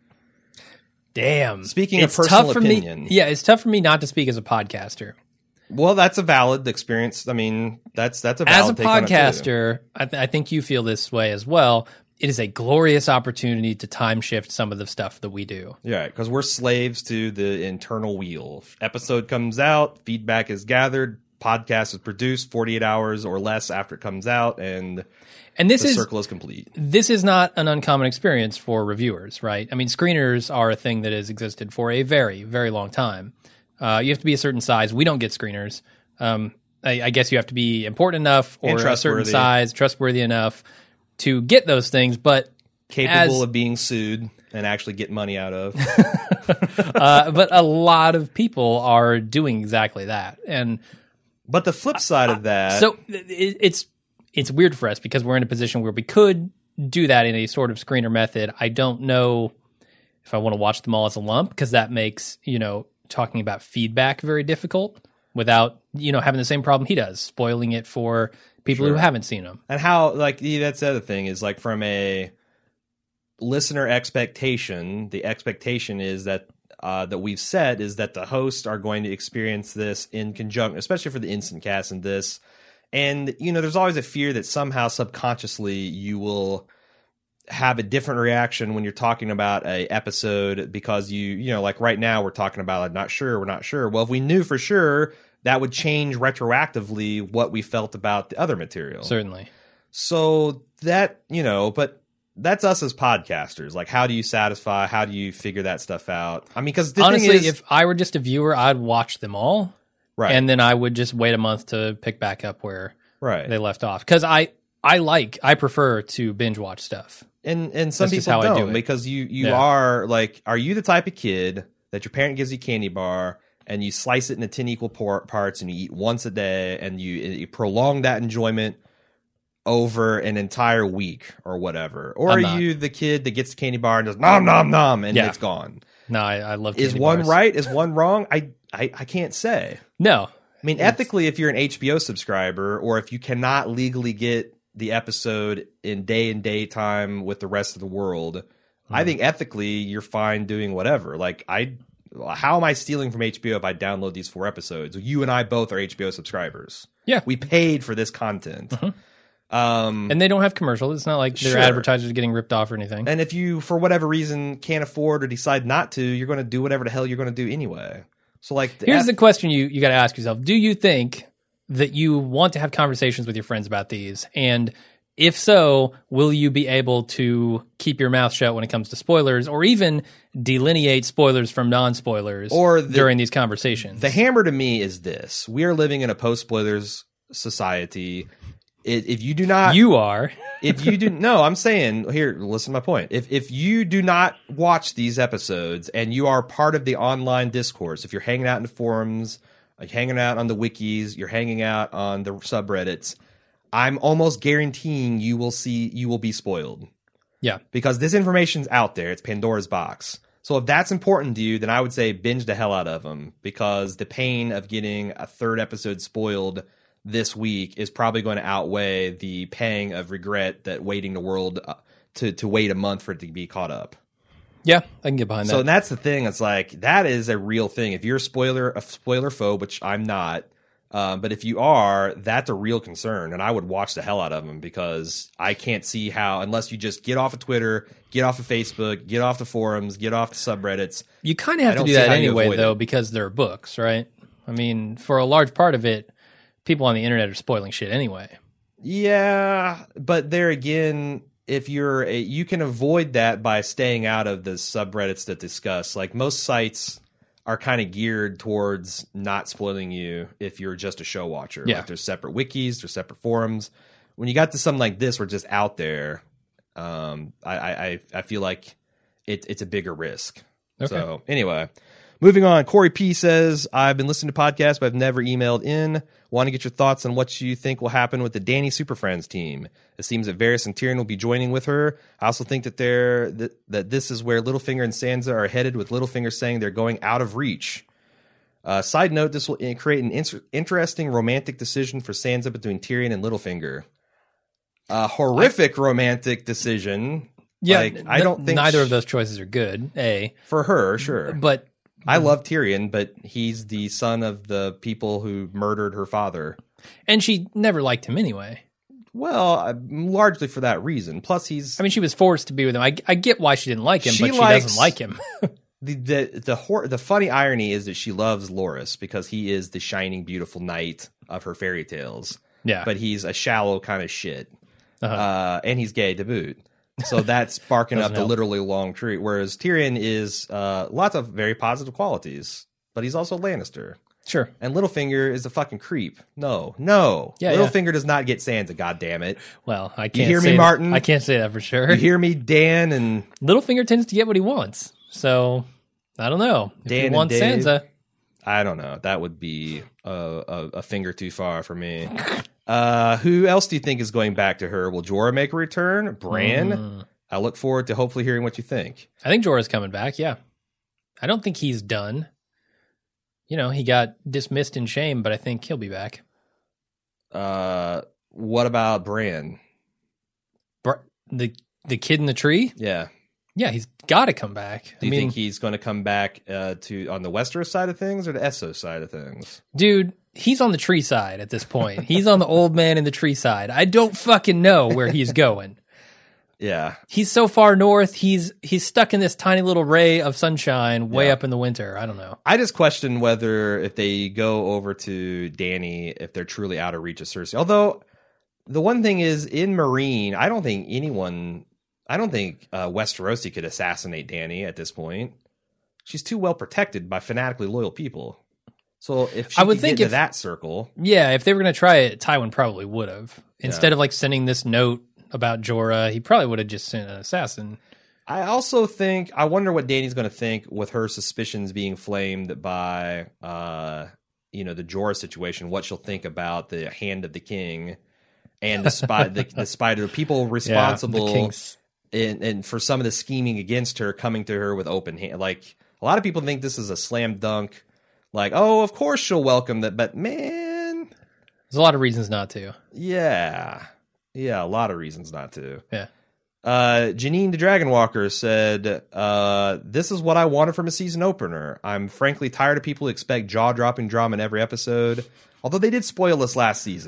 Damn. Speaking it's of personal tough for opinion. Me, yeah, it's tough for me not to speak as a podcaster. Well, that's a valid experience. I mean, that's that's a valid As a take on it, podcaster, I, th- I think you feel this way as well. It is a glorious opportunity to time shift some of the stuff that we do. Yeah, because we're slaves to the internal wheel. Episode comes out, feedback is gathered, podcast is produced forty-eight hours or less after it comes out, and and this the is, circle is complete. This is not an uncommon experience for reviewers, right? I mean, screeners are a thing that has existed for a very, very long time. Uh, you have to be a certain size. We don't get screeners. Um, I, I guess you have to be important enough or a certain size, trustworthy enough to get those things, but capable as, of being sued and actually get money out of. uh, but a lot of people are doing exactly that. And but the flip side uh, of that, so it, it's it's weird for us because we're in a position where we could do that in a sort of screener method. I don't know if I want to watch them all as a lump because that makes, you know, talking about feedback very difficult without, you know, having the same problem he does, spoiling it for people sure. who haven't seen them. And how, like, that's the other thing is, like, from a listener expectation, the expectation is that uh, that we've set is that the hosts are going to experience this in conjunction, especially for the instant cast and this. And, you know, there's always a fear that somehow subconsciously you will have a different reaction when you're talking about a episode because you, you know, like right now we're talking about, I'm not sure, we're not sure. Well, if we knew for sure, that would change retroactively what we felt about the other material. Certainly. So that, you know, but that's us as podcasters. Like, how do you satisfy? How do you figure that stuff out? I mean, because honestly, thing is, if I were just a viewer, I'd watch them all. Right. And then I would just wait a month to pick back up where right. they left off. Because I, I like, I prefer to binge watch stuff. And and some That's people how don't I do it. because you, you yeah. are like, are you the type of kid that your parent gives you a candy bar and you slice it into ten equal por- parts and you eat once a day and you, you prolong that enjoyment over an entire week or whatever? Or I'm are not. you the kid that gets the candy bar and just nom nom nom and Yeah. it's gone? No, I, I love Is candy one bars. right? Is one wrong? I, I, I can't say. No. I mean, ethically, if you're an H B O subscriber or if you cannot legally get the episode in day and day time with the rest of the world, mm-hmm. I think ethically you're fine doing whatever. Like, I, how am I stealing from H B O if I download these four episodes? You and I both are H B O subscribers. Yeah. We paid for this content. Mm-hmm. Um, and they don't have commercials. It's not like their sure. advertisers are getting ripped off or anything. And if you, for whatever reason, can't afford or decide not to, you're going to do whatever the hell you're going to do anyway. So, like, the here's F- the question you you got to ask yourself: do you think that you want to have conversations with your friends about these? And if so, will you be able to keep your mouth shut when it comes to spoilers, or even delineate spoilers from non-spoilers or the, during these conversations? The hammer to me is this: we are living in a post-spoilers society. It, if you do not, you are. if you do no, I'm saying here. Listen to my point. If if you do not watch these episodes and you are part of the online discourse, if you're hanging out in the forums, like hanging out on the wikis, you're hanging out on the subreddits, I'm almost guaranteeing you will see you will be spoiled. Yeah, because this information's out there. It's Pandora's box. So if that's important to you, then I would say binge the hell out of them, because the pain of getting a third episode spoiled this week is probably going to outweigh the pang of regret that waiting the world uh, to to wait a month for it to be caught up. Yeah, I can get behind that. So that's the thing. It's like, that is a real thing. If you're a spoiler a spoiler phobe, which I'm not, um, but if you are, that's a real concern, and I would watch the hell out of them, because I can't see how, unless you just get off of Twitter, get off of Facebook, get off the forums, get off the subreddits. You kind of have to do that anyway, though, it. because they're books, right? I mean, for a large part of it, people on the internet are spoiling shit anyway. Yeah, but there again, if you're a, you can avoid that by staying out of the subreddits that discuss. Like, most sites are kind of geared towards not spoiling you if you're just a show watcher. Yeah. Like, there's separate wikis, there's separate forums. When you got to something like this, we're just out there. Um, I, I, I feel like it, it's a bigger risk. Okay. So anyway, moving on. Corey P says, I've been listening to podcasts, but I've never emailed in. Want to get your thoughts on what you think will happen with the Dany Super Friends team. It seems that Varys and Tyrion will be joining with her. I also think that they're that, that this is where Littlefinger and Sansa are headed, with Littlefinger saying they're going out of reach. Uh, side note, this will create an inter- interesting romantic decision for Sansa between Tyrion and Littlefinger. A horrific I, romantic decision. Yeah, like, I don't think neither she, of those choices are good. A for her, sure, but I love Tyrion, but he's the son of the people who murdered her father, and she never liked him anyway. Well, uh, largely for that reason. Plus, he's. I mean, she was forced to be with him. I, I get why she didn't like him, she but she likes, doesn't like him. the the the, hor- the funny irony is that she loves Loras because he is the shining, beautiful knight of her fairy tales. Yeah, but he's a shallow kind of shit, uh-huh. uh, and he's gay to boot. So that's barking up the help. literally long tree. Whereas Tyrion is uh, lots of very positive qualities, but he's also Lannister. Sure. And Littlefinger is a fucking creep. No, no. Yeah, Littlefinger yeah. does not get Sansa, goddammit. Well, I can't You hear say me, Martin? That. I can't say that for sure. You hear me, Dan? And Littlefinger tends to get what he wants. So, I don't know. If Dan he wants and Dave, Sansa. I don't know. That would be a, a, a finger too far for me. Uh, who else do you think is going back to her? Will Jorah make a return? Bran? Mm. I look forward to hopefully hearing what you think. I think Jorah's coming back, yeah. I don't think he's done. You know, he got dismissed in shame, but I think he'll be back. Uh, what about Bran? Br- the the kid in the tree? Yeah. Yeah, he's got to come back. Do I you mean, think he's going to come back uh, to on the Westeros side of things or the Essos side of things? Dude, he's on the tree side at this point. He's on the old man in the tree side. I don't fucking know where he's going. Yeah. He's so far north, he's he's stuck in this tiny little ray of sunshine way yeah. up in the winter. I don't know. I just question whether if they go over to Dany, if they're truly out of reach of Cersei. Although, the one thing is, in Meereen, I don't think anyone... I don't think uh, Westerosi could assassinate Dany at this point. She's too well protected by fanatically loyal people. So if she I would could think get if, into that circle... Yeah, if they were going to try it, Tywin probably would have. Instead yeah. of like sending this note about Jorah, he probably would have just sent an assassin. I also think, I wonder what Dany's going to think with her suspicions being flamed by, uh, you know, the Jorah situation, what she'll think about the Hand of the King and the spy, the, the spider, people responsible yeah, in, and for some of the scheming against her coming to her with open hand. Like, a lot of people think this is a slam dunk. Like, oh, of course she'll welcome that, but man, there's a lot of reasons not to. Yeah. Yeah, a lot of reasons not to. Yeah. Uh, Janine the Dragon Walker said, uh, this is what I wanted from a season opener. I'm frankly tired of people who expect jaw-dropping drama in every episode. Although they did spoil us last season.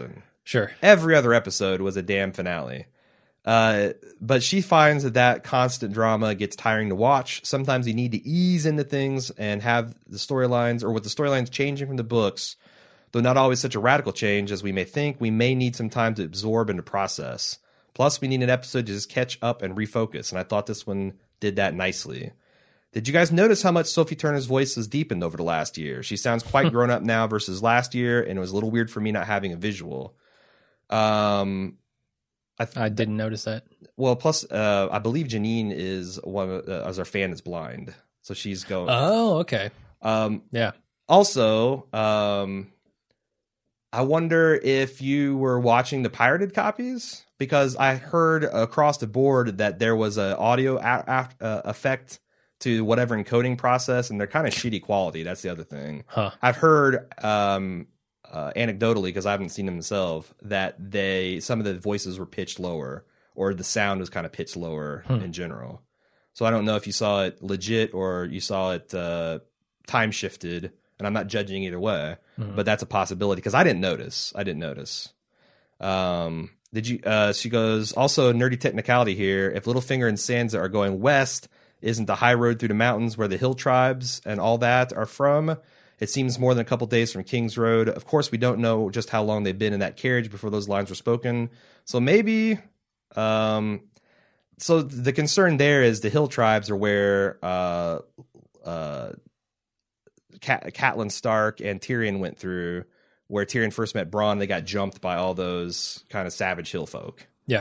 Sure. Every other episode was a damn finale. Uh, but she finds that that constant drama gets tiring to watch. Sometimes you need to ease into things and have the storylines, or with the storylines changing from the books, though not always such a radical change as we may think, we may need some time to absorb and to process. Plus, we need an episode to just catch up and refocus, and I thought this one did that nicely. Did you guys notice how much Sophie Turner's voice has deepened over the last year? She sounds quite grown up now versus last year, and it was a little weird for me not having a visual. Um... I, th- I didn't notice that. Well, plus, uh, I believe Janine is one of, uh, as our fan is blind, so she's going. Oh, okay. Um, yeah. Also, um, I wonder if you were watching the pirated copies, because I heard across the board that there was an audio a- a- uh, effect to whatever encoding process, and they're kind of shitty quality. That's the other thing. Huh. I've heard. Um, Uh, anecdotally, because I haven't seen them myself, that they some of the voices were pitched lower, or the sound was kind of pitched lower hmm. in general. So I don't know if you saw it legit or you saw it uh, time shifted, and I'm not judging either way, mm-hmm. but that's a possibility because I didn't notice. I didn't notice. Um, did you? Uh, she goes, also nerdy technicality here. If Littlefinger and Sansa are going west, isn't the high road through the mountains where the hill tribes and all that are from? It seems more than a couple days from King's Road. Of course, we don't know just how long they've been in that carriage before those lines were spoken. So maybe... Um, so the concern there is the hill tribes are where uh, uh, Cat- Catelyn Stark and Tyrion went through, where Tyrion first met Bronn. They got jumped by all those kind of savage hill folk. Yeah.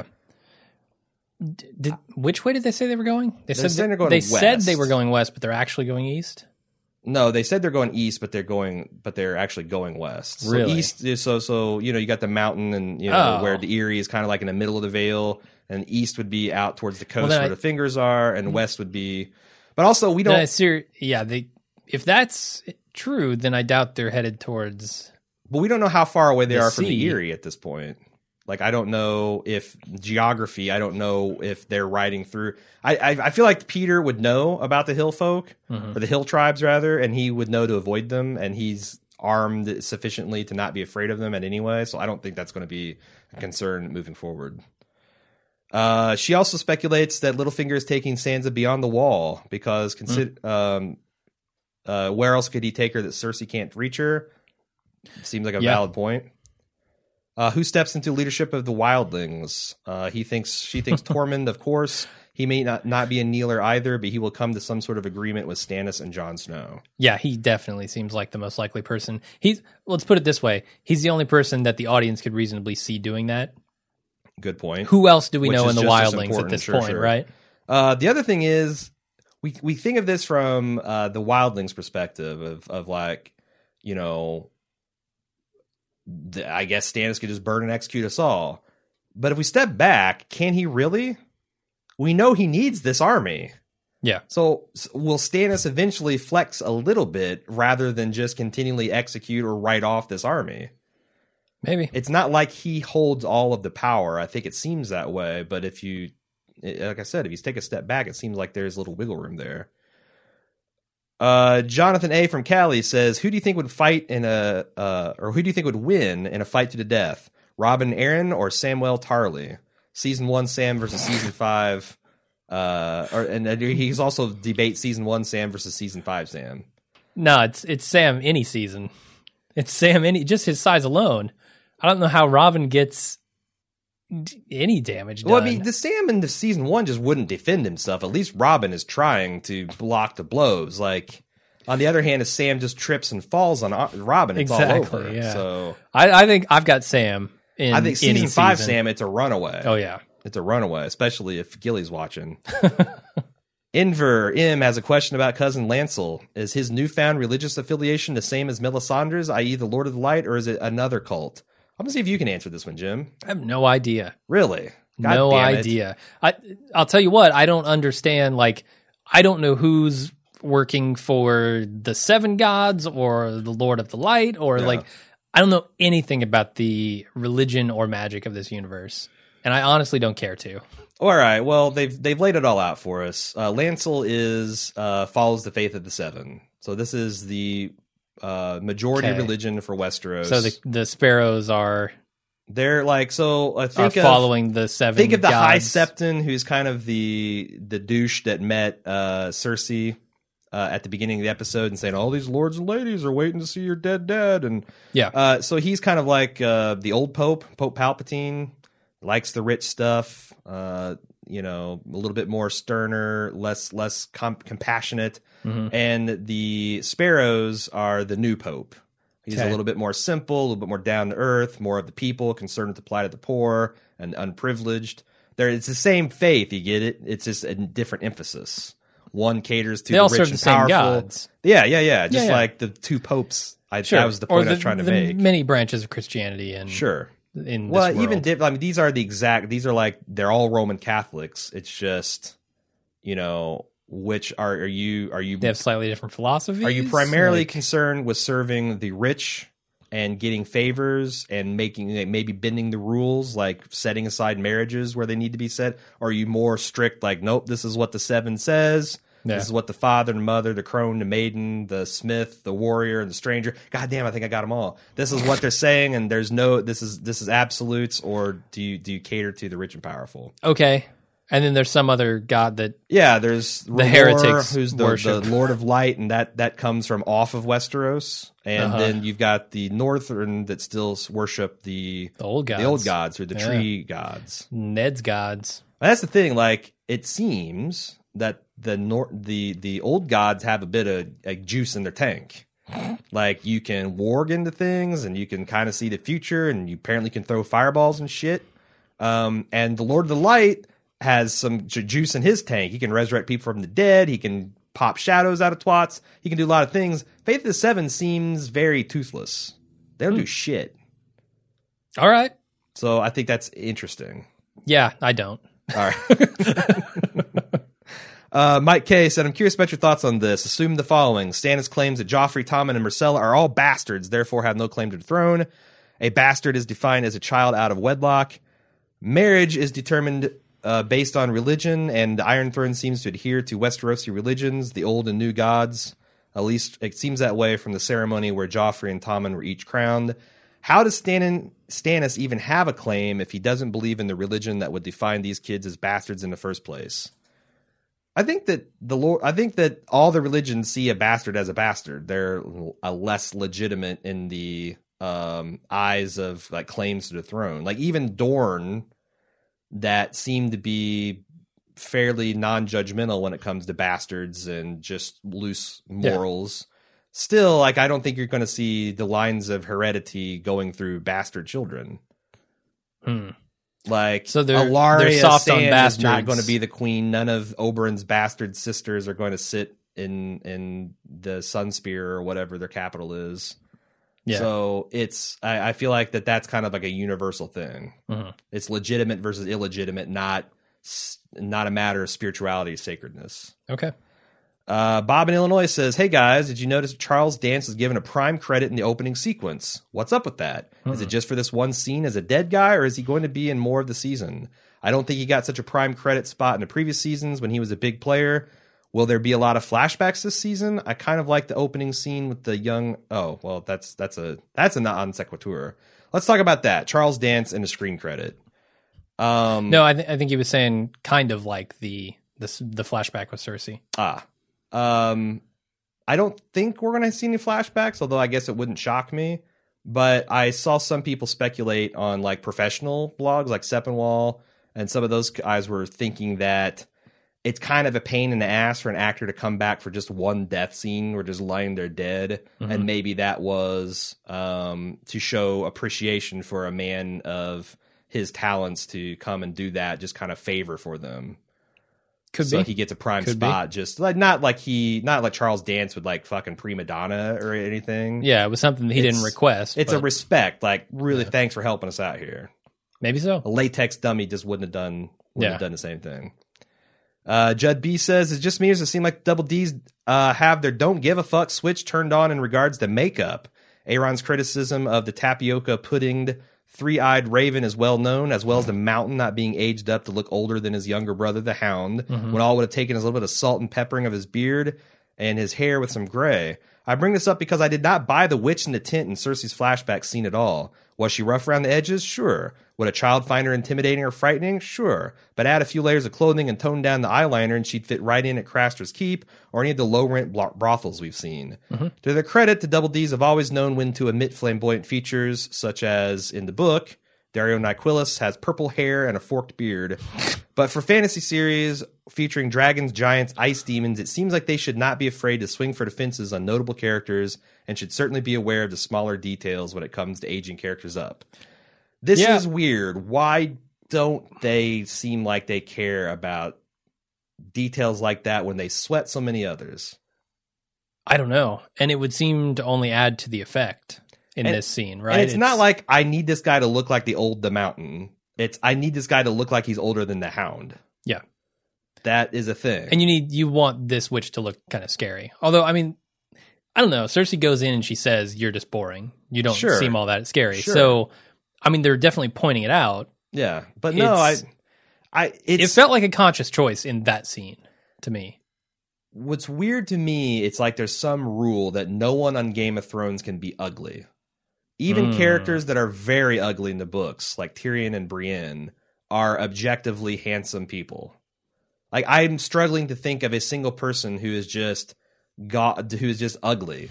Did, which way did they say they were going? They they're said they're going they west. said they were going west, but they're actually going east. No, they said they're going east, but they're going, but they're actually going west. So really? East is so so. You know, you got the mountain, and you know oh. where the Eyrie is kind of like in the middle of the Vale, and east would be out towards the coast well, where I, the fingers are, and west would be. But also, we don't. Ser- yeah, they. If that's true, then I doubt they're headed towards. But we don't know how far away they the are sea. from the Eyrie at this point. Like, I don't know if geography, I don't know if they're riding through. I I, I feel like Peter would know about the hill folk, mm-hmm. or the hill tribes, rather, and he would know to avoid them, and he's armed sufficiently to not be afraid of them in any way, so I don't think that's going to be a concern moving forward. Uh, she also speculates that Littlefinger is taking Sansa beyond the wall, because consider, mm. um, uh, where else could he take her that Cersei can't reach her? Seems like a yeah. valid point. Uh, who steps into leadership of the wildlings? Uh, he thinks she thinks Tormund, of course. He may not, not be a kneeler either, but he will come to some sort of agreement with Stannis and Jon Snow. Yeah, he definitely seems like the most likely person. He's let's put it this way: he's the only person that the audience could reasonably see doing that. Good point. Who else do we Which know in the wildlings at this sure, point, sure. right? Uh, the other thing is, we we think of this from uh, the wildlings' perspective of of like, you know. I guess Stannis could just burn and execute us all. But if we step back, can he really? We know he needs this army. Yeah. So will Stannis eventually flex a little bit rather than just continually execute or write off this army? Maybe. It's not like he holds all of the power. I think it seems that way. But if you, like I said, if you take a step back, it seems like there's a little wiggle room there. Uh, Jonathan A. from Cali says, who do you think would fight in a, uh, or who do you think would win in a fight to the death? Robin Arryn or Samwell Tarly? Season one Sam versus season five. Uh, or, and he's also debate season one Sam versus season five Sam. No, it's it's Sam any season. It's Sam any, just his size alone. I don't know how Robin gets any damage done. Well, I mean, the Sam in the season one just wouldn't defend himself. At least Robin is trying to block the blows. Like, on the other hand, if Sam just trips and falls on Robin, it's exactly, all over. Yeah. So I, I think I've got Sam in I think season five season. Sam, it's a runaway. Oh, yeah. It's a runaway, especially if Gilly's watching. Inver M has a question about Cousin Lancel. Is his newfound religious affiliation the same as Melisandre's, that is the Lord of the Light, or is it another cult? I'm going to see if you can answer this one, Jim. I have no idea. Really? God no damn it. idea. I, I'll tell you what, I don't understand, like, I don't know who's working for the Seven Gods or the Lord of the Light, or, yeah. like, I don't know anything about the religion or magic of this universe, and I honestly don't care to. All right, well, they've they've laid it all out for us. Uh, Lancel is uh, follows the faith of the Seven. So this is the uh, majority okay. religion for Westeros. So the the Sparrows are They're like, so I think are of, following the seven. Think of the gods. High Septon, who's kind of the the douche that met uh, Cersei uh, at the beginning of the episode and saying, all these lords and ladies are waiting to see your dead dad. And yeah, uh, so he's kind of like uh, the old Pope, Pope Palpatine, likes the rich stuff, uh, you know, a little bit more sterner, less less com- compassionate. Mm-hmm. And the Sparrows are the new Pope. He's okay. a little bit more simple, a little bit more down to earth, more of the people, concerned with the plight of the poor and unprivileged. There, it's the same faith. You get it? It's just a different emphasis. One caters to they the all rich serve and the same powerful. Gods. Yeah, yeah, yeah. Just yeah, yeah. like the two popes. I, sure. That was the point the, I was trying to the make. Many branches of Christianity and sure. In well, this world. even dip, I mean, these are the exact. These are like they're all Roman Catholics. It's just, you know. Which are are you are you they have slightly different philosophies? Are you primarily like, concerned with serving the rich and getting favors and making maybe bending the rules, like setting aside marriages where they need to be set? Or are you more strict, like, nope, this is what the seven says. Yeah. This is what the father and mother, the crone, the maiden, the smith, the warrior, and the stranger. God damn, I think I got them all. This is what they're saying, and there's no this is this is absolutes. Or do you do you cater to the rich and powerful? Okay. And then there's some other god that yeah, there's the Remor, heretics who's the, the Lord of Light, and that that comes from off of Westeros. And uh-huh. then you've got the Northern that still worship the, the old gods, the old gods, or the yeah. tree gods, Ned's gods. And that's the thing. Like, it seems that the nor- the the old gods have a bit of like, juice in their tank. Like, you can warg into things, and you can kind of see the future, and you apparently can throw fireballs and shit. Um, and the Lord of the Light has some juice in his tank. He can resurrect people from the dead. He can pop shadows out of twats. He can do a lot of things. Faith of the Seven seems very toothless. They don't mm. do shit. All right. So I think that's interesting. Yeah, I don't. All right. uh, Mike K said, I'm curious about your thoughts on this. Assume the following. Stannis claims that Joffrey, Tommen, and Myrcella are all bastards, therefore have no claim to the throne. A bastard is defined as a child out of wedlock. Marriage is determined Uh, based on religion, and the Iron Throne seems to adhere to Westerosi religions, the old and new gods. At least it seems that way from the ceremony where Joffrey and Tommen were each crowned. How does Stan- Stannis even have a claim if he doesn't believe in the religion that would define these kids as bastards in the first place? I think that the Lord, I think that all the religions see a bastard as a bastard. They're a less legitimate in the um, eyes of like claims to the throne. Like even Dorne, that seem to be fairly non-judgmental when it comes to bastards and just loose morals. Yeah. Still, like, I don't think you're going to see the lines of heredity going through bastard children. Hmm. Like, so they're, Alaria they're soft Sand on bastards. Is not going to be the queen. None of Oberyn's bastard sisters are going to sit in in the Sunspear or whatever their capital is. Yeah. So it's, I, I feel like that that's kind of like a universal thing. Mm-hmm. It's legitimate versus illegitimate, not not a matter of spirituality or sacredness. Okay. Uh, Bob in Illinois says, hey guys, did you notice Charles Dance is given a prime credit in the opening sequence? What's up with that? Mm-hmm. Is it just for this one scene as a dead guy, or is he going to be in more of the season? I don't think he got such a prime credit spot in the previous seasons when he was a big player. Will there be a lot of flashbacks this season? I kind of like the opening scene with the young. Oh, well, that's that's a that's a non sequitur. Let's talk about that. Charles Dance and a screen credit. Um, no, I, th- I think he was saying kind of like the the the flashback with Cersei. Ah, um, I don't think we're gonna see any flashbacks, although I guess it wouldn't shock me. But I saw some people speculate on like professional blogs, like Seppenwall, and some of those guys were thinking that it's kind of a pain in the ass for an actor to come back for just one death scene or just lying there dead. Mm-hmm. And maybe that was um, to show appreciation for a man of his talents to come and do that, just kind of favor for them. Could so be. he gets a prime Could spot, be. just like not like he, not like Charles Dance would like fucking prima donna or anything. Yeah, it was something he it's, didn't request. It's but... a respect, like really, yeah. Thanks for helping us out here. Maybe so. A latex dummy just wouldn't have done, wouldn't yeah. have done the same thing. Uh, Judd B says, it's just me, or does it seem like Double D's uh, have their don't give a fuck switch turned on in regards to makeup? Aaron's criticism of the tapioca puddinged three-eyed raven is well known, as well as the mountain not being aged up to look older than his younger brother, the Hound, mm-hmm. when all would have taken is a little bit of salt and peppering of his beard. and his hair with some gray. I bring this up because I did not buy the witch in the tent in Cersei's flashback scene at all. Was she rough around the edges? Sure. Would a child find her intimidating or frightening? Sure. But add a few layers of clothing and tone down the eyeliner and she'd fit right in at Craster's Keep or any of the low-rent brothels we've seen. Mm-hmm. To their credit, the Double D's have always known when to omit flamboyant features, such as in the book, Dario Nyquilus has purple hair and a forked beard. But for fantasy series featuring dragons, giants, ice demons, it seems like they should not be afraid to swing for the fences on notable characters and should certainly be aware of the smaller details when it comes to aging characters up. This yeah. is weird. Why don't they seem like they care about details like that when they sweat so many others? I don't know. And it would seem to only add to the effect in and, this scene, right? And it's, it's not like I need this guy to look like the old the Mountain. It's I need this guy to look like he's older than the Hound. Yeah. That is a thing. And you need you want this witch to look kind of scary. Although, I mean, I don't know. Cersei goes in and she says, you're just boring. You don't sure. seem all that scary. Sure. So, I mean, they're definitely pointing it out. Yeah. But no, I... I it's, it felt like a conscious choice in that scene to me. What's weird to me, it's like there's some rule that no one on Game of Thrones can be ugly. Even mm. characters that are very ugly in the books, like Tyrion and Brienne, are objectively handsome people. Like, I'm struggling to think of a single person who is just God, who is just ugly.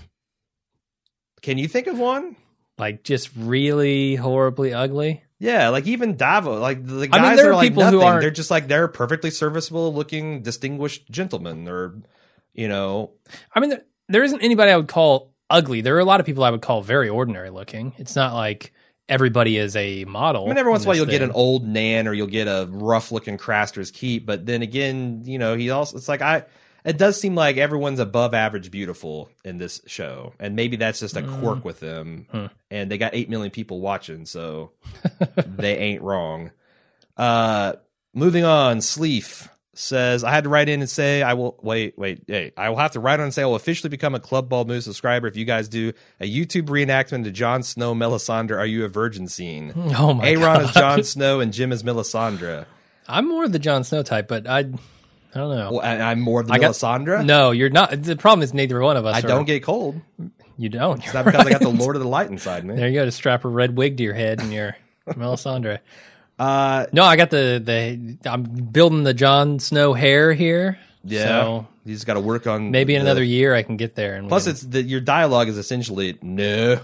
Can you think of one? Like, just really horribly ugly? Yeah, like even Davos, like the guys I mean, there are, are like people nothing. Who aren't... They're just like they're perfectly serviceable looking, distinguished gentlemen, or you know. I mean, there, there isn't anybody I would call ugly. There are a lot of people I would call very ordinary looking. It's not like everybody is a model. I mean, every once in a while you'll thing. get an old Nan or you'll get a rough looking Craster's Keep, but then again, you know, he also it's like I. It does seem like everyone's above average beautiful in this show, and maybe that's just a mm. quirk with them. Hmm. And they got eight million people watching, so they ain't wrong. Uh, moving on, Sleef says, I had to write in and say I will wait, wait, wait. I will have to write on and say I will officially become a Club Bald Moose subscriber if you guys do a YouTube reenactment to Jon Snow, Melisandre, Are You a Virgin scene. Oh my Aaron God. is Jon Snow and Jim is Melisandre. I'm more of the Jon Snow type, but I. I don't know. Well, I'm more of the Melisandre? Got, no, you're not. The problem is neither one of us I are, don't get cold. You don't. It's not because right. I got the Lord of the Light inside me. There you go. To strap a red wig to your head and you're Melisandre. Uh, no, I got the, the... I'm building the Jon Snow hair here. Yeah. So you just got to work on... Maybe in the, another year I can get there. And plus, it's the, your dialogue is essentially, no.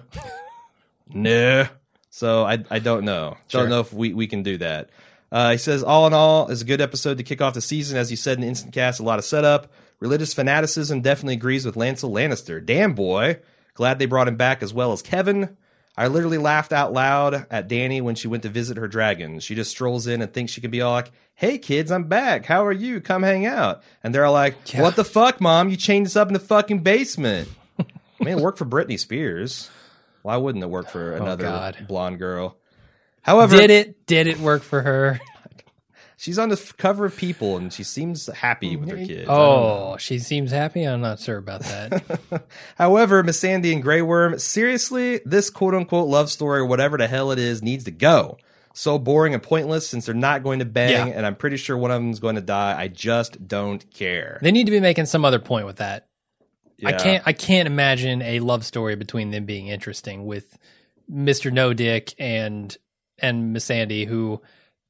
no. So I I don't know. Sure. Don't know if we, we can do that. Uh, he says, all in all, it's a good episode to kick off the season. As you said in Instant Cast, a lot of setup. Religious fanaticism definitely agrees with Lancel Lannister. Damn, boy. Glad they brought him back as well as Kevin. I literally laughed out loud at Dany when she went to visit her dragon. She just strolls in and thinks she can be all like, hey, kids, I'm back. How are you? Come hang out. And they're all like, yeah. What the fuck, Mom? You chained us up in the fucking basement. I mean, it worked for Britney Spears. Why wouldn't it work for another oh, blonde girl? However, did it did it work for her? She's on the cover of People, and she seems happy with her kids. Oh, she seems happy? I'm not sure about that. However, Miss Sandy and Grey Worm, seriously, this quote-unquote love story or whatever the hell it is needs to go. So boring and pointless since they're not going to bang, yeah. and I'm pretty sure one of them is going to die. I just don't care. They need to be making some other point with that. Yeah. I can't. I can't imagine a love story between them being interesting with Mister No Dick and... and Miss Sandy, who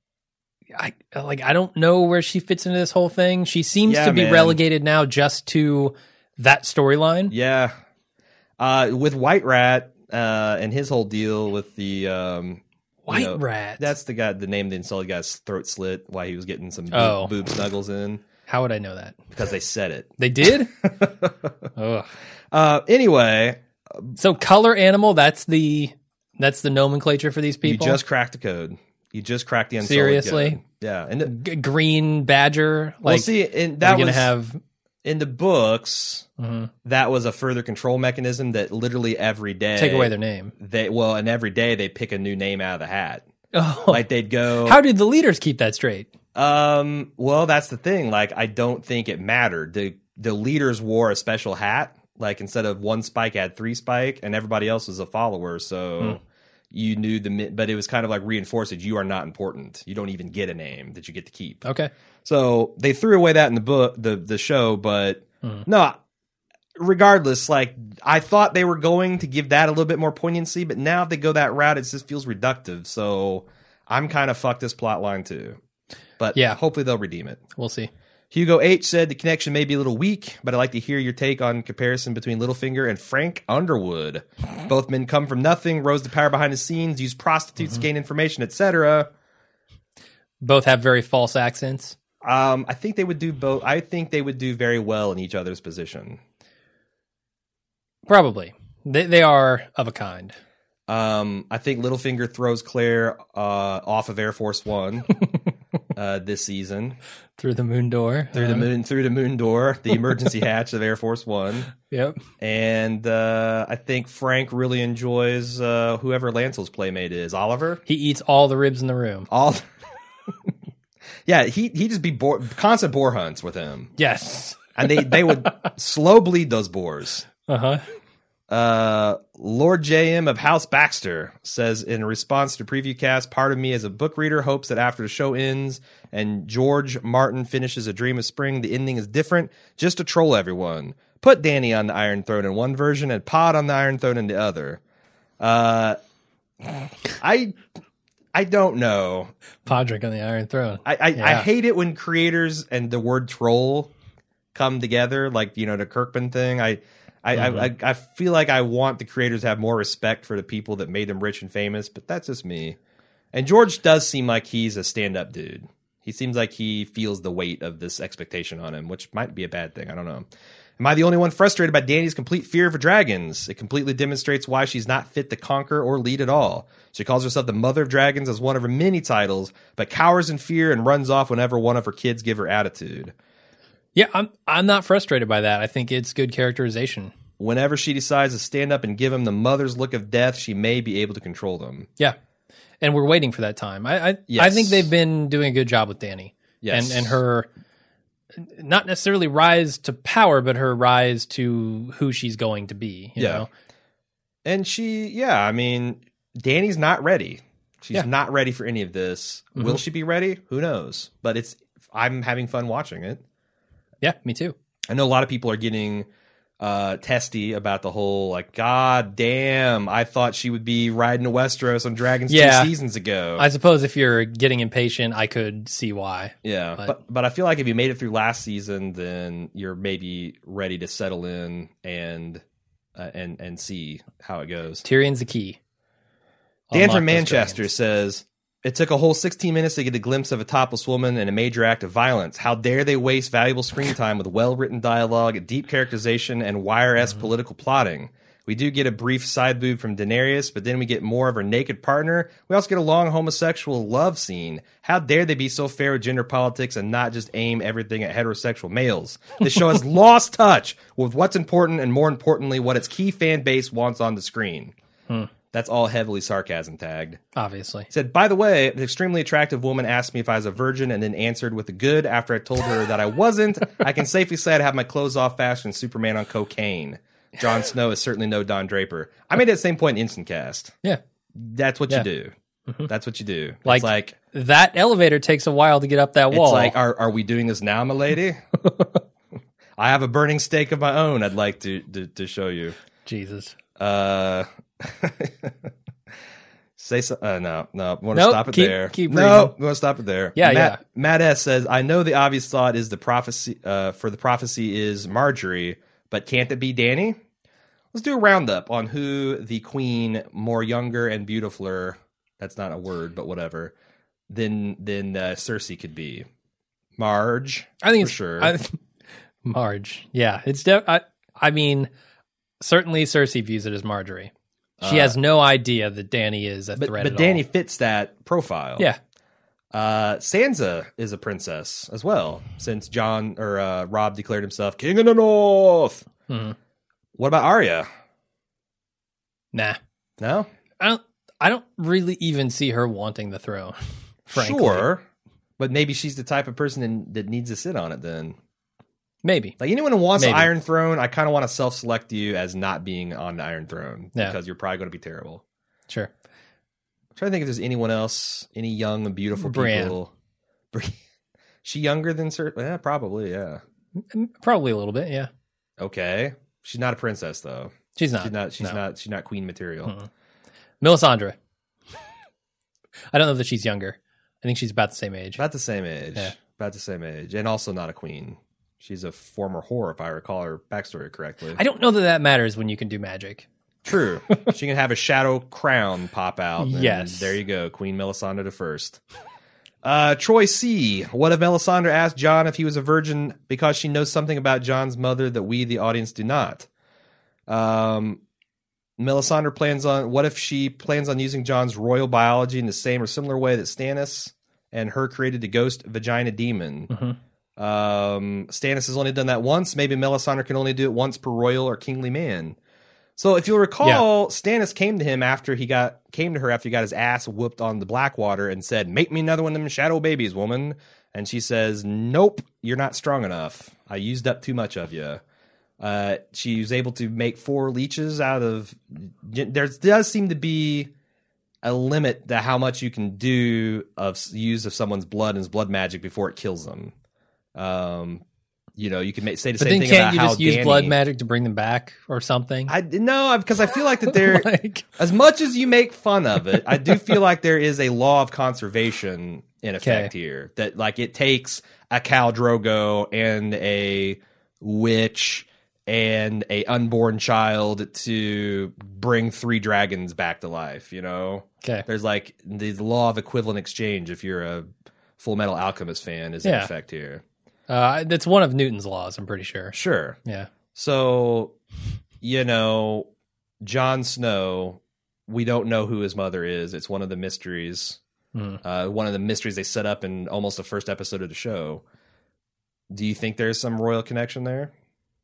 I like, I don't know where she fits into this whole thing. She seems yeah, to be man. relegated now just to that storyline. Yeah. Uh, with White Rat uh, and his whole deal with the um, White you know, Rat. That's the guy, the name the insulted guy's throat slit while he was getting some boob, oh. boob snuggles in. How would I know that? Because they said it. They did? Ugh. Uh, anyway. So color animal, that's the... That's the nomenclature for these people? You just cracked the code. You just cracked the unsolid Seriously? code. Yeah. And the, G- green badger? Like, well, see, and that was... Gonna have... In the books, mm-hmm. that was a further control mechanism that literally every day... Take away their name. They Well, and every day they pick a new name out of the hat. Oh. Like they'd go... How did the leaders keep that straight? Um. Well, that's the thing. Like, I don't think it mattered. The, the leaders wore a special hat. Like, instead of one spike, had three spike, and everybody else was a follower, so... Mm. You knew the, but it was kind of like reinforced that you are not important. You don't even get a name that you get to keep. Okay. So they threw away that in the book, the the show, but mm. no, regardless, like, I thought they were going to give that a little bit more poignancy, but now if they go that route, it just feels reductive. So I'm kind of fucked this plot line too. But yeah, hopefully they'll redeem it. We'll see. Hugo H said the connection may be a little weak, but I'd like to hear your take on comparison between Littlefinger and Frank Underwood. Both men come from nothing, rose to power behind the scenes, use prostitutes mm-hmm. to gain information, et cetera. Both have very false accents. Um, I think they would do both. I think they would do very well in each other's position. Probably. They they are of a kind. Um, I think Littlefinger throws Claire uh, off of Air Force One uh, this season through the moon door, through the moon, through the moon door, the emergency hatch of Air Force One. Yep. And uh, I think Frank really enjoys uh, whoever Lancel's playmate is, Oliver. He eats all the ribs in the room. All. Yeah, he he just be boar, constant boar hunts with him. Yes, and they they would slow bleed those boars. Uh-huh. Uh Lord J M of House Baxter says in response to preview cast, part of me as a book reader hopes that after the show ends and George Martin finishes A Dream of Spring, the ending is different, just to troll everyone. Put Dany on the Iron Throne in one version and Pod on the Iron Throne in the other. Uh, I I don't know. Podrick on the Iron Throne. I I, yeah. I hate it when creators and the word troll come together, like, you know, the Kirkman thing. I I, mm-hmm. I I feel like I want the creators to have more respect for the people that made them rich and famous, but that's just me. And George does seem like he's a stand-up dude. He seems like he feels the weight of this expectation on him, which might be a bad thing. I don't know. Am I the only one frustrated by Dany's complete fear for dragons? It completely demonstrates why she's not fit to conquer or lead at all. She calls herself the Mother of Dragons as one of her many titles, but cowers in fear and runs off whenever one of her kids give her attitude. Yeah, I'm I'm not frustrated by that. I think it's good characterization. Whenever she decides to stand up and give him the mother's look of death, she may be able to control them. Yeah, and we're waiting for that time. I I, yes. I think they've been doing a good job with Dany. Yes. And and her, not necessarily rise to power, but her rise to who she's going to be. You yeah. know? And she, yeah, I mean, Dany's not ready. She's yeah. not ready for any of this. Mm-hmm. Will she be ready? Who knows? But it's I'm having fun watching it. Yeah, me too. I know a lot of people are getting uh, testy about the whole, like, God damn, I thought she would be riding to Westeros on dragons yeah. two seasons ago. I suppose if you're getting impatient, I could see why. Yeah, but. but but I feel like if you made it through last season, then you're maybe ready to settle in and uh, and and see how it goes. Tyrion's the key. Dan from Manchester says, it took a whole sixteen minutes to get a glimpse of a topless woman and a major act of violence. How dare they waste valuable screen time with well-written dialogue, deep characterization, and wire-esque mm-hmm. political plotting. We do get a brief side boob from Daenerys, but then we get more of her naked partner. We also get a long homosexual love scene. How dare they be so fair with gender politics and not just aim everything at heterosexual males? This show has lost touch with what's important and, more importantly, what its key fan base wants on the screen. Hmm. That's all heavily sarcasm tagged. Obviously. He said, by the way, an extremely attractive woman asked me if I was a virgin and then answered with a good after I told her that I wasn't. I can safely say I'd have my clothes off faster than Superman on cocaine. Jon Snow is certainly no Don Draper. I made that same point in Instant Cast. Yeah. That's what yeah. you do. Mm-hmm. That's what you do. Like, it's like that elevator takes a while to get up that wall. It's like, are, are we doing this now, my lady? I have a burning steak of my own I'd like to, to, to show you. Jesus. Uh... Say so, uh, no, no. Want to nope, stop it keep, there? Keep no, want to stop it there. Yeah, Matt, yeah. Matt S says, I know the obvious thought is the prophecy uh, for the prophecy is Marjorie, but can't it be Dany? Let's do a roundup on who the queen, more younger and beautifuler. That's not a word, but whatever. Than than uh, Cersei could be. Marge, I think for it's sure. I, Marge, yeah, it's def- I, I mean, certainly Cersei views it as Marjorie. She uh, has no idea that Dany is a but, threat. But at Dany all. fits that profile. Yeah. Uh, Sansa is a princess as well, since John or uh, Rob declared himself King of the North. Mm-hmm. What about Arya? Nah, no. I don't. I don't really even see her wanting the throne. Frankly. Sure, but maybe she's the type of person in, that needs to sit on it. Then maybe, like anyone who wants maybe. the Iron Throne, I kind of want to self-select you as not being on the Iron Throne yeah. because you're probably going to be terrible. Sure. I'm trying to think if there's anyone else, any young and beautiful Brienne. people. She younger than Cersei? Yeah, probably. Yeah, probably a little bit. Yeah. Okay. She's not a princess though. She's not. She's not. She's no. not. She's not queen material. Mm-mm. Melisandre. I don't know that she's younger. I think she's about the same age. About the same age. Yeah. About the same age, and also not a queen. She's a former whore, if I recall her backstory correctly. I don't know that that matters when you can do magic. True. She can have a shadow crown pop out. And yes. There you go. Queen Melisandre the First. Uh, Troy C. What if Melisandre asked Jon if he was a virgin because she knows something about Jon's mother that we, the audience, do not? Um, Melisandre plans on, what if she plans on using Jon's royal biology in the same or similar way that Stannis and her created the ghost vagina demon? Mm-hmm. Um, Stannis has only done that once. Maybe Melisandre can only do it once per royal or kingly man. So if you'll recall, yeah. Stannis came to him after he got came to her after he got his ass whooped on the Blackwater and said, "Make me another one of them shadow babies, woman." And she says, "Nope, you're not strong enough. I used up too much of you." Uh, she was able to make four leeches out of. There does seem to be a limit to how much you can do of use of someone's blood and his blood magic before it kills them. Um, you know, you can make, say the but same then thing can't about you how just use Dany, blood magic to bring them back or something? I no, because I feel like that there, like, as much as you make fun of it, I do feel like there is a law of conservation in effect okay. here. That like it takes a Khal Drogo and a witch and a unborn child to bring three dragons back to life. You know, okay. There's like the law of equivalent exchange. If you're a Full Metal Alchemist fan, is in yeah. effect here. Uh, that's one of Newton's laws, I'm pretty sure. Sure. Yeah. So, you know, Jon Snow, we don't know who his mother is. It's one of the mysteries. Mm. Uh, one of the mysteries they set up in almost the first episode of the show. Do you think there's some royal connection there?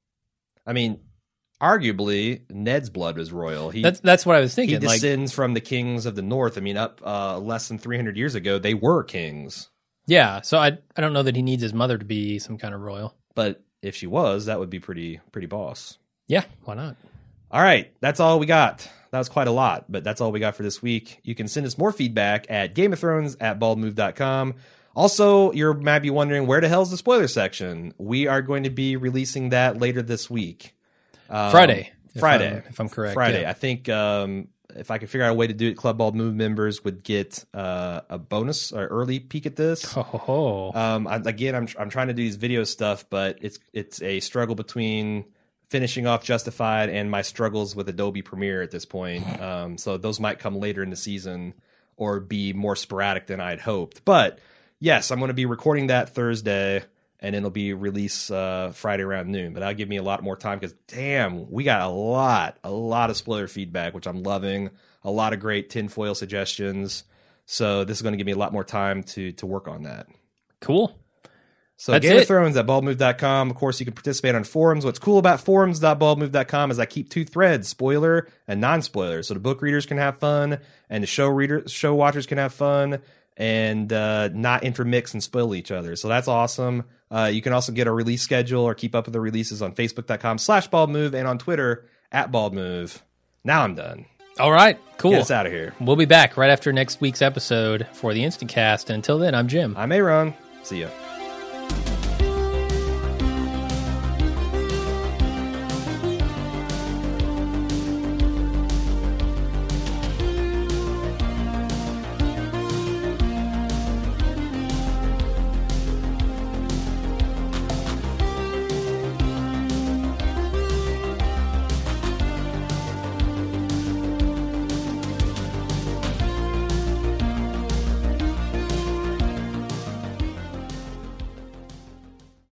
I mean, arguably, Ned's blood was royal. He, that's that's what I was thinking. He like, descends from the kings of the north. I mean, up uh, less than three hundred years ago, they were kings. Yeah, so I I don't know that he needs his mother to be some kind of royal. But if she was, that would be pretty pretty boss. Yeah, why not? All right, that's all we got. That was quite a lot, but that's all we got for this week. You can send us more feedback at Game of Thrones at bald move dot com. Also, you might be wondering, where the hell's the spoiler section? We are going to be releasing that later this week. Um, Friday. Friday. If I'm, if I'm correct. Friday. Yeah. I think um, if I could figure out a way to do it, Club Bald Move members would get uh, a bonus or early peek at this. Oh, ho, ho. Um, I, again, I'm I'm trying to do these video stuff, but it's it's a struggle between finishing off Justified and my struggles with Adobe Premiere at this point. Um, so those might come later in the season or be more sporadic than I'd hoped. But yes, I'm going to be recording that Thursday, and it'll be released uh, Friday around noon. But that'll give me a lot more time because, damn, we got a lot, a lot of spoiler feedback, which I'm loving. A lot of great tinfoil suggestions. So this is going to give me a lot more time to to work on that. Cool. So That's Game it. of Thrones at bald move dot com. Of course, you can participate on forums. What's cool about forums dot bald move dot com is I keep two threads, spoiler and non-spoiler. So the book readers can have fun, and the show readers, show watchers can have fun, and uh, not intermix and spoil each other. So that's awesome. Uh, you can also get a release schedule or keep up with the releases on facebook dot com slash bald move and on Twitter at baldmove. Now I'm done. All right, cool. Get us out of here. We'll be back right after next week's episode for the Instant Cast. And until then, I'm Jim. I'm Aaron. See ya.